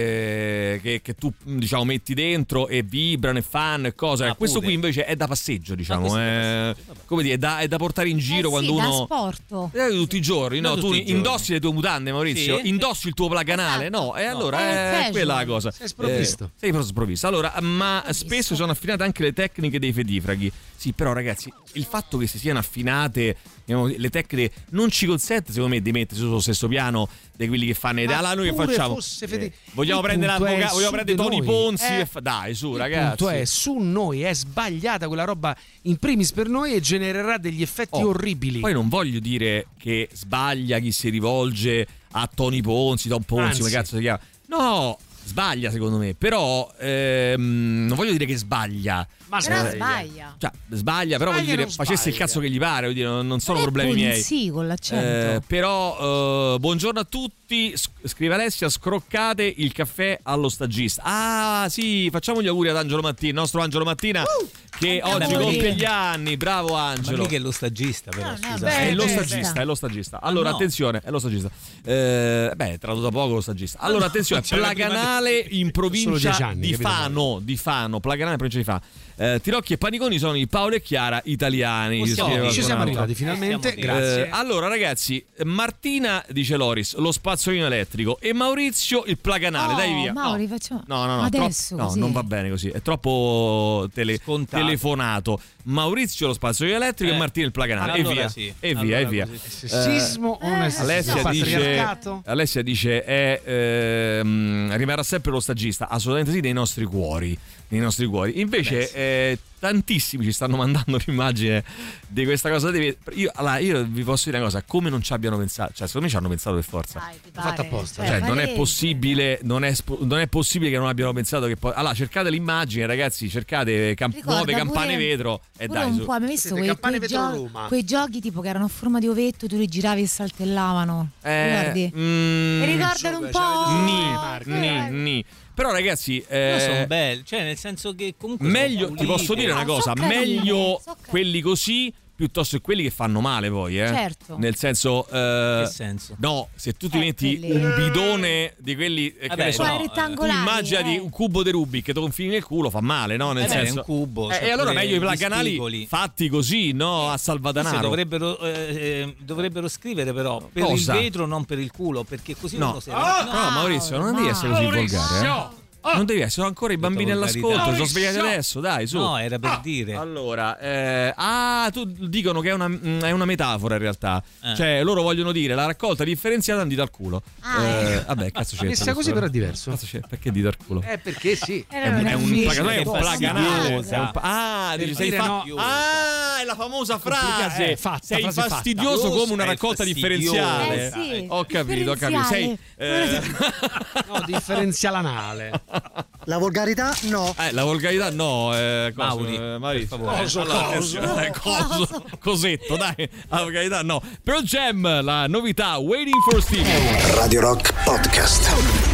che, che, che tu diciamo metti dentro e vibrano e fanno e cose. Ah, Questo pure. qui invece è da passeggio, diciamo. questo è da è, passeggio, vabbè. come dire, è da, è da portare in giro Eh quando sì, da uno. sporto. Eh, tutti i giorni, no? Non Tu tutti i giorni. indossi le tue mutande, Maurizio? Sì. Indossi il tuo plug anale? Esatto. No, e allora È è casual. quella la cosa. Sei sprovvisto. Eh, sei proprio sprovvisto. Allora, ma spesso sono affinate anche le tecniche dei fedifraghi. Sì, però ragazzi, il fatto che si siano affinate diciamo, le tecniche non ci consente, secondo me, di mettersi sullo stesso piano di quelli che fanno idea. Allora, noi che pure facciamo? fosse fede- Eh, vogliamo il prendere punto è l'avvocato, vogliamo su prendere di Tony noi. Ponzi Eh, e fa- dai, su, Il ragazzi. punto è su noi, è sbagliata quella roba in primis per noi e genererà degli effetti Oh, orribili. Poi non voglio dire che sbaglia chi si rivolge a Tony Ponzi, Tom Ponzi, Anzi. come cazzo si chiama. No, sbaglia secondo me, però ehm, non voglio dire che sbaglia. Ma Però sbaglia. sbaglia. Cioè, sbaglia, però Sbaglia voglio dire, non facesse il sbaglia. cazzo che gli pare, voglio dire, non, non sono Non è problemi miei. Ponzi con l'accento. Eh, però, eh, buongiorno a tutti. S- scrive Alessia: scroccate il caffè allo stagista. Ah, sì, facciamo gli auguri ad Angelo Mattina, il nostro Angelo Mattina, che anche oggi a voi. compie gli anni. Bravo Ma Angelo. mica è lo stagista, però, No, no, scusa. beh, È lo beh, stagista, beh. è lo stagista. Allora, no. attenzione, è lo stagista. Eh, beh, tradotto da poco lo stagista. Allora, attenzione, c'è la prima Plaganale in Solo provincia dieci anni, di capito? Fano, di Fano, Plaganale in provincia di Fano. Eh, Tirocchi e Paniconi sono i Paolo e Chiara italiani. Possiamo- scrive Ci qualcun siamo altro. arrivati finalmente, Eh, grazie. Eh, allora ragazzi, Martina dice Loris lo spazzolino elettrico e Maurizio il plaganale, Oh, dai via. Mauri, no. facciamo- no, no, no, adesso troppo- no, così. non va bene così, è troppo tele- Scontato. telefonato. Maurizio lo spazzolino elettrico Eh. e Martina il plaganale e Allora via. sì. E via, Allora e via. così. Sessismo o non è sessismo? Alessia dice, Patriarcato? Alessia dice è, ehm, rimarrà sempre lo stagista, assolutamente sì, nei nostri cuori, nei nostri cuori. Invece eh, tantissimi ci stanno mandando l'immagine di questa cosa. Devi- Io, allora, io vi posso dire una cosa, come non ci abbiano pensato, cioè secondo me ci hanno pensato per forza. Dai, ti Fatto pare? apposta. Cioè, non è palese. possibile, non è, spo- non è possibile che non abbiano pensato che poi. Allora, cercate l'immagine, ragazzi, cercate camp- Ricorda nuove campane pure- vetro e pure dai. un su. po', abbiamo visto Siete quei, campane quei, vetro gio- Roma. quei giochi tipo che erano a forma di ovetto, tu li giravi e saltellavano. Eh, Ricordi? mm, E ricordano un po'. Ni, ni, ni. Però ragazzi, Però eh, sono belli, cioè nel senso che comunque meglio, sono ti posso pulite. dire una No, cosa, so carine, meglio so carine. quelli così piuttosto che quelli che fanno male poi, eh. Certo. Nel senso, eh, che senso? No, se tu ti Eh, metti quelli- un bidone di quelli eh, che Vabbè, ne so, Quelli no, tu rettangolari, immaginati eh. un cubo di Rubik che te lo infili nel culo, fa male, no? Nel Eh beh, senso, è un cubo, Eh, c'è e allora pure meglio i gli plaganali spigoli. fatti così, no? A Forse salvadanaro. dovrebbero, eh, eh, dovrebbero scrivere però per Cosa? il vetro, non per il culo, perché così No, uno si no, Maurizio, non devi essere così volgare, eh? Non devi essere, sono ancora i bambini volgarità. all'ascolto, sono svegliati adesso, dai, su. No, era per dire. Allora, eh, ah, tu dicono che è una, mm, è una metafora in realtà. Eh. Cioè, loro vogliono dire la raccolta differenziata è un dito al culo. Ah, Eh, vabbè, cazzo c'è. Messa così però è diverso. Cazzo c'è, perché dito al culo? Eh, perché sì. Era È un, una è un figa. plaganale, è un Che plaganale. fastidiosa. È un pa- ah, Per dici, sei dire fa- no. ah, è la famosa frase. Eh, fatta, sei frase fatta. fastidioso come una È raccolta fastidiosa. differenziale. Eh sì, Ho capito, ho capito. Sei, eh, No, differenziale anale. La volgarità no. Eh, la volgarità no, eh, cosa, Mauri, eh, Maurizio. per favore. Coso, Allora, coso, eh, coso, cosetto, dai, la volgarità no. Pearl Jam, la novità, Waiting for Steve. Radio Rock Podcast.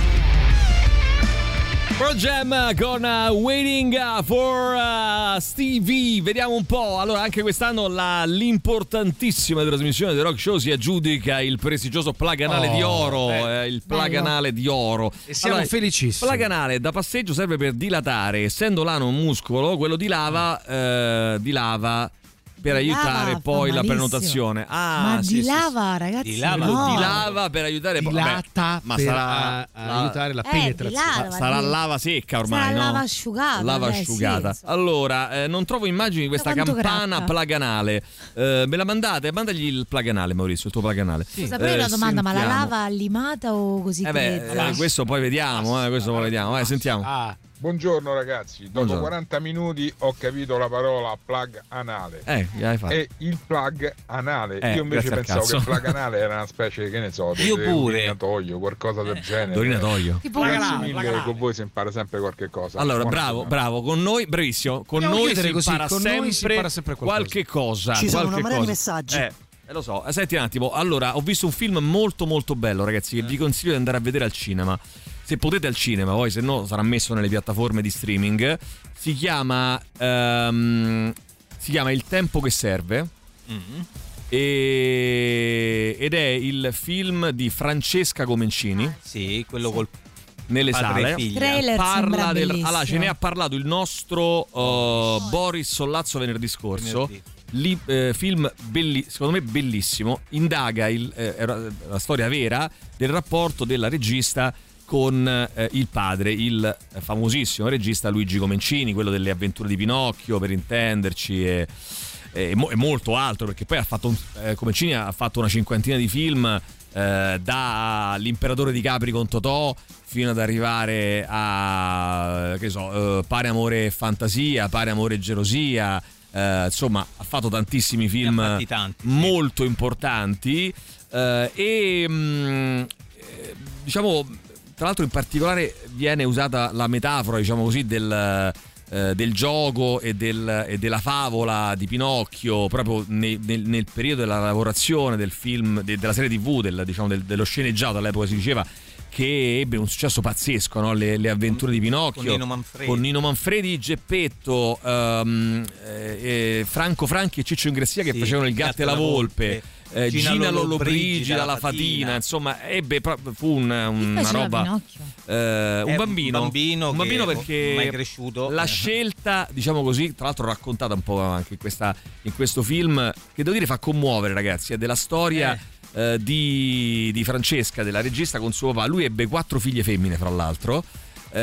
Pearl Jam con uh, Waiting for uh, Stevie. Vediamo un po'. Allora, anche quest'anno la, l'importantissima trasmissione del Rock Show si aggiudica il prestigioso Plaganale Oh, di Oro. Eh, il Plaganale di Oro. E siamo Allora, felicissimi. Plaganale da passeggio serve per dilatare. Essendo l'ano un muscolo, quello di lava, eh, di lava per aiutare Lava, poi fa la malissimo. prenotazione. Ah, Ma sì, di sì, lava, ragazzi. Di lava, no. di lava per aiutare poi- Dilata vabbè, ma per sarà a- a aiutare la Eh, penetrazione. di lava, sarà di- lava secca ormai, Sarà no? lava asciugata. Lava beh, sì, asciugata. insomma. Allora, eh, non trovo immagini di questa Ma quanto campana gratta? plaganale. Eh, me la mandate? Mandagli il plaganale, Maurizio, il tuo plaganale. Scusa, però è una domanda, ma la lava limata o così Eh beh, grezza? eh, questo poi vediamo, eh, questo poi vediamo. Vai, sentiamo. Ah, Buongiorno ragazzi, dopo Buongiorno. quaranta minuti ho capito la parola plug anale. Eh, che hai fatto? E il plug anale, Eh, io invece grazie al pensavo cazzo. che plug anale era una specie, che ne so, di Io di pure. urinatoio, qualcosa del genere. D'urinatoio. Tipo Grazie un- mille, plaganale. con voi si impara sempre qualche cosa. Allora, Buona bravo, giornata. bravo, con noi, bravissimo. Con Dobbiamo noi si chiudere così, impara con noi sempre, si impara sempre qualcosa. qualche cosa. Ci sono qualche una marea di cosa. messaggi. Eh, eh, lo so. Senti un attimo. Allora, ho visto un film molto molto bello, ragazzi, che vi consiglio di andare a vedere al cinema. Se potete al cinema, poi se no sarà messo nelle piattaforme di streaming. Si chiama ehm, si chiama Il tempo che serve. Mm. E, ed è il film di Francesca Comencini. Sì, quello col Nelle padre e sale figlia. Trailer parla sembra del, bellissimo. allora ce ne ha parlato il nostro uh, Boris Sollazzo venerdì scorso. Venerdì. Li- eh, film belli- secondo me bellissimo. Indaga il, eh, era la storia vera del rapporto della regista con eh, il padre, il eh, famosissimo regista Luigi Comencini, quello delle avventure di Pinocchio, per intenderci, e, e, mo- e molto altro, perché poi ha fatto un, eh, Comencini ha fatto una cinquantina di film, eh, da L'imperatore di Capri con Totò fino ad arrivare a, che so, eh, Pare amore e fantasia, Pare amore e gelosia. Eh, insomma, ha fatto tantissimi film Ne ha fatti tanti, sì. molto importanti, eh, e mh, eh, diciamo, tra l'altro in particolare viene usata la metafora, diciamo così, del, eh, del gioco e, del, e della favola di Pinocchio proprio nel, nel, nel periodo della lavorazione del film, de, della serie tivù, del, diciamo, del, dello sceneggiato, all'epoca si diceva, che ebbe un successo pazzesco, no? le, le avventure di Pinocchio con Nino Manfredi, con Nino Manfredi, Geppetto, um, eh, eh, Franco Franchi e Ciccio Ingressia, che sì, facevano il gatto e la volpe, eh, Gina, Gina Lollobrigida, la fatina. fatina, insomma, ebbe fu un, un, una roba, eh, un bambino, un bambino, un bambino che perché mai cresciuto. La scelta, diciamo così, tra l'altro raccontata un po' anche in, questa, in questo film, che devo dire fa commuovere, ragazzi, è della storia. Eh. Uh, di, di Francesca, della regista, con suo papà. Lui ebbe quattro figlie femmine, fra l'altro, uh,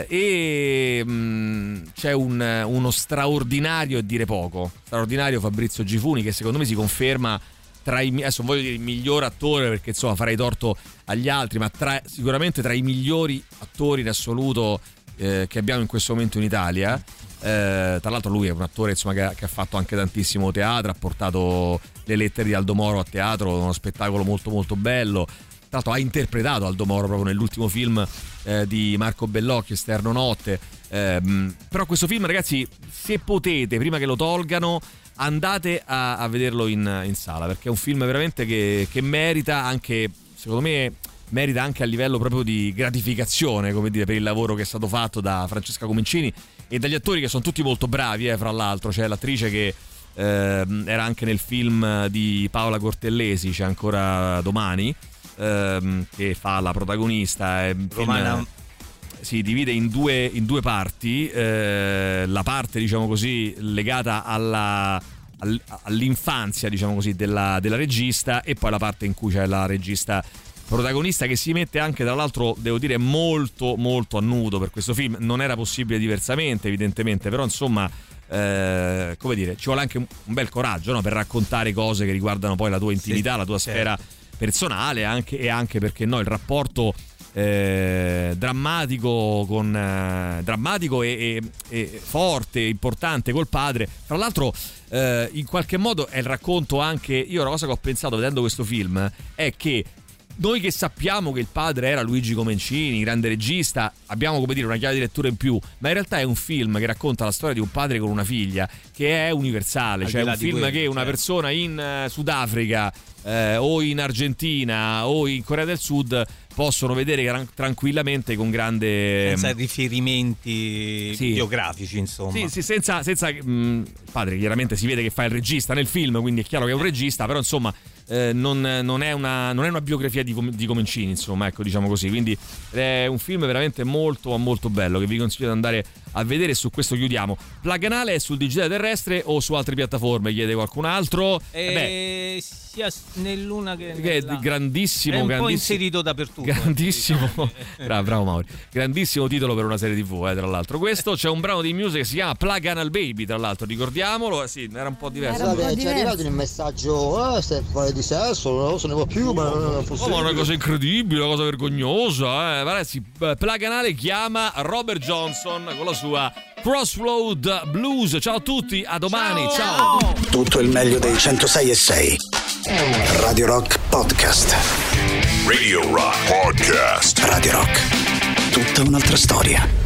e mh, c'è un, uno straordinario, e dire poco, straordinario Fabrizio Gifuni, che secondo me si conferma tra i, adesso non voglio dire il miglior attore, perché insomma farei torto agli altri, ma tra, sicuramente tra i migliori attori in assoluto eh, che abbiamo in questo momento in Italia. Eh, tra l'altro lui è un attore, insomma, che, che ha fatto anche tantissimo teatro, ha portato Le lettere di Aldo Moro a teatro, uno spettacolo molto molto bello. Tra l'altro ha interpretato Aldo Moro proprio nell'ultimo film eh, di Marco Bellocchio, Esterno Notte. Eh, però questo film, ragazzi, se potete, prima che lo tolgano, andate a, a vederlo in, in sala, perché è un film veramente che, che merita anche, secondo me, merita anche a livello proprio di gratificazione, come dire, per il lavoro che è stato fatto da Francesca Comencini e dagli attori, che sono tutti molto bravi, eh, fra l'altro. C'è l'attrice che eh, era anche nel film di Paola Cortellesi, C'è ancora domani, eh, che fa la protagonista. È Romana. film, si divide in due, in due parti, eh, la parte diciamo così legata alla all'infanzia diciamo così della, della regista, e poi la parte in cui c'è la regista protagonista, che si mette anche, tra l'altro devo dire, molto molto a nudo per questo film. Non era possibile diversamente evidentemente, però insomma eh, come dire, ci vuole anche un, un bel coraggio, no? Per raccontare cose che riguardano poi la tua intimità, sì, la tua sfera certo. personale, anche, e anche perché no, il rapporto Eh, drammatico con eh, drammatico e, e, e forte, importante col padre. Tra l'altro eh, in qualche modo è il racconto anche, io una cosa che ho pensato vedendo questo film è che noi che sappiamo che il padre era Luigi Comencini, grande regista, abbiamo, come dire, una chiave di lettura in più, ma in realtà è un film che racconta la storia di un padre con una figlia che è universale, cioè è un film quello, che una certo. persona in uh, Sudafrica eh, o in Argentina o in Corea del Sud possono vedere gran- tranquillamente con grande senza riferimenti sì. biografici, insomma. Sì, sì, senza, senza mh, padre chiaramente si vede che fa il regista nel film, quindi è chiaro che è un regista, però insomma eh, non, non, è una, non è una biografia di, di Comencini, insomma, ecco, diciamo così. Quindi è un film veramente molto molto bello che vi consiglio di andare a vedere, e su questo chiudiamo. Plug Anale è sul digitale terrestre o su altre piattaforme, chiede qualcun altro? E... Beh, sia nell'una che, che nella... è grandissimo, è un grandissimo, po' inserito dappertutto. Grandissimo, bravo, bravo Mauri. Grandissimo titolo per una serie tivù, eh, tra l'altro. Questo c'è un brano di Muse che si chiama Plug Anal Baby, tra l'altro, ricordiamolo. Sì, era un po' diverso. Scusate, ci è arrivato il messaggio, eh, se fare di sesso, non se ne può più, ma non è possibile. Oh, ma una cosa incredibile, una cosa vergognosa, eh. Ragazzi, Plug Anale chiama Robert Johnson con la sua Crossroad Blues. Ciao a tutti, a domani, ciao. ciao. Tutto il meglio dei centosei e sei. Radio Rock Podcast. Radio Rock Podcast. Radio Rock. Tutta un'altra storia.